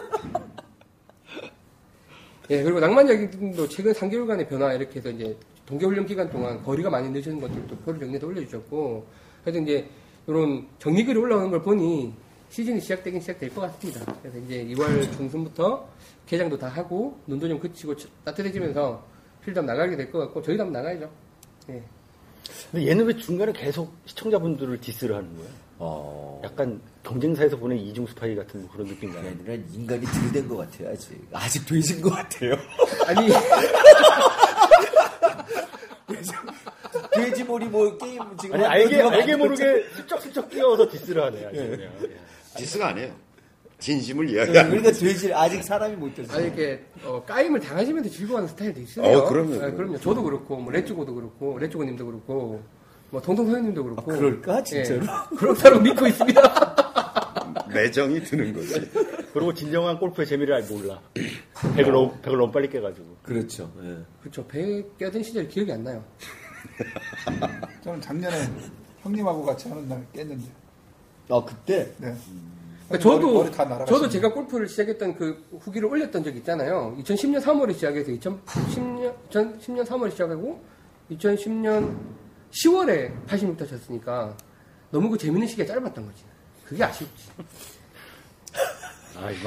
예, 그리고 낭만여행도 최근 삼 개월간의 변화 이렇게 해서 이제 동계훈련 기간 동안 거리가 많이 늦은 것들도 표를 정리해서 올려주셨고, 그래서 이제 이런 정리글이 올라오는 걸 보니 시즌이 시작되긴 시작될 것 같습니다. 그래서 이제 이월 중순부터 개장도 다 하고 눈도 좀 그치고 따뜻해지면서 필드업 나가게 될 것 같고 저희도 한번 나가야죠. 예. 근데 얘는 왜 중간에 계속 시청자분들을 디스를 하는 거야? 어. 약간 경쟁사에서 보는 이중 스파이 같은 그런 느낌 그게 나요. 아니라 인간이 들된 것 같아요, 아직. 아직 돼진 것 같아요. 아니, 돼지머리 뭐 게임 지금. 아니, 알게, 알게 모르게 슬쩍슬쩍 끼어서 디스를 하네. 아주 그냥. 디스가 아니에요. 진심을 네, 이야기하는 그러니까 돼지 아직 사람이 못 됐어요. 아니 이렇게 어, 까임을 당하시면서 즐거워하는 스타일도 있어요. 어, 그럼요, 예, 그럼요. 그럼요. 저도 그렇고, 뭐 레츠고도 그렇고, 레츠고님도 그렇고, 뭐 통통 선생님도 그렇고. 아, 그럴까 진짜로? 예, 그렇다고 믿고 있습니다. 매정이 드는 거지. 그리고 진정한 골프의 재미를 아예 몰라. 백을 너무, 백을 너무 빨리 깨가지고. 그렇죠. 예. 그렇죠. 배 깨던 시절 기억이 안 나요. 저는 작년에 형님하고 같이 하는 날 깼는데. 아 그때. 네. 그러니까 저도 머리, 머리 다 날아가시네. 저도 제가 골프를 시작했던 그 후기를 올렸던 적 있잖아요. 이천십 년 삼월에 시작해서 이천십 년 이천십 년 삼월에 시작하고 이천십 년 시월에 팔십육 타 쳤으니까 너무 그 재밌는 시기가 짧았던 거지. 그게 아쉽지. 아, 이거.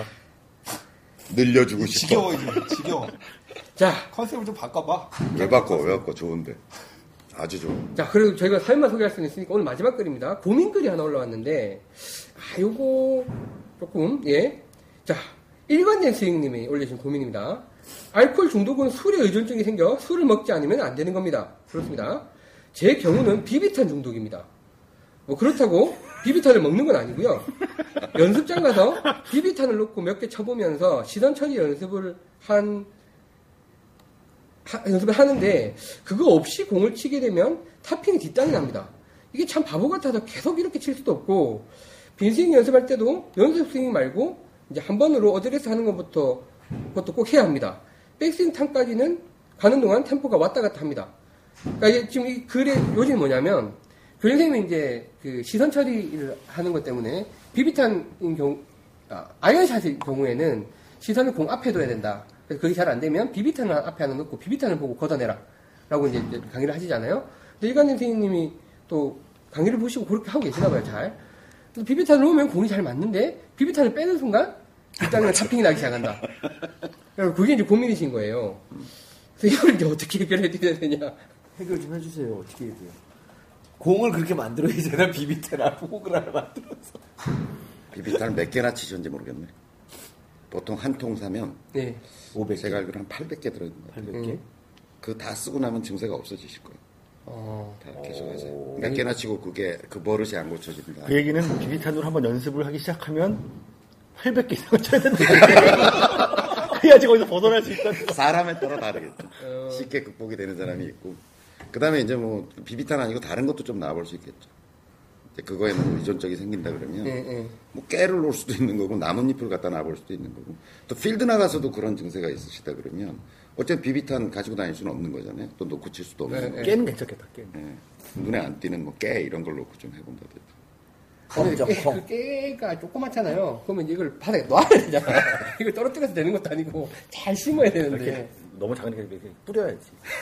늘려주고 싶어. 지겨워 이제 지겨워. 자, 컨셉을 좀 바꿔봐. 왜 바꿔? 왜 바꿔? 좋은데. 아주 좋아. 자, 그래도 저희가 사연만 소개할 수는 있으니까 오늘 마지막 글입니다. 고민글이 하나 올라왔는데, 아, 요거 조금, 예. 자, 일관된 스윙님이 올려주신 고민입니다. 알코올 중독은 술에 의존증이 생겨 술을 먹지 않으면 안 되는 겁니다. 그렇습니다. 제 경우는 비비탄 중독입니다. 뭐 그렇다고 비비탄을 먹는 건 아니고요. 연습장 가서 비비탄을 넣고 몇 개 쳐보면서 시선 처리 연습을 한 하, 연습을 하는데 그거 없이 공을 치게 되면 탑핑이 뒷땅이 납니다. 이게 참 바보 같아서 계속 이렇게 칠 수도 없고 빈스윙 연습할 때도 연습 스윙 말고 이제 한 번으로 어드레스 하는 것부터 그것도 꼭 해야 합니다. 백스윙 탕까지는 가는 동안 템포가 왔다 갔다 합니다. 그러니까 이제 지금 이 글의 요지는 뭐냐면 교장선생님이 이제 그 시선 처리를 하는 것 때문에 비비탄인 경우 아, 아이언샷의 경우에는 시선을 공 앞에 둬야 된다. 그래서 그게 잘 안 되면 비비탄을 앞에 하나 넣고 비비탄을 보고 걷어내라. 라고 이제 강의를 하시잖아요. 근데 일관된 선생님이 또 강의를 보시고 그렇게 하고 계시나 봐요, 잘. 그래서 비비탄을 놓으면 공이 잘 맞는데 비비탄을 빼는 순간 뒷땅이나 탑핑이 나기 시작한다. 그래서 그게 이제 고민이신 거예요. 그래서 이걸 이제 어떻게 해결해 드려야 되냐. 해결 좀 해주세요. 어떻게 해야 돼요? 공을 그렇게 만들어야 되나? 비비탄 호흡을 하나 만들어서. 비비탄을 몇 개나 치셨는지 모르겠네. 보통 한 통 사면 네. 오백 개. 제가 알기로 한 팔백 개 들어있는 것 같아요. 팔백 개? 음. 그 다 쓰고 나면 증세가 없어지실 거예요. 어. 다 계속 하세요. 몇 개나 치고 그게 그 버릇이 안 고쳐집니다. 그 얘기는 비비탄으로 한번 연습을 하기 시작하면 팔백 개 이상을 쳐야 된다. 그래야지 거기서 벗어날 수 있다는 거. 사람에 따라 다르겠죠. 어. 쉽게 극복이 되는 사람이 있고. 그 다음에 이제 뭐 비비탄 아니고 다른 것도 좀 나와볼 수 있겠죠. 이제 그거에 뭐 의존적이 생긴다 그러면 네, 네. 뭐 깨를 놓을 수도 있는 거고 나뭇잎을 갖다 놔볼 수도 있는 거고 또 필드 나가서도 그런 증세가 있으시다 그러면 어쨌든 비비탄 가지고 다닐 수는 없는 거잖아요. 또 놓고 칠 수도 없는 네, 거고. 네. 깨는 괜찮겠다, 깨. 예. 눈에 안 띄는 뭐 깨 이런 걸 놓고 좀 해본다든지. 근데 콩, 깨, 콩. 그 깨가 조그맣잖아요. 그러면 이제 이걸 바닥에 놔야 되잖아. 이걸 떨어뜨려서 되는 것도 아니고 잘 심어야 되는데. 이렇게 너무 작으니까 이렇게 뿌려야지.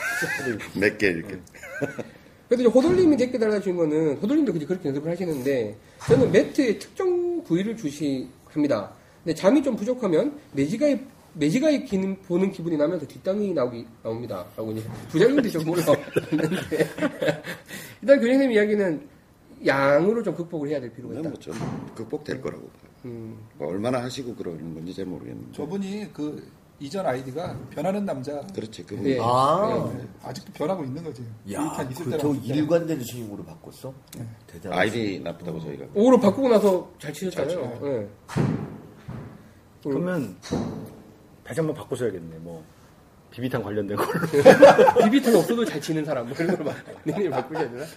몇 개 이렇게. 그래도 이제 호돌님이 댓글 달아주신 거는 호돌님도 그렇게 그렇게 연습을 하시는데 저는 매트에 특정 부위를 주시합니다. 근데 잠이 좀 부족하면 매지가에 매지가에 기는, 보는 기분이 나면서 뒷땅이 나오기 나옵니다. 라고 이제 부작용도 좀 올라왔는데 일단 교장님 이야기는 양으로 좀 극복을 해야 될 필요가 있다. 뭐 좀 극복될 거라고 봐요. 음. 뭐 얼마나 하시고 그러는 건지 잘 모르겠는데. 저분이 그 이전 아이디가 변하는 남자. 그렇지 그분. 네. 아. 네, 아직도 변하고 있는 거지. 야, 비비탄 있을 그저 때랑 일관된 스윙으로 바꿨어? 네. 대단하다. 아이디 나쁘다고 저희가. 오로 바꾸고 나서 잘 치셨잖아요. 잘 치네. 네. 그러면 다시 한번 바꾸셔야겠네. 뭐 비비탄 관련된 걸로. 비비탄 없어도 잘 치는 사람 뭐 그런 걸로 닉네임 바꾸셔야 되나?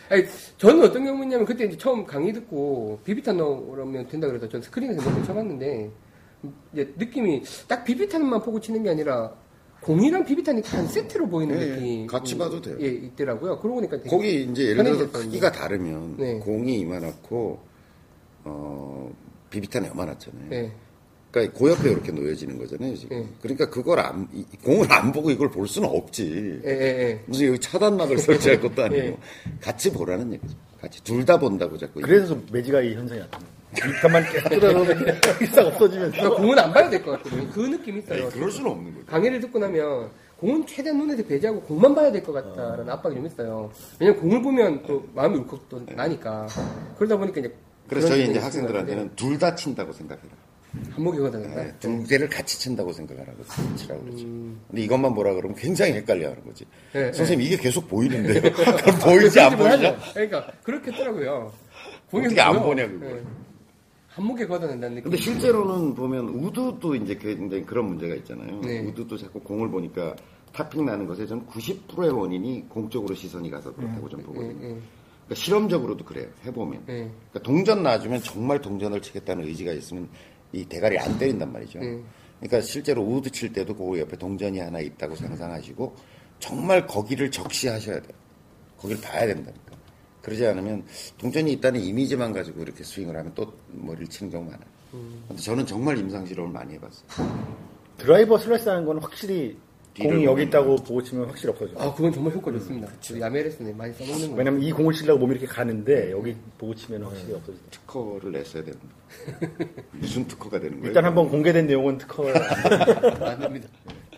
아니, 저는 어떤 경우냐면 그때 이제 처음 강의 듣고 비비탄 넣으면 된다 그래서 전 스크린에서 넣고 쳐봤는데 이제 느낌이 딱 비비탄만 보고 치는 게 아니라 공이랑 비비탄이 한 세트로 보이는 네, 느낌이 같이 봐도 돼요. 예, 있더라고요. 그러고 보니까 되게 거기 이제 예를 들어서 편해졌거든요. 크기가 다르면 네. 공이 이만하고 어, 비비탄이 요만하잖아요. 네. 그러니까 그 옆에 이렇게 놓여지는 거잖아요, 지금. 네. 그러니까 그걸 안, 이- 공을 안 보고 이걸 볼 수는 없지. 예, 예, 예. 무슨 여기 차단막을 설치할 것도 아니고. 예. 같이 보라는 얘기죠. 같이. 둘 다 본다고 자꾸. 그래서 매지가이 현상이 나타나요. 일단만 계속 뜯어놓으면 싹 없어지면서. 그러니까 공은 안 봐야 될 것 같거든요. 그 느낌이 있어요. 에이, 그럴 수는 없는 거죠. 강의를 듣고 나면 공은 최대한 눈에서 배제하고 공만 봐야 될 것 같다라는 압박이 좀 있어요. 왜냐면 공을 보면 또 마음이 울컥 또 나니까. 그러다 보니까 이제 그래서 그런 저희 부분이 이제 있는 학생들한테는 둘 다 친다고 생각해라. 한목이 거다는다. 네, 두 개를 같이 친다고 생각하라고 치라고 그러죠. 음. 근데 이것만 보라 그러면 굉장히 헷갈려 하는 거지. 네, 선생님 이게 계속 보이는데요. 그럼 보이지 안 보이냐? 그러니까 그렇게 했더라고요. 공이 어떻게 안 보여. 보냐, 그거. 네. 한목에 걷어낸다는 느낌. 근데 실제로는 보면 우드도 이제 굉장히 그런 문제가 있잖아요. 네. 우드도 자꾸 공을 보니까 탑핑 나는 것에 저는 구십 퍼센트의 원인이 공 쪽으로 시선이 가서 그렇다고 좀 보거든요. 네, 네. 그러니까 실험적으로도 그래요. 해보면. 네. 그러니까 동전 놔주면 정말 동전을 치겠다는 의지가 있으면 이 대가리 안 때린단 말이죠. 네. 그러니까 실제로 우드 칠 때도 그 옆에 동전이 하나 있다고 상상하시고 정말 거기를 적시하셔야 돼요. 거기를 봐야 된다니까. 그러지 않으면 동전이 있다는 이미지만 가지고 이렇게 스윙을 하면 또 머리를 치는 경우가 많아요. 음. 근데 저는 정말 임상 실험을 많이 해봤어요. 드라이버 슬래시 하는 건 확실히 뒤를 공이 여기 보면. 있다고 보고 치면 확실히 없어져요. 아, 그건 정말 효과 좋습니다. 저 야메레스는 많이 써먹는 거예요. 왜냐면 이 공을 치려고 몸이 이렇게 가는데 여기 보고 치면 확실히 없어져요. 특허를 냈어야 되는데. 무슨 특허가 되는 거예요? 일단 한번 공개된 내용은 특허. 안 됩니다.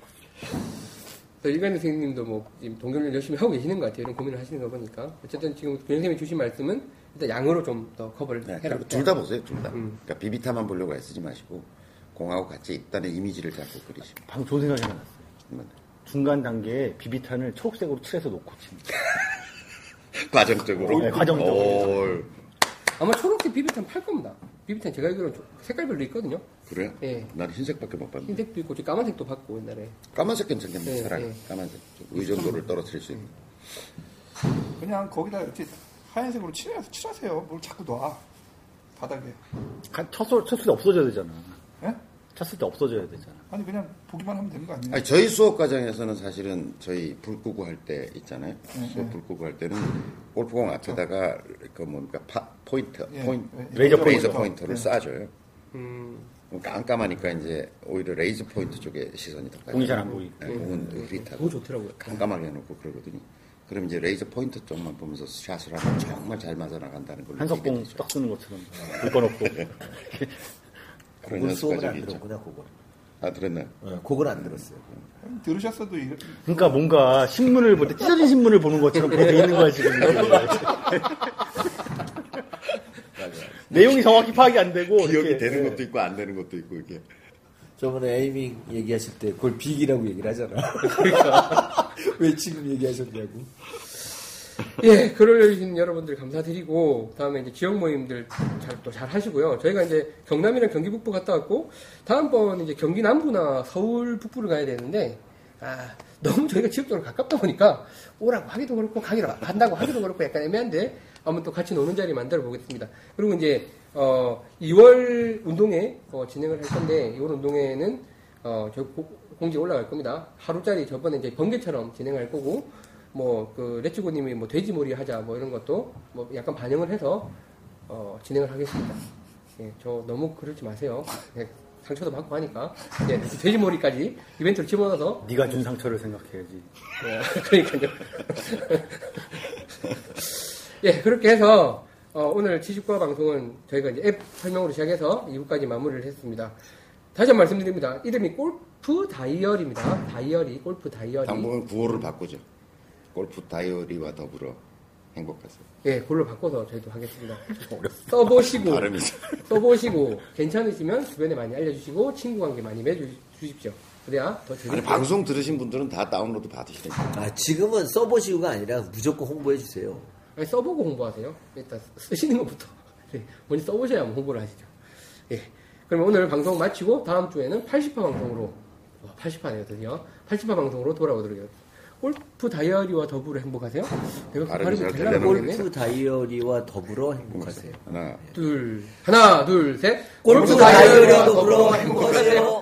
이관 선생님도 뭐 지금 동경을 열심히 하고 계시는 것 같아요. 이런 고민을 하시는 거 보니까. 어쨌든 지금 교장 선생님이 주신 말씀은 일단 양으로 좀 더 커버를 네, 해라. 둘 다 보세요, 둘 다. 음. 그러니까 비비타만 보려고 애쓰지 마시고 공하고 같이 있다는 이미지를 자꾸 그리시면. 방금 좋은 생각이 나왔어요. 네. 중간 단계에 비비탄을 초록색으로 칠해서 놓고 칩니다. 과정적으로. 네, 과정적으로. 오, 아마 초록색 비비탄 팔 겁니다. 비비탄 제가 알기로는 조- 색깔별로 있거든요. 그래요? 예. 난 흰색밖에 못 봤는데. 흰색도 있고, 저 까만색도 봤고, 옛날에. 까만색 괜찮겠네, 네, 차라리. 네. 까만색. 좀 의존도를 떨어뜨릴 수 있는. 그냥 거기다 이렇게 하얀색으로 칠하, 칠하세요. 뭘 자꾸 놔. 바닥에. 가- 쳤을, 쳤을 때 없어져야 되잖아. 예? 쳤을 때 없어져야 되잖아. 아니 그냥 보기만 하면 되는 거 아니에요? 아니, 저희 수업 과정에서는 사실은 저희 불 끄고 할 때 있잖아요. 네, 수업 불 끄고 할 때는 골프공 앞에다가 그 뭡니까 파, 포인터, 예, 포인, 예, 레이저, 레이저 레이저 포인터. 포인터를 예. 쏴줘요. 음, 그럼 깜깜하니까 이제 오히려 레이저 포인트 쪽에 시선이 더 가요. 공이 잘안 보이고. 네, 공은 흐릿하고 그거 좋더라고요. 깜깜하게 해놓고 그러거든요. 그럼 이제 레이저 포인트 쪽만 보면서 샷을 하면 정말 잘 맞아 나간다는 걸 한석봉 느끼게 되죠. 딱 쓰는 것처럼 불 꺼놓고. 그런 그걸 수업을 연습까지 안 있죠. 들었구나, 그걸. 아 들었나요? 네, 그걸 안 들었어요. 들으셨어도 이렇게 그러니까 뭔가 신문을 볼 때 찢어진 신문을 보는 것처럼 그렇게 돼 있는 거야 지금. 내용이 정확히 파악이 안 되고 기억이 이렇게, 되는 예. 것도 있고 안 되는 것도 있고 이게. 저번에 에이밍 얘기하실 때 그걸 빅이라고 얘기를 하잖아. 그러니까. 왜 지금 얘기하셨냐고. 예, 글을 올려주신 여러분들 감사드리고, 다음에 이제 지역 모임들 잘, 또 잘 하시고요. 저희가 이제 경남이랑 경기 북부 갔다 왔고, 다음번 이제 경기 남부나 서울 북부를 가야 되는데, 아, 너무 저희가 지역적으로 가깝다 보니까, 오라고 하기도 그렇고, 가기로 한다고 하기도 그렇고, 약간 애매한데, 한번 또 같이 노는 자리 만들어 보겠습니다. 그리고 이제, 어, 이월 운동회, 어, 진행을 할 건데, 이월 운동회는, 어, 저 고- 공지 올라갈 겁니다. 하루짜리 저번에 이제 번개처럼 진행할 거고, 뭐, 그, 레츠고님이 뭐, 돼지몰이 하자, 뭐, 이런 것도, 뭐, 약간 반영을 해서, 어, 진행을 하겠습니다. 예, 저 너무 그러지 마세요. 예, 상처도 받고 하니까. 예, 돼지몰이까지 이벤트를 집어넣어서. 네가 준 상처를 생각해야지. 예, 그러니까요. 예, 그렇게 해서, 어, 오늘 지식과 방송은 저희가 이제 앱 설명으로 시작해서 이 부까지 마무리를 했습니다. 다시 한 번 말씀드립니다. 이름이 골프 다이어리입니다. 다이어리, 골프 다이어리. 당분간 구호를 바꾸죠. 골프 다이어리와 더불어 행복하세요. 예, 그걸로 바꿔서 저희도 하겠습니다. 써보시고, 발음이 써보시고, 괜찮으시면 주변에 많이 알려주시고, 친구 관계 많이 맺어주십시오. 그래야 더 아니 재밌게. 방송 들으신 분들은 다 다운로드 받으시니까. 아, 지금은 써보시고가 아니라 무조건 홍보해주세요. 아니, 써보고 홍보하세요. 일단 쓰시는 것부터. 예, 먼저 써보셔야 홍보를 하시죠. 예. 그러면 오늘 방송 마치고, 다음 주에는 팔십 화 방송으로, 와, 팔십 화네요, 드디어. 팔십 화 방송으로 돌아오도록, 골프 다이어리와 더불어 행복하세요? 내가 그 발음이 발음이 잘 될라 되려나 모르겠네. 골프 다이어리와 더불어 행복하세요. 하나. 둘, 하나, 둘, 셋. 골프 다이어리와 더불어 행복하세요.